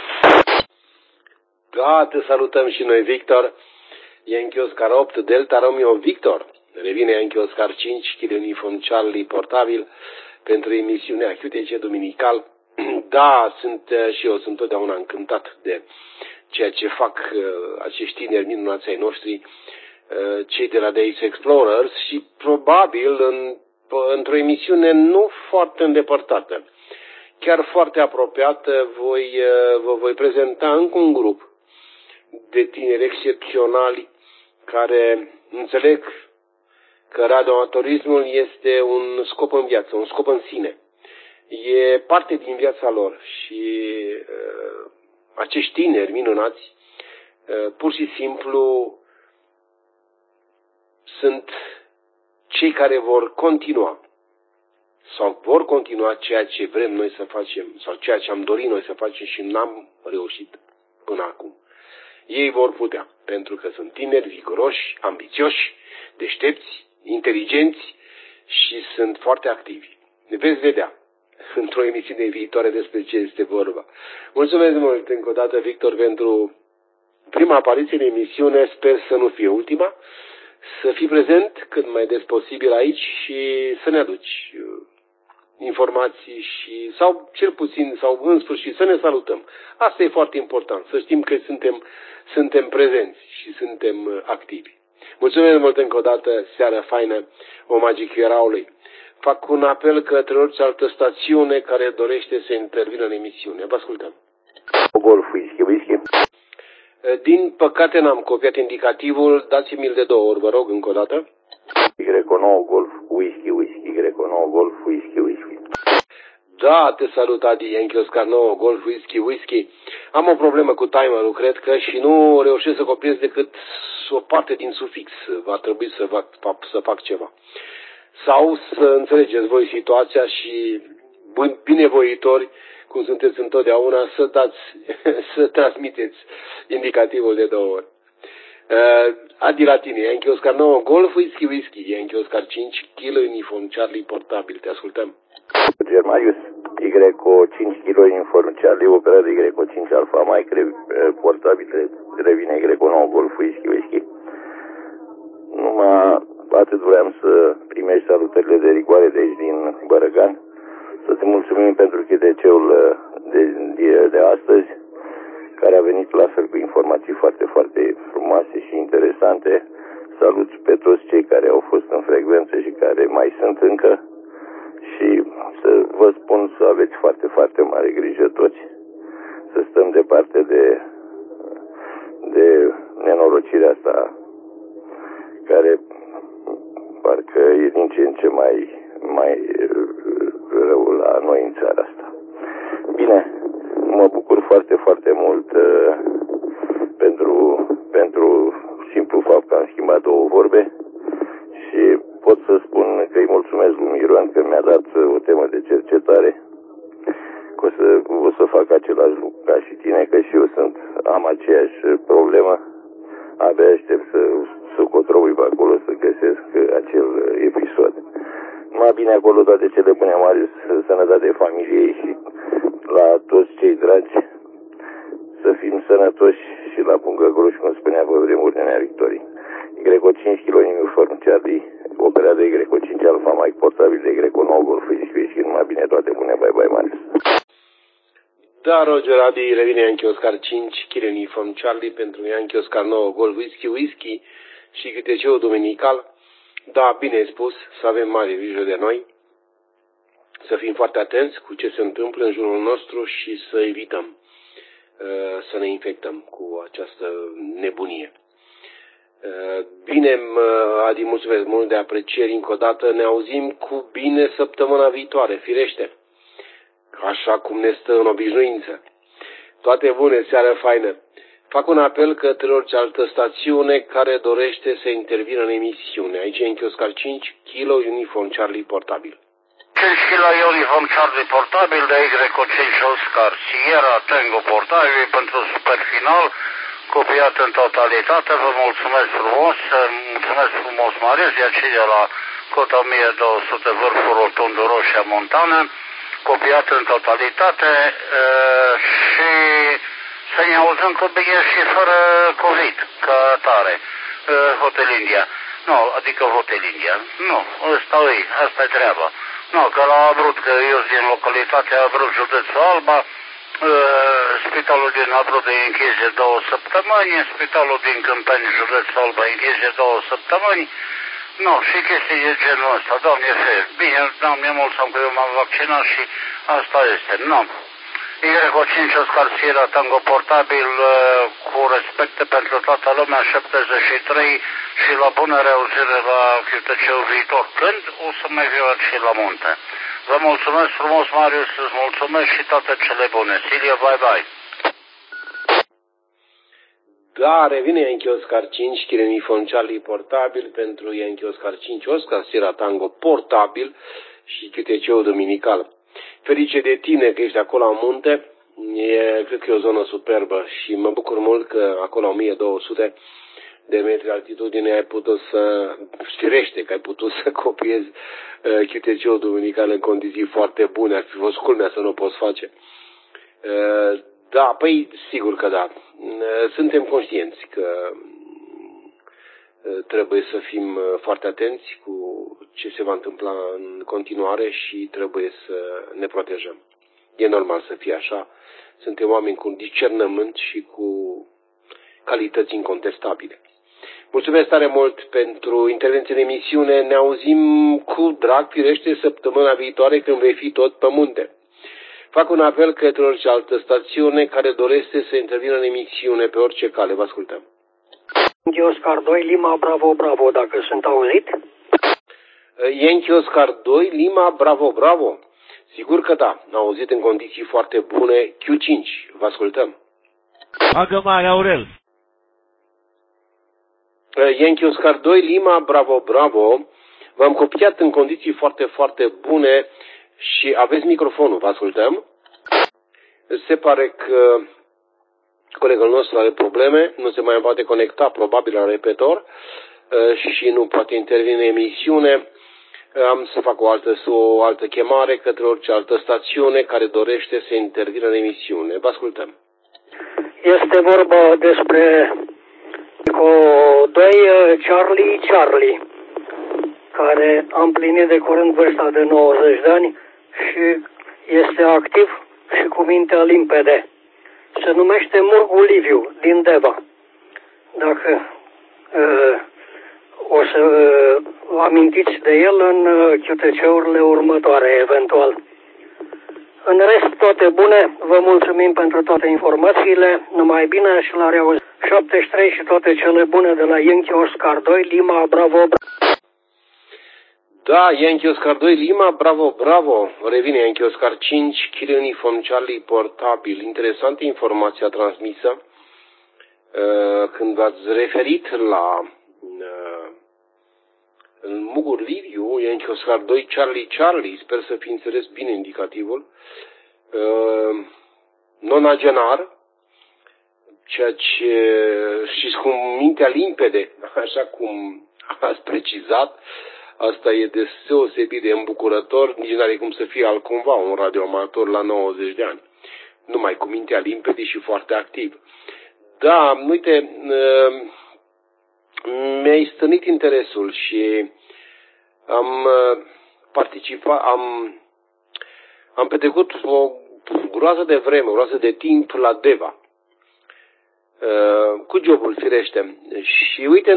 Da, te salutăm și noi, Victor. Yankee Oscar 8 Delta Romeo Victor. Revine Yankee Oscar 5 kg uniform Charlie portabil pentru emisiunea QTC duminical. Da, și eu sunt totdeauna încântat de ceea ce fac acești tineri minunați ai noștri, cei de la DX Explorers, și probabil într-o emisiune nu foarte îndepărtată, chiar foarte apropiată, vă voi prezenta încă un grup de tineri excepționali care înțeleg că radioamatorismul este un scop în viață, un scop în sine. E parte din viața lor și acești tineri minunați pur și simplu sunt cei care vor continua ceea ce vrem noi să facem sau ceea ce am dorit noi să facem și n-am reușit până acum. Ei vor putea, pentru că sunt tineri, viguroși, ambițioși, deștepți, inteligenți și sunt foarte activi. Ne veți vedea într-o emisiune viitoare despre ce este vorba. Mulțumesc mult încă o dată, Victor, pentru prima apariție în emisiune. Sper să nu fie ultima, să fii prezent cât mai des posibil aici și să ne aduci informații sau cel puțin, sau în sfârșit, să ne salutăm. Asta e foarte important, să știm că suntem prezenți și suntem activi. Mulțumesc mult încă o dată, seară faină, omagii Chieraului. Fac un apel către orice altă stațiune care dorește să intervină în emisiune. Vă ascultăm. Golf Whisky. Din păcate n-am copiat indicativul, dați-mi-l de 2 ori, vă rog, încă o dată. Y9 Golf Whisky, Y9 Golf Whisky. Da, te salut, Adi, Yankee Oscar 9 Golf Whisky. Am o problemă cu timerul, cred că, și nu reușesc să copiez decât o parte din sufix. Va trebui să fac ceva. Sau să înțelegeți voi situația și binevoitori, cum sunteți întotdeauna, să transmiteți indicativul de 2 ori. Adi la tine, Yankee Oscar 9 Golf Whisky, Yankee Oscar 5 kg uniform Charlie portabil, te ascultăm. Germarius, Y5 kg uniform Charlie, operat de Y5 Alpha Mike, portabil, revine Y9 Golf Whisky. Numai atât vreau să primești salutările de rigoare de aici din Bărăgan, să-ți mulțumim pentru CTC-ul de astăzi, care a venit la fel cu informații foarte, foarte frumoase și interesante. Salut pe toți cei care au fost în frecvență și care mai sunt încă și să vă spun să aveți foarte, foarte mare grijă toți, să stăm departe de nenorocirea asta care parcă e din ce în ce mai rău la noi în țara asta. Bine, mă bucur foarte, foarte mult pentru simplu fapt că am schimbat 2 vorbe și pot să spun că îi mulțumesc lui Miron că mi-a dat o temă de cercetare, că o să fac același lucru ca și tine, că și eu am aceeași problemă. Abia aștept să cotrobui pe acolo, să găsesc acel episod. Numai bine acolo, toate cele bune, Marius, sănătate familiei și la toți cei dragi, să fim sănătoși și la bun găgăruș, cum spunea pe vremuri Nenea Victorii. Y5 kg uniform Charlie, operat de Y5 Alpha Mike, portabil de Y9 Golf Whisky, numai bine, toate bune, bye, Marius. Da, Roger, Adi, revine Yankee Oscar 5 kg uniform Charlie pentru Yankee Oscar 9 Golf Whisky și câte dominical. Da, bine ai spus, să avem mare grijă de noi, să fim foarte atenți cu ce se întâmplă în jurul nostru și să evităm să ne infectăm cu această nebunie. Bine, Adi, mulțumesc mult de aprecieri încă o dată. Ne auzim cu bine săptămâna viitoare, firește, așa cum ne stă în obișnuință. Toate bune, seară faină. Fac un apel către orice altă stațiune care dorește să intervină în emisiune. Aici e Yankee Oscar 5 kg uniform Charlie portabil. 5 kg uniform Charlie portabil de Y5 Oscar Sierra Tango portabil pentru super final, copiat în totalitate. Vă mulțumesc frumos, Marius, de aceea la cota 1200 vârful rotundul Roșia Montană, copiat în totalitate și să ne auzăm cu bine și fără COVID, ca tare. Hotel India. Nu, adică Hotel India. Nu, asta e treaba. Nu, că la Abrut, că eu sunt din localitatea Abrut, județul Alba, spitalul din Abrut e închis de 2 săptămâni, spitalul din Câmpeni, județul Alba, e închis de 2 săptămâni. Nu, și chestii de genul ăsta, Doamne fer. Bine, Doamne, mulțumim că eu m-am vaccinat și asta este. Nu. Y5 Oscar Sierra Tango portabil, cu respecte pentru toată lumea, 73 și la bună reauzire la QTC-ul viitor. Când o să mai fiu și la munte. Vă mulțumesc frumos, Marius, îți mulțumesc și toate cele bune. Silia, bye. Da, revine Yankee Oscar 5 kg uniform Charlie portabil pentru Yankee Oscar 5 Oscar Sierra Tango portabil și QTC-ul dominical. Ferice de tine că ești acolo în munte, cred că e o zonă superbă și mă bucur mult că acolo 1200 de metri altitudine ai putut firește că ai putut să copiezi QTC-ul dominical în condiții foarte bune, ar fi fost culmea să nu o poți face. Da, păi sigur că da, suntem conștienți că trebuie să fim foarte atenți cu ce se va întâmpla în continuare și trebuie să ne protejăm. E normal să fie așa. Suntem oameni cu discernământ și cu calități incontestabile. Mulțumesc tare mult pentru intervenție în emisiune. Ne auzim cu drag, firește, săptămâna viitoare când vei fi tot pe munte. Fac un apel către orice altă stațiune care dorește să intervină în emisiune pe orice cale. Vă ascultăm. Oscar 2, Lima, Bravo, Bravo, dacă sunt auzit? Yankee Oscar 2, Lima, Bravo, Bravo. Sigur că da, am auzit în condiții foarte bune. Q5, vă ascultăm. Agă mare, Aurel. Yankee Oscar 2, Lima, Bravo, Bravo. V-am copiat în condiții foarte, foarte bune și aveți microfonul, vă ascultăm. Se pare că colegul nostru are probleme, nu se mai poate conecta probabil la repetor și nu poate intervine în emisiune. Am să fac o altă chemare către orice altă stațiune care dorește să intervină în emisiune. Vă ascultăm. Este vorba despre Charlie, care a împlinit de curând vârsta de 90 de ani și este activ și cu mintea limpede. Se numește Murgu Liviu, din Deva. Dacă o să amintiți de el în QTC-urile următoare, eventual. În rest, toate bune, vă mulțumim pentru toate informațiile, numai bine și la reauzire. 73 și toate cele bune de la Yankee Oscar 2, Lima, Bravo, Bravo. Da, Yankee Oscar 2, Lima, Bravo, Bravo. Revine Yankee Oscar 5, Kilo Uniform Charlie portabil. Interesantă informația transmisă când v-ați referit la Mugur Liviu, Yankee Oscar 2, Charlie, sper să fi înțeles bine indicativul, nonagenar, ceea ce știți cu mintea limpede, așa cum ați precizat, asta e deosebit de îmbucurător, nici n-are cum să fie altcumva un radioamator la 90 de ani. Numai cu mintea limpede și foarte activ. Da, uite, mi-ai stănit interesul și am participat, am petrecut o groază de vreme, o groază de timp la Deva. Cu jobul, firește. Și uite,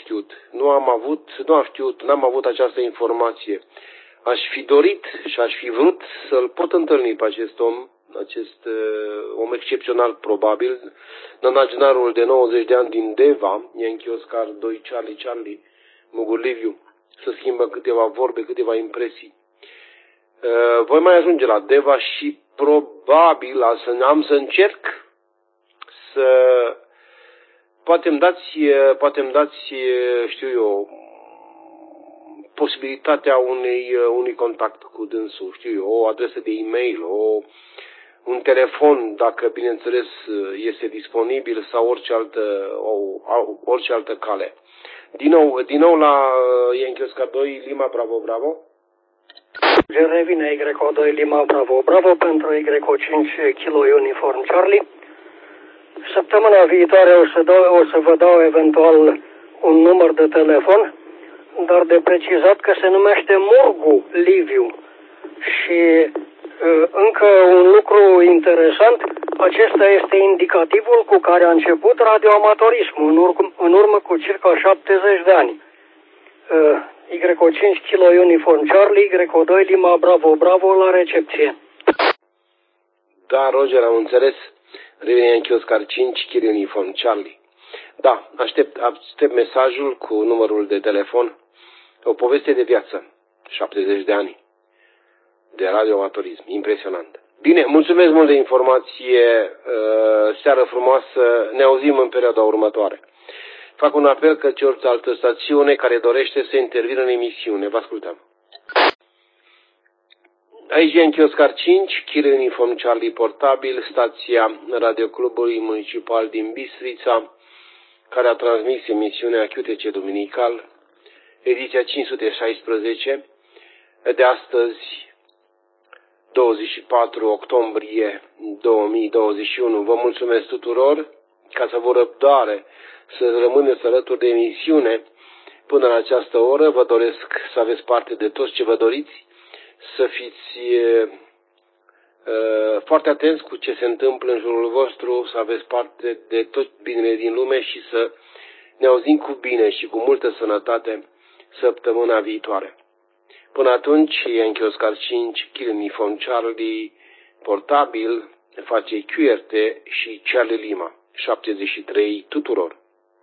n-am avut această informație. Aș fi dorit și aș fi vrut să-l pot întâlni pe acest om, om excepțional probabil, nonagenarul de 90 de ani din Deva, Yankee Oscar 2, Charlie, Mugur Liviu, să schimbă câteva vorbe, câteva impresii. Voi mai ajunge la Deva și probabil am să încerc să poate îmi dați, știu eu, posibilitatea unui contact cu dânsul, știu eu, o adresă de e-mail, un telefon, dacă bineînțeles este disponibil, sau orice altă cale. Din nou la Yankee Oscar 2, Lima, Bravo, Bravo. Revine YO2 Lima, Bravo, Bravo pentru YO5 Kilo Uniform Charlie. Săptămâna viitoare o să vă dau eventual un număr de telefon, dar de precizat că se numește Murgu Liviu. Și încă un lucru interesant, acesta este indicativul cu care a început radioamatorismul în urmă cu circa 70 de ani. YO5 Kilo Uniform Charlie, YO2 Lima, Bravo, Bravo la recepție. Da, Roger, am înțeles. Revine Yankee Oscar 5, Kilo Uniform Charlie. Da, aștept mesajul cu numărul de telefon. O poveste de viață, 70 de ani de radioamatorism, impresionant. Bine, mulțumesc mult de informație, seară frumoasă, ne auzim în perioada următoare. Fac un apel către orice altă stațiune care dorește să intervină în emisiune. Vă ascultăm. Aici Yankee Oscar 5, Kilo Uniform Charlie portabil, stația Radioclubului Municipal din Bistrița, care a transmis emisiunea QTC Duminical, ediția 516, de astăzi, 24 octombrie 2021. Vă mulțumesc tuturor ca să vă răbdare să rămâneți alături de emisiune până la această oră. Vă doresc să aveți parte de toți ce vă doriți, să fiți foarte atenți cu ce se întâmplă în jurul vostru, să aveți parte de tot binele din lume și să ne auzim cu bine și cu multă sănătate săptămâna viitoare. Până atunci, Yankee Oscar 5, Kilo Uniform Charlie, portabil face QRT și Charlie Lima. 73 tuturor.